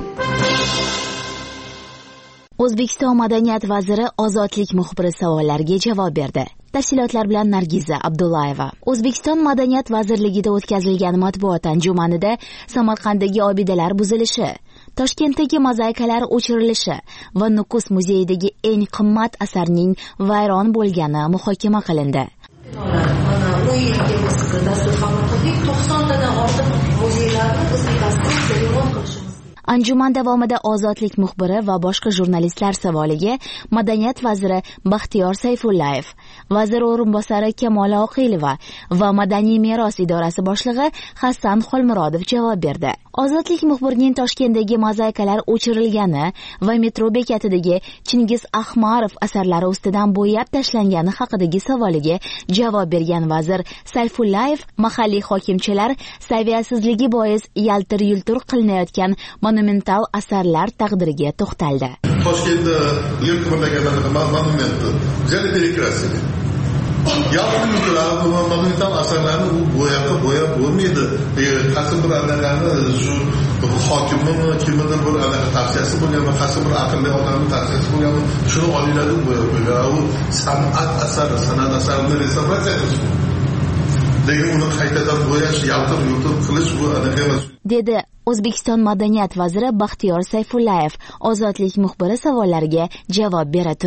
O'zbekiston Madaniyat vaziri ozodlik muxbiri savollariga javob berdi. Tafsilotlar bilan Nargiza Abdullayeva. O'zbekiston Madaniyat vazirligida o'tkazilgan matbuot anjumanida Samarqanddagi obidalar buzilishi, Toshkentdagi mozaikalar o'chirilishi va Nukus muzeyidagi eng qimmat asarning vayron bo'lgani muhokama qilindi. Bu yilgi biz dastur qabul qildik. to'qsontadan ortiq muzeylarni biz remont qilishimiz. Anjuman davomida ozodlik muxbiri va boshqa jurnalistlar savoliga Madaniyat vaziri Baxtiyor Sayfullayev, vazir o'rinbosari Kamola Oqilova va Madaniy meros idorasi boshlig'i Hasan Xolmurodov javob berdi. Ozodlik muxbirining Toshkentdagi mozaikalar o'chirilgani va metro bekatidagi Chingiz Ahmarov asarlari ustidan bo'yab tashlangani haqidagi savoliga javob bergan vazir Sayfullayev mahalliy hokimchilar saviyasizligi bois yaltir-yultir qilinayotgan monumental asarlar taqdiriga to'xtaldi. Toshkentda yurtimizdagi monumentni juda перекрасили. Yaltir yultirlar monumental asarlarni u bo'yaqqa bo'yab bo'lmaydi. Qaysi bir anaqani shu hokimning kimdir bir anaqa tavsiyasi bo'lgan va qaysi bir aqlli odamning tavsiyasi bo'lgan, shuni olinglar bo'yab qo'ygan. U san'at asari, san'at asarini restavratsiya qilish. Lekin uni qaytadan bo'yash, yaltir yultir qilish bu anaqa emas. Dedi O'zbekiston Madaniyat vaziri Baxtiyor Sayfullayev ozodlik muxbiri savollariga javob bera turib.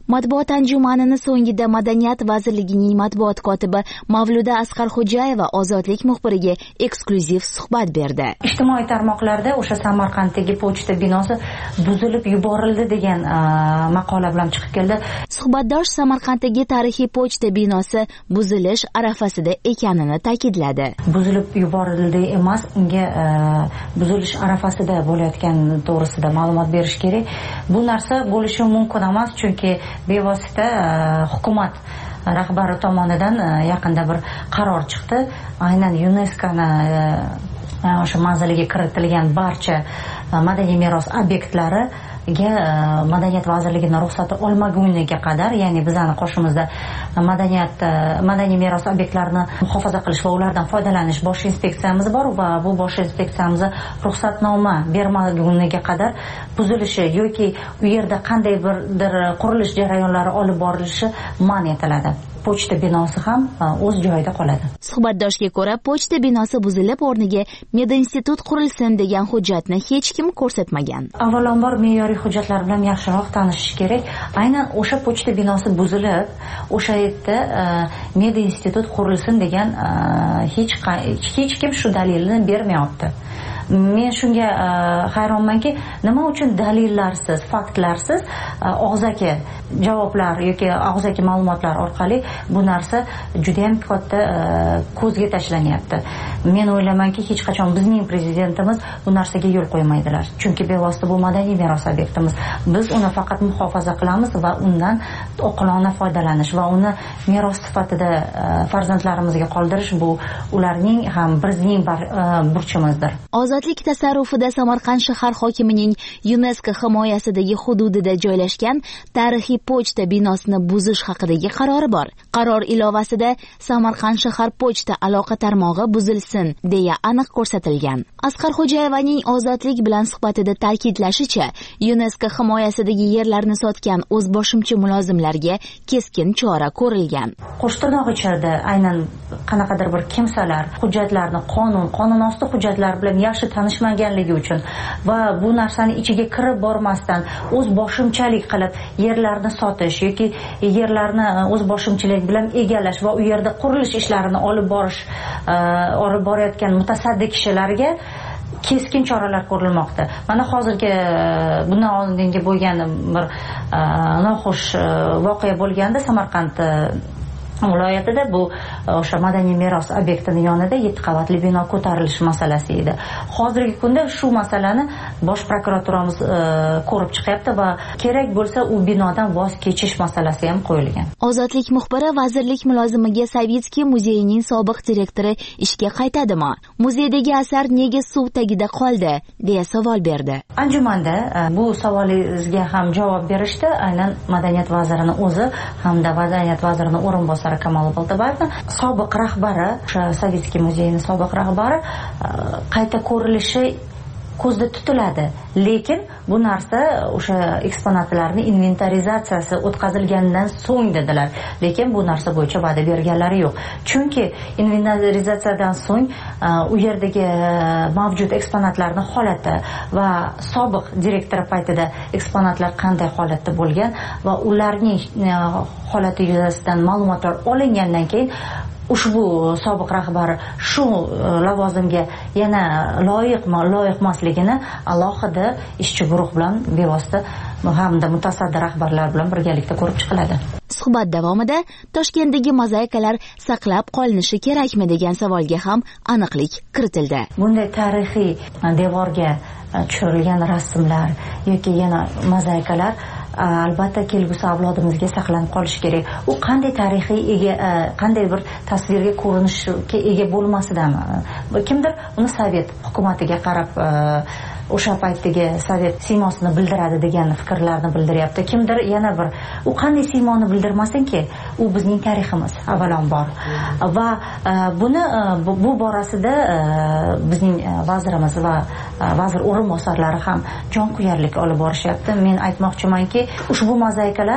Matbuot anjumanini so'ngida Madaniyat vazirligining matbuot kotibi Mavluda Asqarxo'jayeva Ozodlik muxbiriga eksklyuziv suhbat berdi. Ijtimoiy tarmoqlarda o'sha Samarqanddagi pochta binosi buzilib yuborildi degan maqola bilan chiqib keldi. Suhbatdosh Samarqanddagi tarixiy pochta binosi buzilish arafasida ekanini ta'kidladi. Buzilib yuborildi emas, unga buzilish arafasida bo'layotgan to'g'risida ma'lumot berish kerak. Bu narsa bo'lishi mumkin emas, chunki bevosita hukumat rahbari tomonidan yaqinda bir qaror chiqdi. Aynan YuNESKOni o'sha manziliga kiritilgan barcha madaniy meros obyektlari Madaniyat vazirligining ruxsati olmaguniga qadar, ya'ni bizning qo'shimizda madaniyat madaniy meros obyektlarini muhofaza qilish va ulardan foydalanish bosh inspeksiyamiz bor va bu bosh inspeksiyamiz ruxsatnoma bermaguniga qadar buzilishi yoki u yerda qanday birdir qurilish jarayonlari olib borilishi man etiladi. Pochta binosi ham o'z joyida qoladi. Suhbatdoshga ko'ra, pochta binosi buzilib, o'rniga medinstitut qurilsin degan hujjatni hech kim ko'rsatmagan. Avvalambor me'yoriy hujjatlar bilan yaxshiroq tanishish kerak. Aynan o'sha pochta binosi buzilib, o'sha yerda medinstitut qurilsin degan hech hech kim shu dalilni bermayapti. Men shunga hayronmanki, nima uchun dalillarsiz, faktlarsiz og'zaki javoblar yoki og'zaki ma'lumotlar orqali bu narsa juda ham katta ko'zga tashlanyapti. Men o'ylaymanki, hech qachon bizning prezidentimiz bu narsaga yo'l qo'ymaydilar. Chunki bevosita bu madaniy meros obyektimiz. Biz uni faqat muhofaza qilamiz va undan oqilona foydalanish va uni meros sifatida farzandlarimizga qoldirish bu ularning ham bizning burchimizdir. Ozodlik tasarrufida Samarqand shahar hokimining YuNESKO himoyasidagi hududida joylashgan tarixiy pochta binosini buzish haqidagi qarori bor. Qaror ilovasida Samarqand shahar pochta aloqa tarmog'i buzilsin deya aniq ko'rsatilgan. Asqarxo'jayevaning Ozodlik bilan suhbatida ta'kidlashicha, YuNESKO himoyasidagi yerlarni sotgan o'zboshimcha mulozimlarga keskin chora ko'rilgan. Qo'shtirnoq ichida aynan qanaqadir bir kimsalar hujjatlarni qonun, qonun osti hujjatlar bilan yaxshi tanishmaganligi uchun va bu narsani ichiga kirib bormasdan o'z boshimchalik qilib yerlarni sotish yoki yerlarni o'z boshimchalik bilan egallash va u yerda qurilish ishlarini olib borish olib borayotgan mutasaddi kishilarga keskin choralar ko'rilmoqda. Mana hozirgi bundan oldingi bo'lgan bir noxush voqea bo'lganda Samarqand viloyatida bu o'sha madaniy meros obyektining yonida yetti qavatli bino ko'tarilish masalasi edi. Hozirgi kunda shu masalani bosh prokuraturamiz ko'rib chiqyapti va kerak bo'lsa u binodan voz kechish masalasi ham qo'yilgan. Ozodlik muxbiri vazirlik mulozimiga Savitskiy muzeyining sobiq direktori ishga qaytadimi? Muzeydagi asar nega suv tagida qoldi deya savol berdi. Anjumanda bu savolingizga ham javob berishdi. Aynan madaniyat vazirining o'zi hamda madaniyat vazirining o'rinbosari Kamol Boltabayevni sobiq rahbari, o'sha Savitskiy muzeyining sobiq rahbari qayta ko'rilishi ko'zda tutiladi. Lekin bu narsa o'sha eksponatlarning inventarizatsiyasi o'tkazilgandan so'ng dedilar. Lekin bu narsa bo'yicha va'da berganlari yo'q. Chunki inventarizatsiyadan so'ng u yerdagi mavjud eksponatlarning holati va sobiq direktor paytida eksponatlar qanday holatda bo'lgan va ularning holati yuzasidan ma'lumotlar olingandan keyin ushbu sobiq rahbar shu lavozimga yana loyiqmi, loyiq emasligini alohida ishchi guruh bilan bevosita hamda mutasaddi rahbarlar bilan birgalikda ko'rib chiqiladi. Suhbat davomida Toshkentdagi mozaikalar saqlab qolinishi kerakmi degan savolga ham aniqlik kiritildi. Bunday tarixiy devorga tushirilgan rasmlar yoki yana mozaikalar albatta kelgusi avlodimizga saqlanib qolishi kerak. U qanday tarixiy ega, qanday bir tasvirga ko'rinishga ega bo'lmasidan kimdir uni Sovet hukumatiga qarab o'sha paytdagi Sovet siymosini bildiradi degan fikrlarni bildiryapti. Kimdir yana bir u qanday siymoni bildirmasinki, u bizning tariximiz avvalambor. Va buni bu borasida bizning vazirimiz va vazir o'rinbosarlari ham jonkuyarlik olib borishyapti. Men aytmoqchimanki, ushbu mozaikalar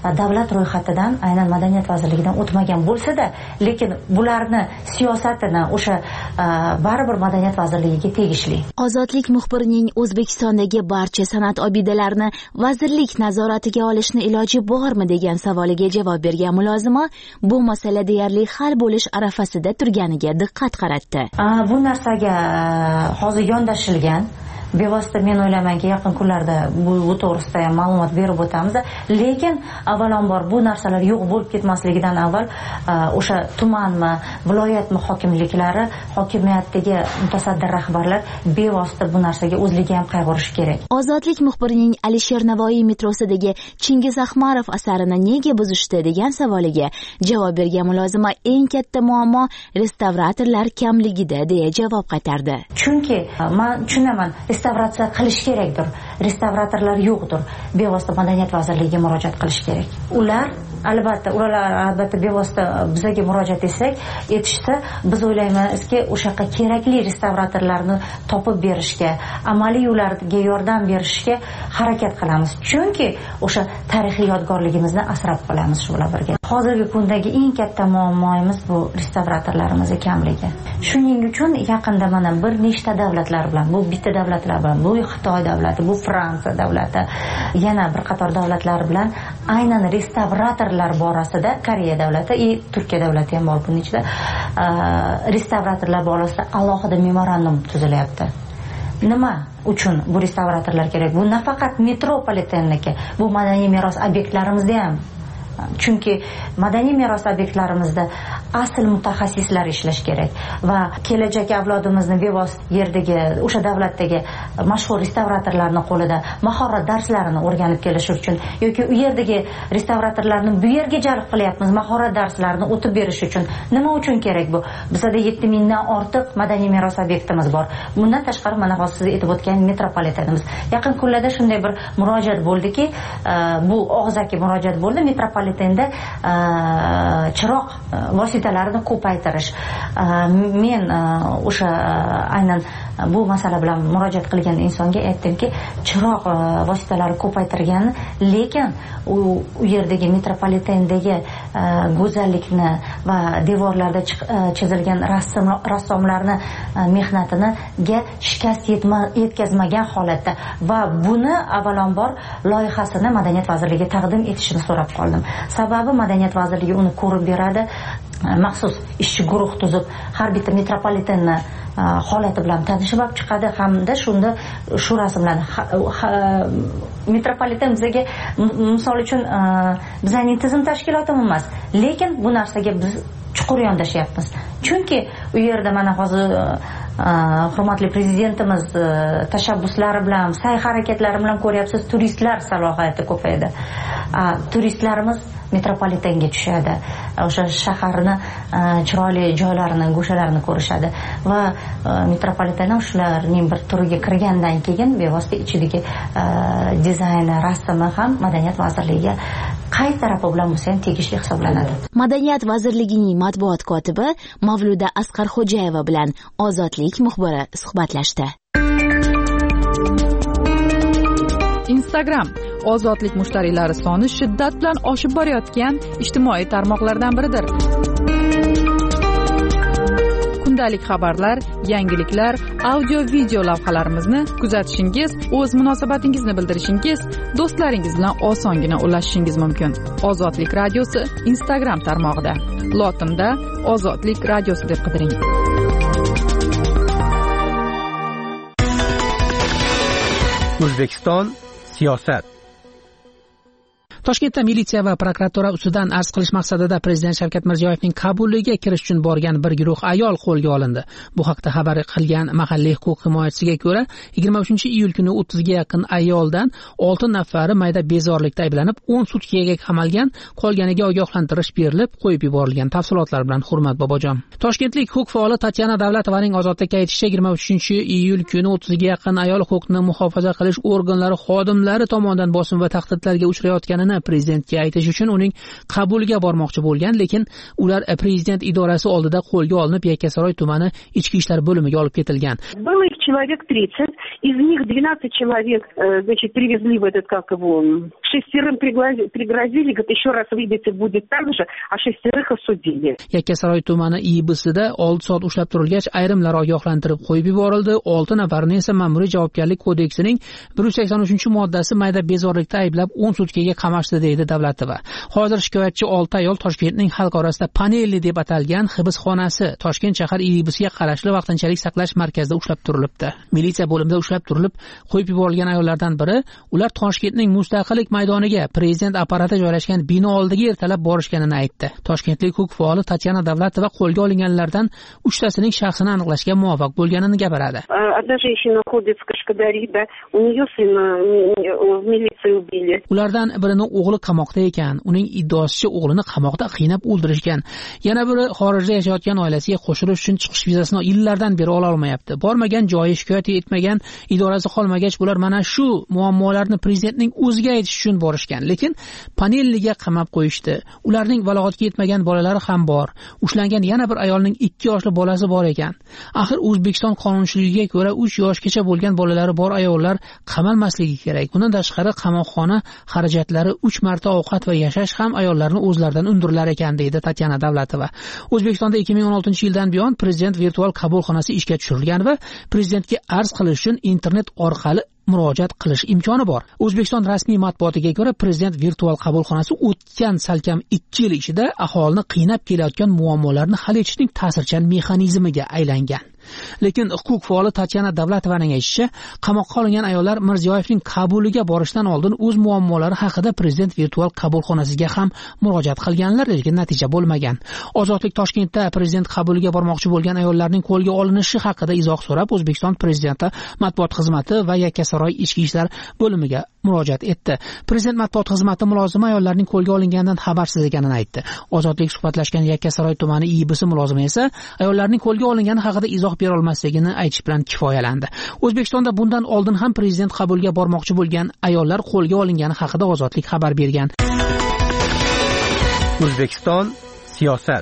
davlat ro'yxatidan aynan madaniyat vazirligidan o'tmagan bo'lsa-da, lekin bularni siyosatini o'sha baribir madaniyat vazirligiga tegishli. Ozodlik muxbirining O'zbekistondagi barcha san'at obidalarini vazirlik nazoratiga olishni iloji bormi degan savoliga javob bergan mulozima bu masala deyarli hal bo'lish arafasida turganiga diqqat qaratdi. Bu narsaga hozir yondashilgan. Bevosita men o'ylaymanki, yaqin kunlarda bu, bu to'g'risida ham ma'lumot berib o'tamiz. Lekin avvalambor bu narsalar yo'q bo'lib ketmasligidan avval o'sha tumanmi, viloyatmi hokimliklari, hokimiyatdagi mutasaddi rahbarlar bevosita bu narsaga o'zligi ham qayg'urishi kerak. Ozodlik muxbirining Alisher Navoiy metrosidagi Chingiz Ahmarov asarini nega buzishdi degan savoliga javob bergan mulozima eng katta muammo restavratorlar kamligida deya javob qaytardi. Chunki men tushunaman, restavratsiya qilish kerakdir. Restavratorlar yo'qdir. Bevosita madaniyat vazirligiga murojaat qilish kerak. Ular albatta, ular albatta bevosita bizga murojaat etsak, etishsa, biz o'ylaymizki, o'shaqa kerakli restavratorlarni topib berishga, amaliy ularga yordam berishga harakat qilamiz. Chunki o'sha tarixiy yodgorligimizni asrab qolamiz shu bilan birga. Hozirgi kundagi eng katta muammoimiz bu restavratorlarimiz kamligi. Shuning uchun yaqinda mana bir nechta davlatlar bilan, bu bitta davlatlar bilan, bu Xitoy davlati, bu Fransiya davlati, yana bir qator davlatlar bilan aynan restavratorlar borasida Koreya davlati va Turkiya davlati ham bor buning ichida restavratorlar borasida alohida memorandum tuzilyapti. Nima uchun bu restavratorlar kerak? Bu nafaqat metropolitenniki, bu madaniy meros obyektlarimizda ham. Chunki madaniy meros obyektlarimizda asl mutaxassislar ishlash kerak va kelajak avlodimizni bevosita yerdagi o'sha davlatdagi mashhur restavratorlarning qo'lida mahorat darslarini o'rganib kelish uchun yoki u yerdagi restavratorlarni bu yerga jalb qilyapmiz, mahorat darslarini o'tib berish uchun. Nima uchun kerak bu? Bizda yetti mingdan ortiq madaniy meros obyektimiz bor. Bundan tashqari mana hozir siz aytib o'tgan metropolitenimiz. Yaqin kunlarda shunday bir murojaat bo'ldiki, bu og'zaki murojaat bo'ldi. Metropolitenda chiroq vositalarini ko'paytirish. Men o'sha aynan bu masala bilan murojaat qilgan insonga aytdimki, chiroq vositalari ko'paytirgan, lekin u yerdagi metropolitendagi go'zallikni va devorlarda chizilgan rassomlarni mehnatiniga shikast yetkazmagan holatda va buni avvalambor loyihasini Madaniyat vazirligiga taqdim etishini so'rab qoldim. Sababi Madaniyat vazirligi uni ko'rib beradi, maxsus ishchi guruh tuzib har bitta metropolitenni holati bilan tanishib olib chiqadi hamda shunda shu rasmlarni metropoliten bizga misol uchun bizning tizim tashkilotimiz emas, lekin bu narsaga biz chuqur yondashyapmiz. Chunki u yerda mana hozir hurmatli prezidentimiz tashabbuslari bilan, sa'y-harakatlari bilan ko'ryapsiz, turistlar salohiyati ko'paydi. Turistlarimiz metropolitenga tushadi. O'sha shaharni chiroyli joylarini, go'shalarini ko'rishadi va metropolitendan shularning bir turiga kirgandan keyin bevosita ichidagi dizayni, rasmi ham Madaniyat vazirligiga qay tarafi bilan bo'lsa ham tegishli hisoblanadi. Madaniyat vazirligining matbuot kotibi Mavluda Asqarxo'jayeva bilan Ozodlik muxbiri suhbatlashdi. Instagram ozodlik mushtariylari soni shiddat bilan oshib borayotgan ijtimoiy tarmoqlardan biridir. Kundalik xabarlar, yangiliklar, audio-video lavhalarimizni kuzatishingiz, o'z munosabatingizni bildirishingiz, do'stlaringiz bilan osongina ulashishingiz mumkin. Ozodlik radiosi Instagram tarmog'ida. Lotinda Ozodlik radiosi deb qidiring. O'zbekiston siyosat. Toshkentda militsiya va prokuratura ustidan arz qilish maqsadida prezident Shavkat Mirziyoyevning qabuliga kirish uchun borgan bir guruh ayol qo'lga olindi. Bu haqda xabar qilgan mahalliy huquq himoyachisiga ko'ra, yigirma uchinchi iyul kuni o'ttizga yaqin ayoldan olti nafari mayda bezorilikda ayblanib, o'n sutkaga qamalgan, qolganiga ogohlantirish berilib, qo'yib yuborilgan. Tafsilotlar bilan Hurmat Bobojon. Toshkentlik huquq faoli Tatyana Davlatovaning ozodlikka aytishicha, yigirma uchinchi iyul kuni o'ttizga yaqin ayol huquqni muhofaza qilish organlari xodimlari tomonidan bosim va tahdidlarga uchrayotganini prezidentga aytish uchun uning qabuliga bormoqchi bo'lgan, lekin ular prezident idorasi oldida qo'lga olinib, Yakkasaroy tumani ichki ishlar bo'limiga olib ketilgan. Было их человек тридцать, из них двенадцать человек, значит, привезли в этот, как его, шестерым пригрозили, говорит, еще раз выйдете, будет так же, а шестерых осудили. Yakkasaroy tumani I B S'da olti soat ushlab turilgach, ayrimlar ogohlantirib qo'yib yuborildi. olti nafarni esa Ma'muriy javobgarlik kodeksining bir yuz sakson uchinchi moddasi mayda bezorilikda ayblab o'n sutkaga qamashdi deydi Davlatova. Hozir shikoyatchi olti ayol Toshkentning xalq orasida Panelli deb atalgan hibsxonasi Toshkent shahar I B S'ga qarashli vaqtinchalik saqlash markazida ushlab turilibdi. Militsiya bo'limida ushlab turilib qo'yib yuborilgan ayollardan biri, ular Toshkentning Mustaqillik maydoniga prezident apparati joylashgan bino oldiga ertalab borishganini aytdi. Toshkentlik huquq faoli Tatyana Davlatova qo'lga olinganlardan uchtasining shaxsini aniqlashga muvaffaq bo'lganini gapiradi. Одна женщина ходит в Кашкадари, да, у нее сына в милиции убили. Ulardan birini o'g'li qamoqda ekan, uning iddaosicha o'g'lini qamoqda qiynab o'ldirishgan. Yana biri xorijda yashayotgan oilasiga qo'shilish uchun chiqish vizasini yillardan beri ola olmayapti. Bormagan joyi, shikoyat etmagan, idorasi qolmagach, bular mana shu muammolarni prezidentning o'ziga aytish uchun borishgan. Lekin Panelliga qamab qo'yishdi. Ularning balog'atga yetmagan bolalari ham bor. Ushlangan yana bir ayolning ikki yoshli bolasi bor ekan. Axir O'zbekiston qonunchiligiga ko'ra uch yoshgacha bo'lgan bolalari bor ayollar qamalmasligi kerak. Bundan tashqari qamoqxona xarajatlari uch marta ovqat va yashash ham ayollarni o'zlaridan undirilar ekan, deydi Tatyana Davlatova. O'zbekistonda ikki ming o'n oltinchi yildan buyon prezident virtual qabulxonasi ishga tushirilgan va prezidentga arz qilish uchun internet orqali murojaat qilish imkoni bor. O'zbekiston rasmiy matbuotiga ko'ra, prezident virtual qabulxonasi o'tgan salkam ikki yil ichida aholini qiynab kelayotgan muammolarni hal etishning ta'sirchan mexanizmiga aylangan. Lekin huquq faoli Tatyana Davlatovaning aytishicha, qamoqqa olingan ayollar Mirziyoyevning qabuliga borishdan oldin o'z muammolari haqida prezident virtual qabulxonasiga ham murojaat qilganlar, lekin natija bo'lmagan. Ozodlik Toshkentda prezident qabuliga bormoqchi bo'lgan ayollarning qo'lga olinishi haqida izoh so'rab, O'zbekiston prezidenti matbuot xizmati va Yakkasaroy ichki ishlar bo'limiga murojaat etdi. Prezident matbuot xizmati mulozimi ayollarning qo'lga olinganidan xabarsiz ekanini aytdi. Ozodlik suhbatlashgan Yakkasaroy tumani I B S mulozimi esa ayollarning qo'lga olingani haqida izoh bera olmasligini aytish bilan kifoyalandi. O'zbekistonda bundan oldin ham prezident qabuliga bormoqchi bo'lgan ayollar qo'lga olingani haqida Ozodlik xabar bergan. O'zbekiston siyosat.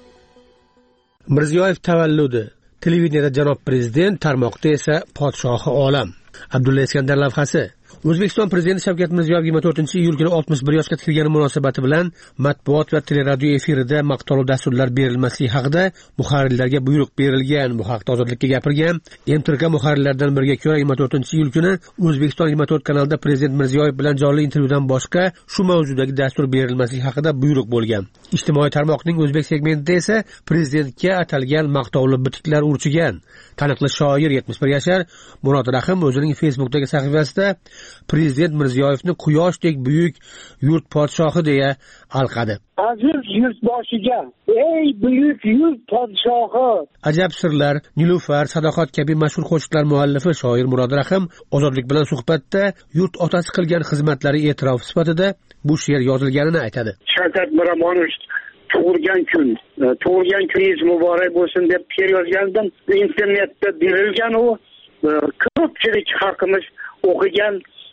Mirziyoyev tavalludi. Televideniyada janob prezident, tarmoqda esa podshohi olam. Abdulla Iskandar lavhasi. O'zbekiston prezidenti Shavkat Mirziyoyev yigirma to'rtinchi iyul kuni oltmish bir yoshga kirgani munosabati bilan matbuot va teleradio efirida maqtovli dasturlar berilmasligi haqida muharrirlarga buyruq berilgan. Bu haqda Ozodlikka gapirgan M T R K muharrirlaridan biriga ko'ra, yigirma to'rtinchi iyul kuni O'zbekiston yigirma to'rt kanalida prezident Mirziyoyev bilan jonli intervyudan boshqa shu mavzudagi dastur berilmasligi haqida buyruq bo'lgan. Ijtimoiy tarmoqning o'zbek segmentida esa prezidentga atalgan maqtovli bitiklar urchigan. Taniqli shoir yetmish bir yashar Murod Rahim o'zining Facebook'dagi sahifasida prezident Mirziyoyevni quyoshdek buyuk yurt podshohi deya alqadi. Aziz yurtboshiga, ey buyuk yurt podshohi. Ajab sirlar, Nilufar, Sadoqat kabi mashhur qo'shiqlar muallifi shoir Murod Rahim Ozodlik bilan suhbatda yurt otasi qilgan xizmatlari e'tirof sifatida bu she'r yozilganini aytadi. Shavkat Miromonovich tug'ilgan kun, tug'ilgan kuningiz muborak bo'lsin deb she'r yozgandim. Internetda berilgan u ko'pchilik xalqimiz o'qigan,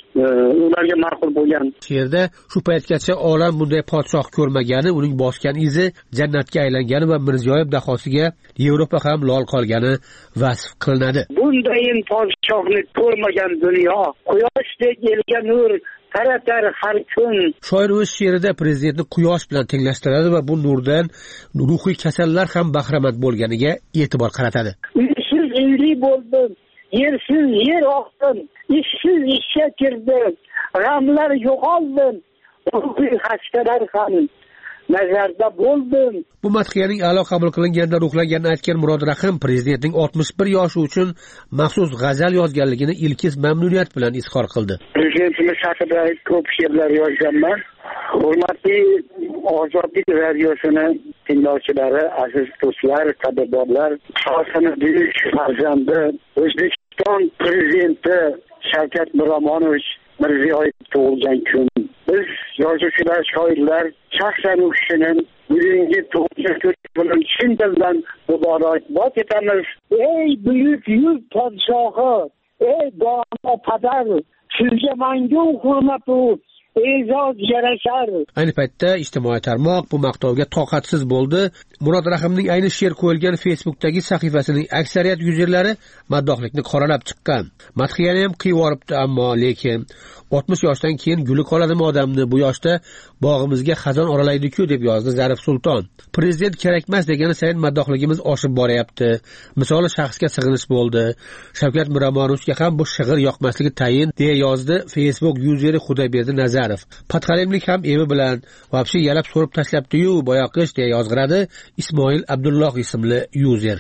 ularga ma'qul bo'lgan. She'rda shu paytgacha olam bunday podshoh ko'rmagani, uning bosgan izi jannatga aylangani va Mirziyoyev dahosiga Yevropa ham lol qolgani vasf qilinadi. Bundayin podshohni ko'rmagan dunyo, quyoshdek elga nur taratar har kun. Shoir o'z she'rida prezidentni quyosh bilan tenglashtiradi va bu nurdan ruhiy kasallar ham bahramand bo'lganiga e'tibor qaratadi. Uysiz uyli bo'ldim, yersiz yer oqdim, ishsiz ishga kirdim, g'amlar yo'qoldim, ruhiy xastalar ham nazarda bo'ldim. Bu madhiyaning a'lo qabul qilinganida ruhlanganini aytgan Murod Rahim prezidentning oltmish bir yoshi uchun maxsus g'azal yozganligini ilkiz mamnuniyat bilan izhor qildi. Prezidentimiz haqida ko'p she'rlar yozganman. Hurmatli Ozodlik radiosini tinglovchilari, aziz do'stlar, qadrdonlar, xalqini buyuk farzandi O'zbekiston prezidenti Shavkat Miromonovich Mirziyoyev tug'ilgan kun. Biz yozuvchilar, shoirlar shaxsan u kishining bugungi tug'ilgan kuni bilan chin dildan muborakbod etamiz. Ey buyuk yurt podshohi, ey dono padar, sizga mangu hurmat-u e'zoz yarashar. Ayni paytda ijtimoiy tarmoq bu maqtovga toqatsiz bo'ldi. Murod Rahimning ayni she'r qo'yilgan Facebook'dagi sahifasining aksariyat yuzerlari maddohlikni qoralab chiqqan. Madhiyani ham qiyib yoribdi, ammo lekin oltmish yoshdan keyin guli qoladimi odamni, bu yoshda bog'imizga xazon oralaydi-ku deb yozdi Zarif Sulton. Prezident kerakmas degani sayin maddohligimiz oshib boryapti. Misoli shaxsga sig'inish bo'ldi. Shavkat Miromonovga ham bu shig'ir yoqmasligi tayin deya yozdi Facebook yuzeri Xudoyberdi Nazarov. Patxalimlik ham evi bilan vobshe yalab so'rib tashlabdi-yu, boyoqish deya yozg'iradi Ismoil Abdulloh ismli yuzer.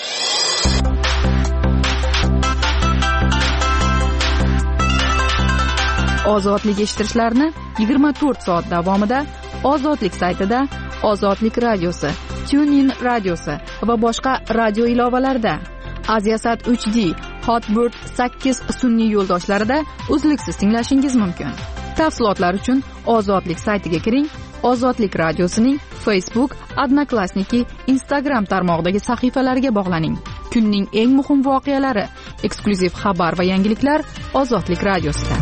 Ozodlik eshittirishlarni yigirma to'rt soat davomida Ozodlik saytida, Ozodlik radiosi, TuneIn radiosi va boshqa radio ilovalarida, Aziasat uch D, Hotbird sakkiz sun'iy yo'ldoshlarida uzluksiz tinglashingiz mumkin. Tafsilotlar uchun Ozodlik saytiga kiring. Ozodlik radiosining Facebook, Odnoklassniki, Instagram tarmog'idagi sahifalariga bog'laning. Kunning eng muhim voqealari, eksklyuziv xabar va yangiliklar Ozodlik radiosida.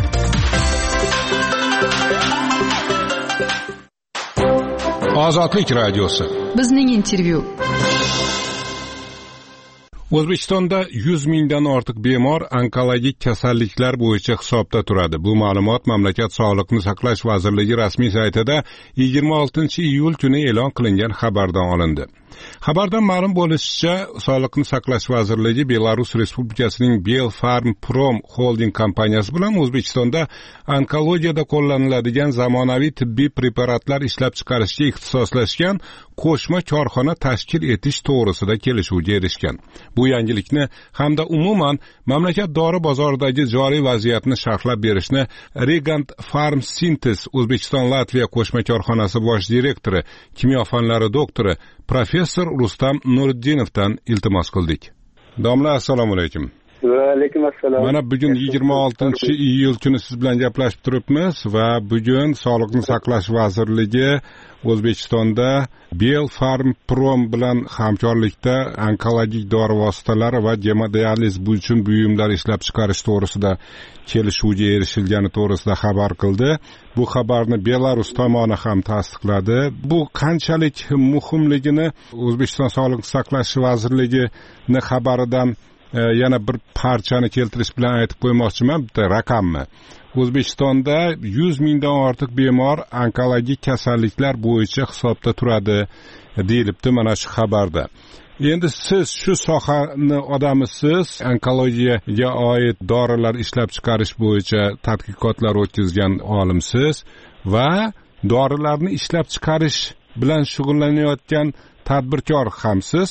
Ozodlik radiosi. Bizning intervyu. O'zbekistonda yuz mingdan ortiq bemor onkologik kasalliklar bo'yicha hisobda turadi. Bu ma'lumot mamlakat Sog'liqni saqlash vazirligi rasmiy saytida yigirma oltinchi iyul kuni e'lon qilingan xabardan olindi. Xabardan ma'lum bo'lishicha, Sog'liqni saqlash vazirligi Belarus Respublikasining Belfarmprom Holding kompaniyasi bilan O'zbekistonda onkologiyada qo'llaniladigan zamonaviy tibbiy preparatlar ishlab chiqarishga ixtisoslashgan qo'shma korxona tashkil etish to'g'risida kelishuvga erishgan. Bu yangilikni hamda umuman mamlakat dori bozoridagi joriy vaziyatni sharhlab berishni Regant Pharmsynthesis O'zbekiston Latviya qo'shma korxonasi bosh direktori, kimyo fanlari doktori professor Rustam Nuriddinovdan iltimos qildik. Domla, assalomu alaykum. Va alaykum assalom. Mana bugun yigirma oltinchi iyul kuni siz bilan gaplashib turibmiz va bugun Sog'liqni saqlash vazirligi O'zbekistonda Belfarmprom bilan hamkorlikda onkologik dori vositalari va gemodializ uchun buyumlar ishlab chiqarish to'g'risida kelishuvga erishilgani to'g'risida xabar qildi. Bu xabarni Belarus tomoni ham tasdiqladi. Bu qanchalik muhimligini O'zbekiston Sog'liqni saqlash vazirligini xabaridan yana bir parchani keltirish bilan aytib qo'ymoqchiman, bitta raqamni. O'zbekistonda yuz mingdan ortiq bemor onkologik kasalliklar bo'yicha hisobda turadi deyilibdi mana shu xabarda. Endi siz shu sohani odamisiz, onkologiyaga oid dorilar ishlab chiqarish bo'yicha tadqiqotlar o'tkazgan olimsiz va dorilarni ishlab chiqarish bilan shug'ullanayotgan tadbirkor hamsiz.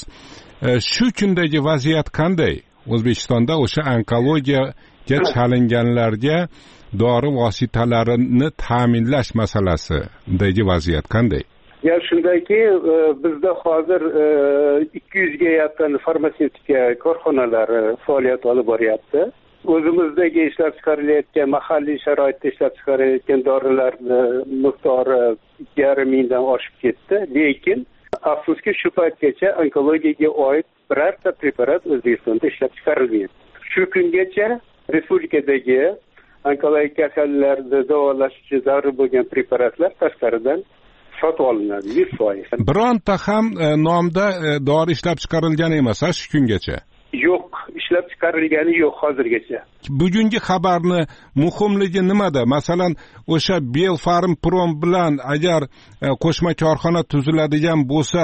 Shu kundagi vaziyat qanday? O'zbekistonda o'sha onkologiyaga chalinganlarga dori vositalarini ta'minlash masalasidagi vaziyat qanday? Ya shundaki, bizda hozir ikki yuzga yaqin farmatsevtika korxonalari faoliyat olib boryapti. O'zimizdagi ishlab chiqarilayotgan, mahalliy sharoitda ishlab chiqarilayotgan dorilarni miqdori ikki yarim mingdan oshib ketdi. Lekin afsuski shu paytgacha onkologiyaga oid birorta preparat O'zbekistonda ishlab chiqarilmayapti. Shu kungacha respublikadagi onkologik kasalliklarni davolash uchun zarur bo'lgan preparatlar tashqaridan sotib olinadi yuz foiz. Bironta ham nomda dori ishlab chiqarilgan emas shu kungacha. Yo'q, ishlab chiqarilgani yo'q hozirgacha. Bugungi xabarni muhimligi nimada? Masalan, o'sha Belfarmprom bilan agar qo'shma korxona tuziladigan bo'lsa,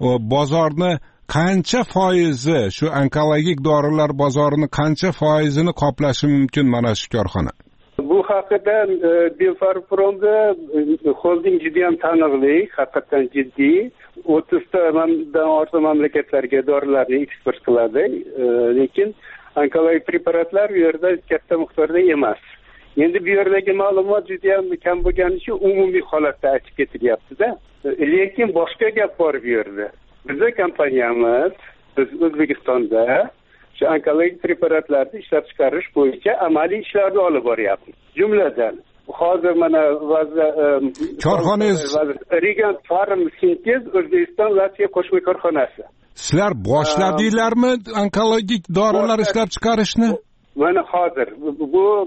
bozorni qancha foizi, shu onkologik dorilar bozorini qancha foizini qoplashi mumkin mana shu korxona? Bu haqida Belfarmpromda holding juda ham taniqli, haqiqatan jiddiy. o'ttiztadan ortiq mamlakatlarga dorilarni eksport qiladi, lekin onkologik preparatlar bu yerda katta miqdorda emas. Endi bu yerdagi ma'lumot juda ham kam bo'lgani uchun umumiy holatda aytib ketilyapti-da. Lekin boshqa gap bor bu yerda. Bizning kompaniyamiz biz O'zbekistonda shu onkologik preparatlarni ishlab chiqarish bo'yicha amaliy ishlarni olib boryapmiz. Jumladan hozir mana korxonangiz Regant Pharmsynthesis O'zbekiston Latviya qo'shma korxonasi. Sizlar boshladinglarmi onkologik dorilar ishlab chiqarishni? Mana hozir bu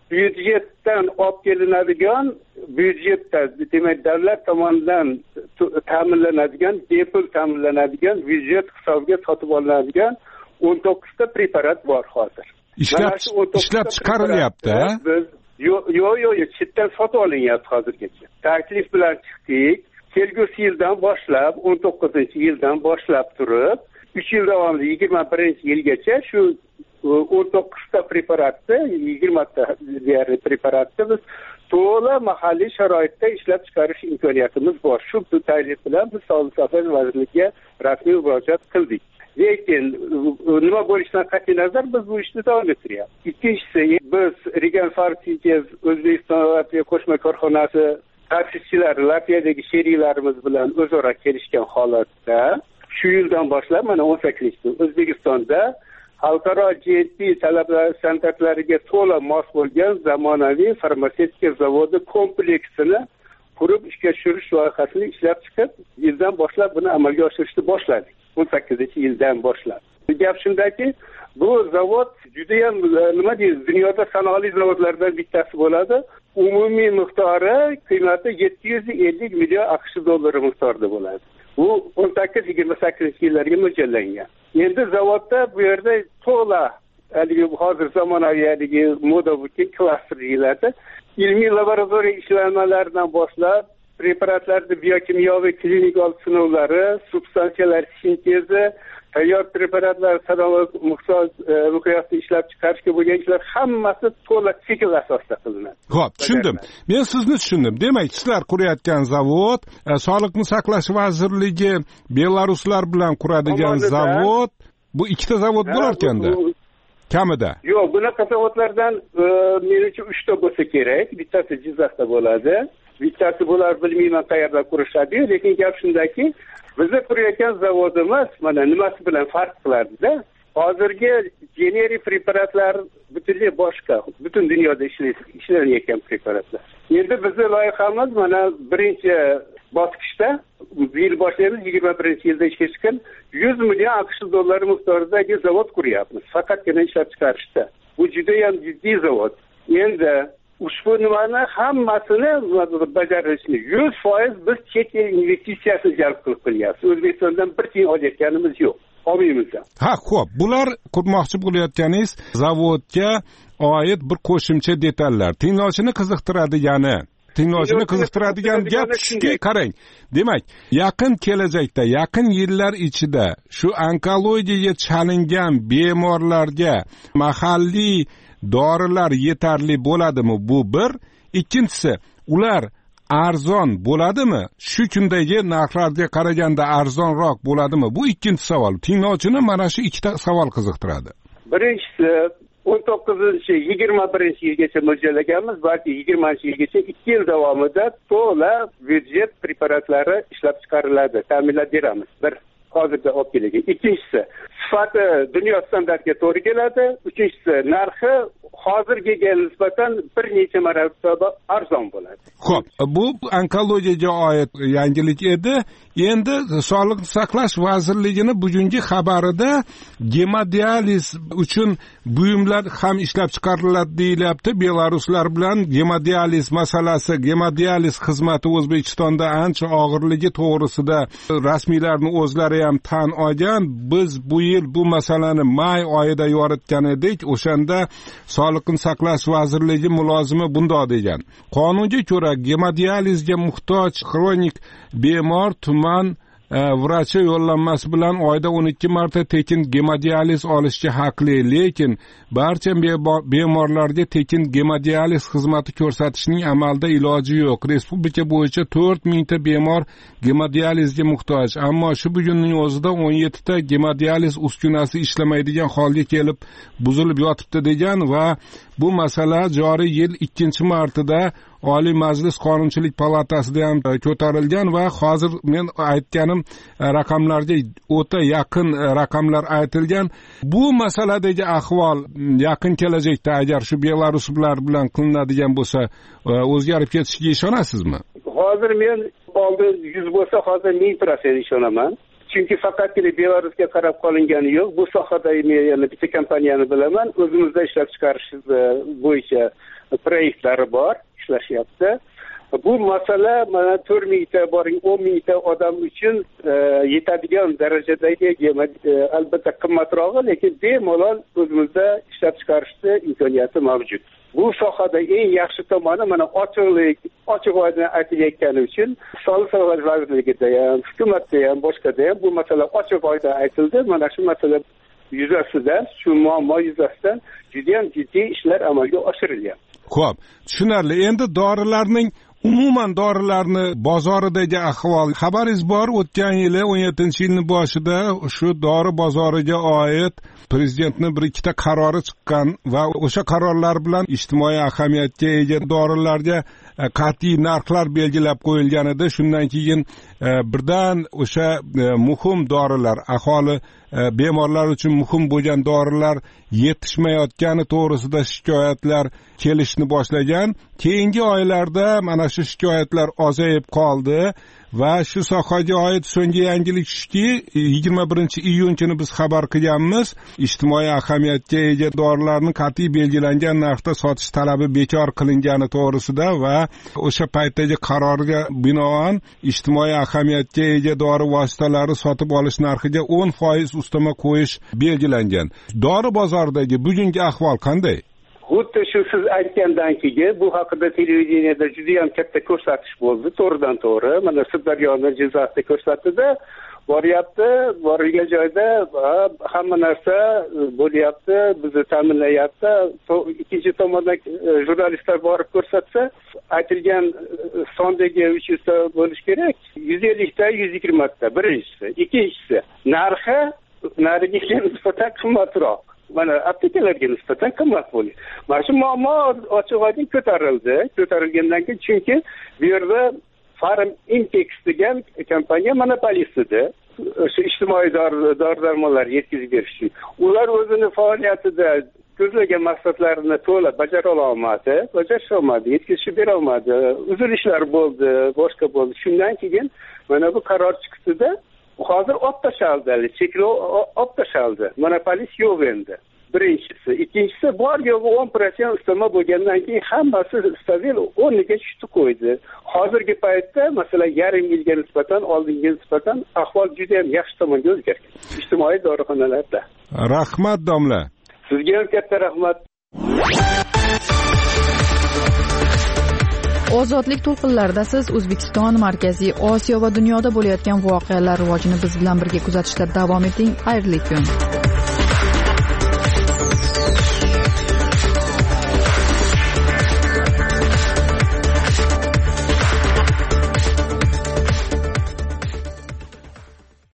byudjetdan olib kelinadigan byudjetda demak davlat tomonidan ta'minlanadigan bepul ta'minlanadigan byudjet hisobiga sotib olinadigan o'n to'qqizta preparat bor hozir. Ishlab ishlab chiqarilyapti. Biz yo'q yo'q yo'q chetdan sotib olinyapti hozirgacha. Taklif bilan chiqdik. Kelgusi yildan boshlab o'n to'qqizinchi yildan boshlab turib uch yil davomida yigirma birinchi yilgacha shu o'n to'qqizta preparatni yigirmata deyarli preparatni biz to'la mahalliy sharoitda ishlab chiqarish imkoniyatimiz bor. Shu taklif bilan biz Sog'liqni saqlash vazirligiga rasmiy murojaat qildik. Lekin nima bo'lishidan qat'iy nazar biz bu ishni davom ettiryapmiz. Ikkinchisi, biz Regan Pharmaceuticals O'zbekiston Latviya qo'shma korxonasi ta'sischilari Latviyadagi sheriklarimiz bilan o'zaro kelishgan holatda shu yildan boshlab mana o'n sakkizinchi O'zbekistonda xalqaro G M P talablar standartlariga to'la mos bo'lgan zamonaviy farmatsevtika zavodi kompleksini qurib ishga tushirish loyihasini ishlab chiqib, yildan boshlab buni amalga oshirishni boshladik. o'n sakkizinchi yildan boshlab. Gap shundaki, bu zavod juda ham nima deymiz, dunyoda sanoqli zavodlardan bittasi bo'ladi. Umumiy miqdori qiymati yetti yuz ellik million AQSh dollari miqdorida bo'ladi. Bu o'n sakkiz yigirma sakkizinchi yillarga mo'ljallangan. Endi zavodda bu yerda to'la haligi hozir zamonaviy haligi moda bo'lgan klasterlarda ilmiy laboratoriya ishlanmalaridan boshlab preparatlarni biokimyoviy klinik old sinovlari, substansiyalar sintezi, tayyor preparatlar sanoat miqyosida ishlab chiqarishga bo'lgan ishlar hammasi to'la sikl asosida qilinadi. Xo'p, tushundim. Men sizni tushundim. Demak, sizlar qurayotgan zavod, Sog'liqni saqlash vazirligi belaruslar bilan quradigan zavod, bu ikkita zavod bo'lar ekanda. Kamida. Yo'q, bunaqa zavodlardan menimcha uchta bo'lsa kerak. Bittasi Jizzaxda bo'ladi. Bittasi bular bilmayman qayerda qurishadi, lekin gap shundaki, bizning qurayotgan zavodimiz mana nimasi bilan farq qiladida? Hozirgi generik preparatlar butunlay boshqa, butun dunyoda ishlanayotgan preparatlar. Endi bizning loyihamiz mana birinchi bosqichda bu yil boshlaymiz, yigirma birinchi yilda ishga chiqqan yuz million AQSh dollari miqdoridagi zavod quryapmiz. Faqatgina ishlab chiqarishda. Bu juda ham jiddiy zavod. Endi ushbu nimani hammasini bajarishni yuz foiz biz chet el investitsiyasini jalb qilib qilyapmiz. O'zbekistondan bir tiyin olayotganimiz yo'q. Olmaymiz. Ha, xo'p, bular qurmoqchi bo'layotganingiz zavodga oid bir qo'shimcha detallar. Tinglovchini qiziqtiradigani, tinglovchini qiziqtiradigan gap shuki, qarang. Demak, yaqin kelajakda, yaqin yillar ichida shu onkologiyaga chalingan bemorlarga mahalliy dorilar yetarli bo'ladimi? Bu bir. Ikkinchisi, ular arzon bo'ladimi? Shu kundagi narxlarga qaraganda arzonroq bo'ladimi? Bu ikkinchi savol. Tinglovchini mana shu ikkita savol qiziqtiradi. Birinchisi, o'n to'qqizinchi yigirma birinchi yilgacha mo'ljallaganmiz, balki yigirmanchi yilgacha ikki yil davomida to'la byudjet preparatlari ishlab chiqariladi, ta'minlab beramiz. Bir hozirda olib kelgan. Ikkinchisi, sifati dunyo standartiga to'g'ri keladi. Uchinchisi, narxi hozirgiga nisbatan bir necha marotaba arzon bo'ladi. Xo'p, bu onkologiyaga oid yangilik edi. Endi Sog'liqni saqlash vazirligining bugungi xabarida gemodializ uchun buyumlar ham ishlab chiqariladi deyilyapti. Belaruslar bilan gemodializ masalasi, gemodializ xizmati O'zbekistonda ancha og'irligi to'g'risida rasmiylarning o'zlari ham tan olgan. Biz bu yil bu masalani may oyida yoritgan edik. O'shanda Sog'liqni saqlash vazirligi mulozimi bunday degan. Qonunga ko'ra gemodializga muhtoj xronik bemor tuman vrachi yo'llanmasi bilan oyda o'n ikki marta tekin gemodializ olishga haqli, lekin barcha bemorlarga tekin gemodializ xizmati ko'rsatishning amalda iloji yo'q. Respublika bo'yicha to'rt mingta bemor gemodializga muhtoj, ammo shu bugunning o'zida o'n yetti ta gemodializ uskunasi ishlamaydigan holga kelib buzilib yotibdi degan va bu masala joriy yil ikkinchi martida Oliy Majlis Qonunchilik palatasida ham ko'tarilgan va hozir men aytganim raqamlarga o'ta yaqin raqamlar aytilgan. Bu masaladagi ahvol yaqin kelajakda agar shu belaruslar bilan qilinadigan bo'lsa o'zgarib ketishiga ishonasizmi? Hozir men oldin yuz bo'lsa, hozir ming prosent ishonaman. chunki faqatgina belarusga qarab qolingani yo'q. Bu sohada yana bitta kompaniyani bilaman, o'zimizda ishlab chiqarish bo'yicha proyektlari bor, ishlashyapti. Bu masala mana to'rt mingta boring o'n mingta odam uchun yetadigan darajadagi, albatta qimmatrog'i, lekin bemalol o'zimizda ishlab chiqarishni imkoniyati mavjud. Bu sohada eng yaxshi tomoni mana ochiqlik, ochiq oydin aytilayotgani uchun Sog'liqni saqlash vazirligida ham, hukumatda ham, boshqada ham bu masala ochiq oydin aytildi. Mana shu masala yuzasidan, shu muammo yuzasidan juda ham jiddiy ishlar amalga oshirilyapti. Xo'p, tushunarli. Endi dorilarning umuman dorilarni bozoridagi ahvol xabaringiz bor? O'tgan yili o'n yettinchi yilning boshida shu dori bozoriga oid prezidentning bir ikkita qarori chiqqan va o'sha qarorlar bilan ijtimoiy ahamiyatga ega dorilarga qat'iy narxlar belgilab qo'yilgan edi. Shundan keyin birdan o'sha muhim dorilar, aholi bemorlar uchun muhim bo'lgan dorilar yetishmayotgani to'g'risida shikoyatlar kelishni boshlagan. Keyingi oylarda mana shu shikoyatlar ozayib qoldi va shu sohaga oid so'nggi yangilik shuki, yigirma birinchi iyun kuni biz xabar qilganmiz, ijtimoiy ahamiyatga ega dorilarni qat'iy belgilangan narxda sotish talabi bekor qilingani to'g'risida va o'sha paytdagi qarorga binoan ijtimoiy ahamiyatga ega dori vositalari sotib olish narxiga o'n foiz ustama qo'yish belgilangan. Dori bozoridagi bugungi ahvol qanday? Xuddi shu siz aytgandan keyin bu haqida televideniyada juda ham katta ko'rsatish bo'ldi, to'g'ridan to'g'ri. Mana Sirdaryoni, Jizzaxda ko'rsatdi, boryapti, borilgan joyda hamma narsa bo'lyapti, bizni ta'minlayapti. Ikkinchi tomondan jurnalistlar borib ko'rsatsa, aytilgan sondagi uch yuz ta bo'lish kerak. yuz ellik ta, yuz yigirma ta birinchisi. Ikkinchisi, narxi narigiga nisbatan qimmatroq. Mana aptekalarga nisbatan qimmat bo'ldi. Mana shu muammo ochiq oydin ko'tarildi. Ko'tarilgandan keyin chunki bu yerda Farm Intex degan kompaniya monopolist edi. O'sha ijtimoiy dori-darmonlar yetkazib berish uchun. Ular o'zini faoliyatida ko'zlagan maqsadlarini to'la bajara olmadi, bajara olmadi, yetkazib bera olmadi. Uzilishlar bo'ldi, boshqa bo'ldi. Shundan keyin mana bu qaror chiqdi-da, hozir olib tashaldi, cheklov olib tashaldi. Monopolist yo'q endi. Birinchisi, ikkinchisi bor yo'g'i o'n foiz ustama bo'lgandan keyin hammasi stabil o'rniga tushdi qo'ydi. Hozirgi paytda masalan yarim yilga nisbatan, oldinga nisbatan ahvol juda ham yaxshi tomonga o'zgargan. Ijtimoiy dorixonalarda. Rahmat domla. Sizga ham katta rahmat. Ozodlik to'lqinlarida siz O'zbekiston, Markaziy Osiyo va dunyoda bo'layotgan voqealar rivojini biz bilan birga kuzatishda davom eting. Xayrli kun.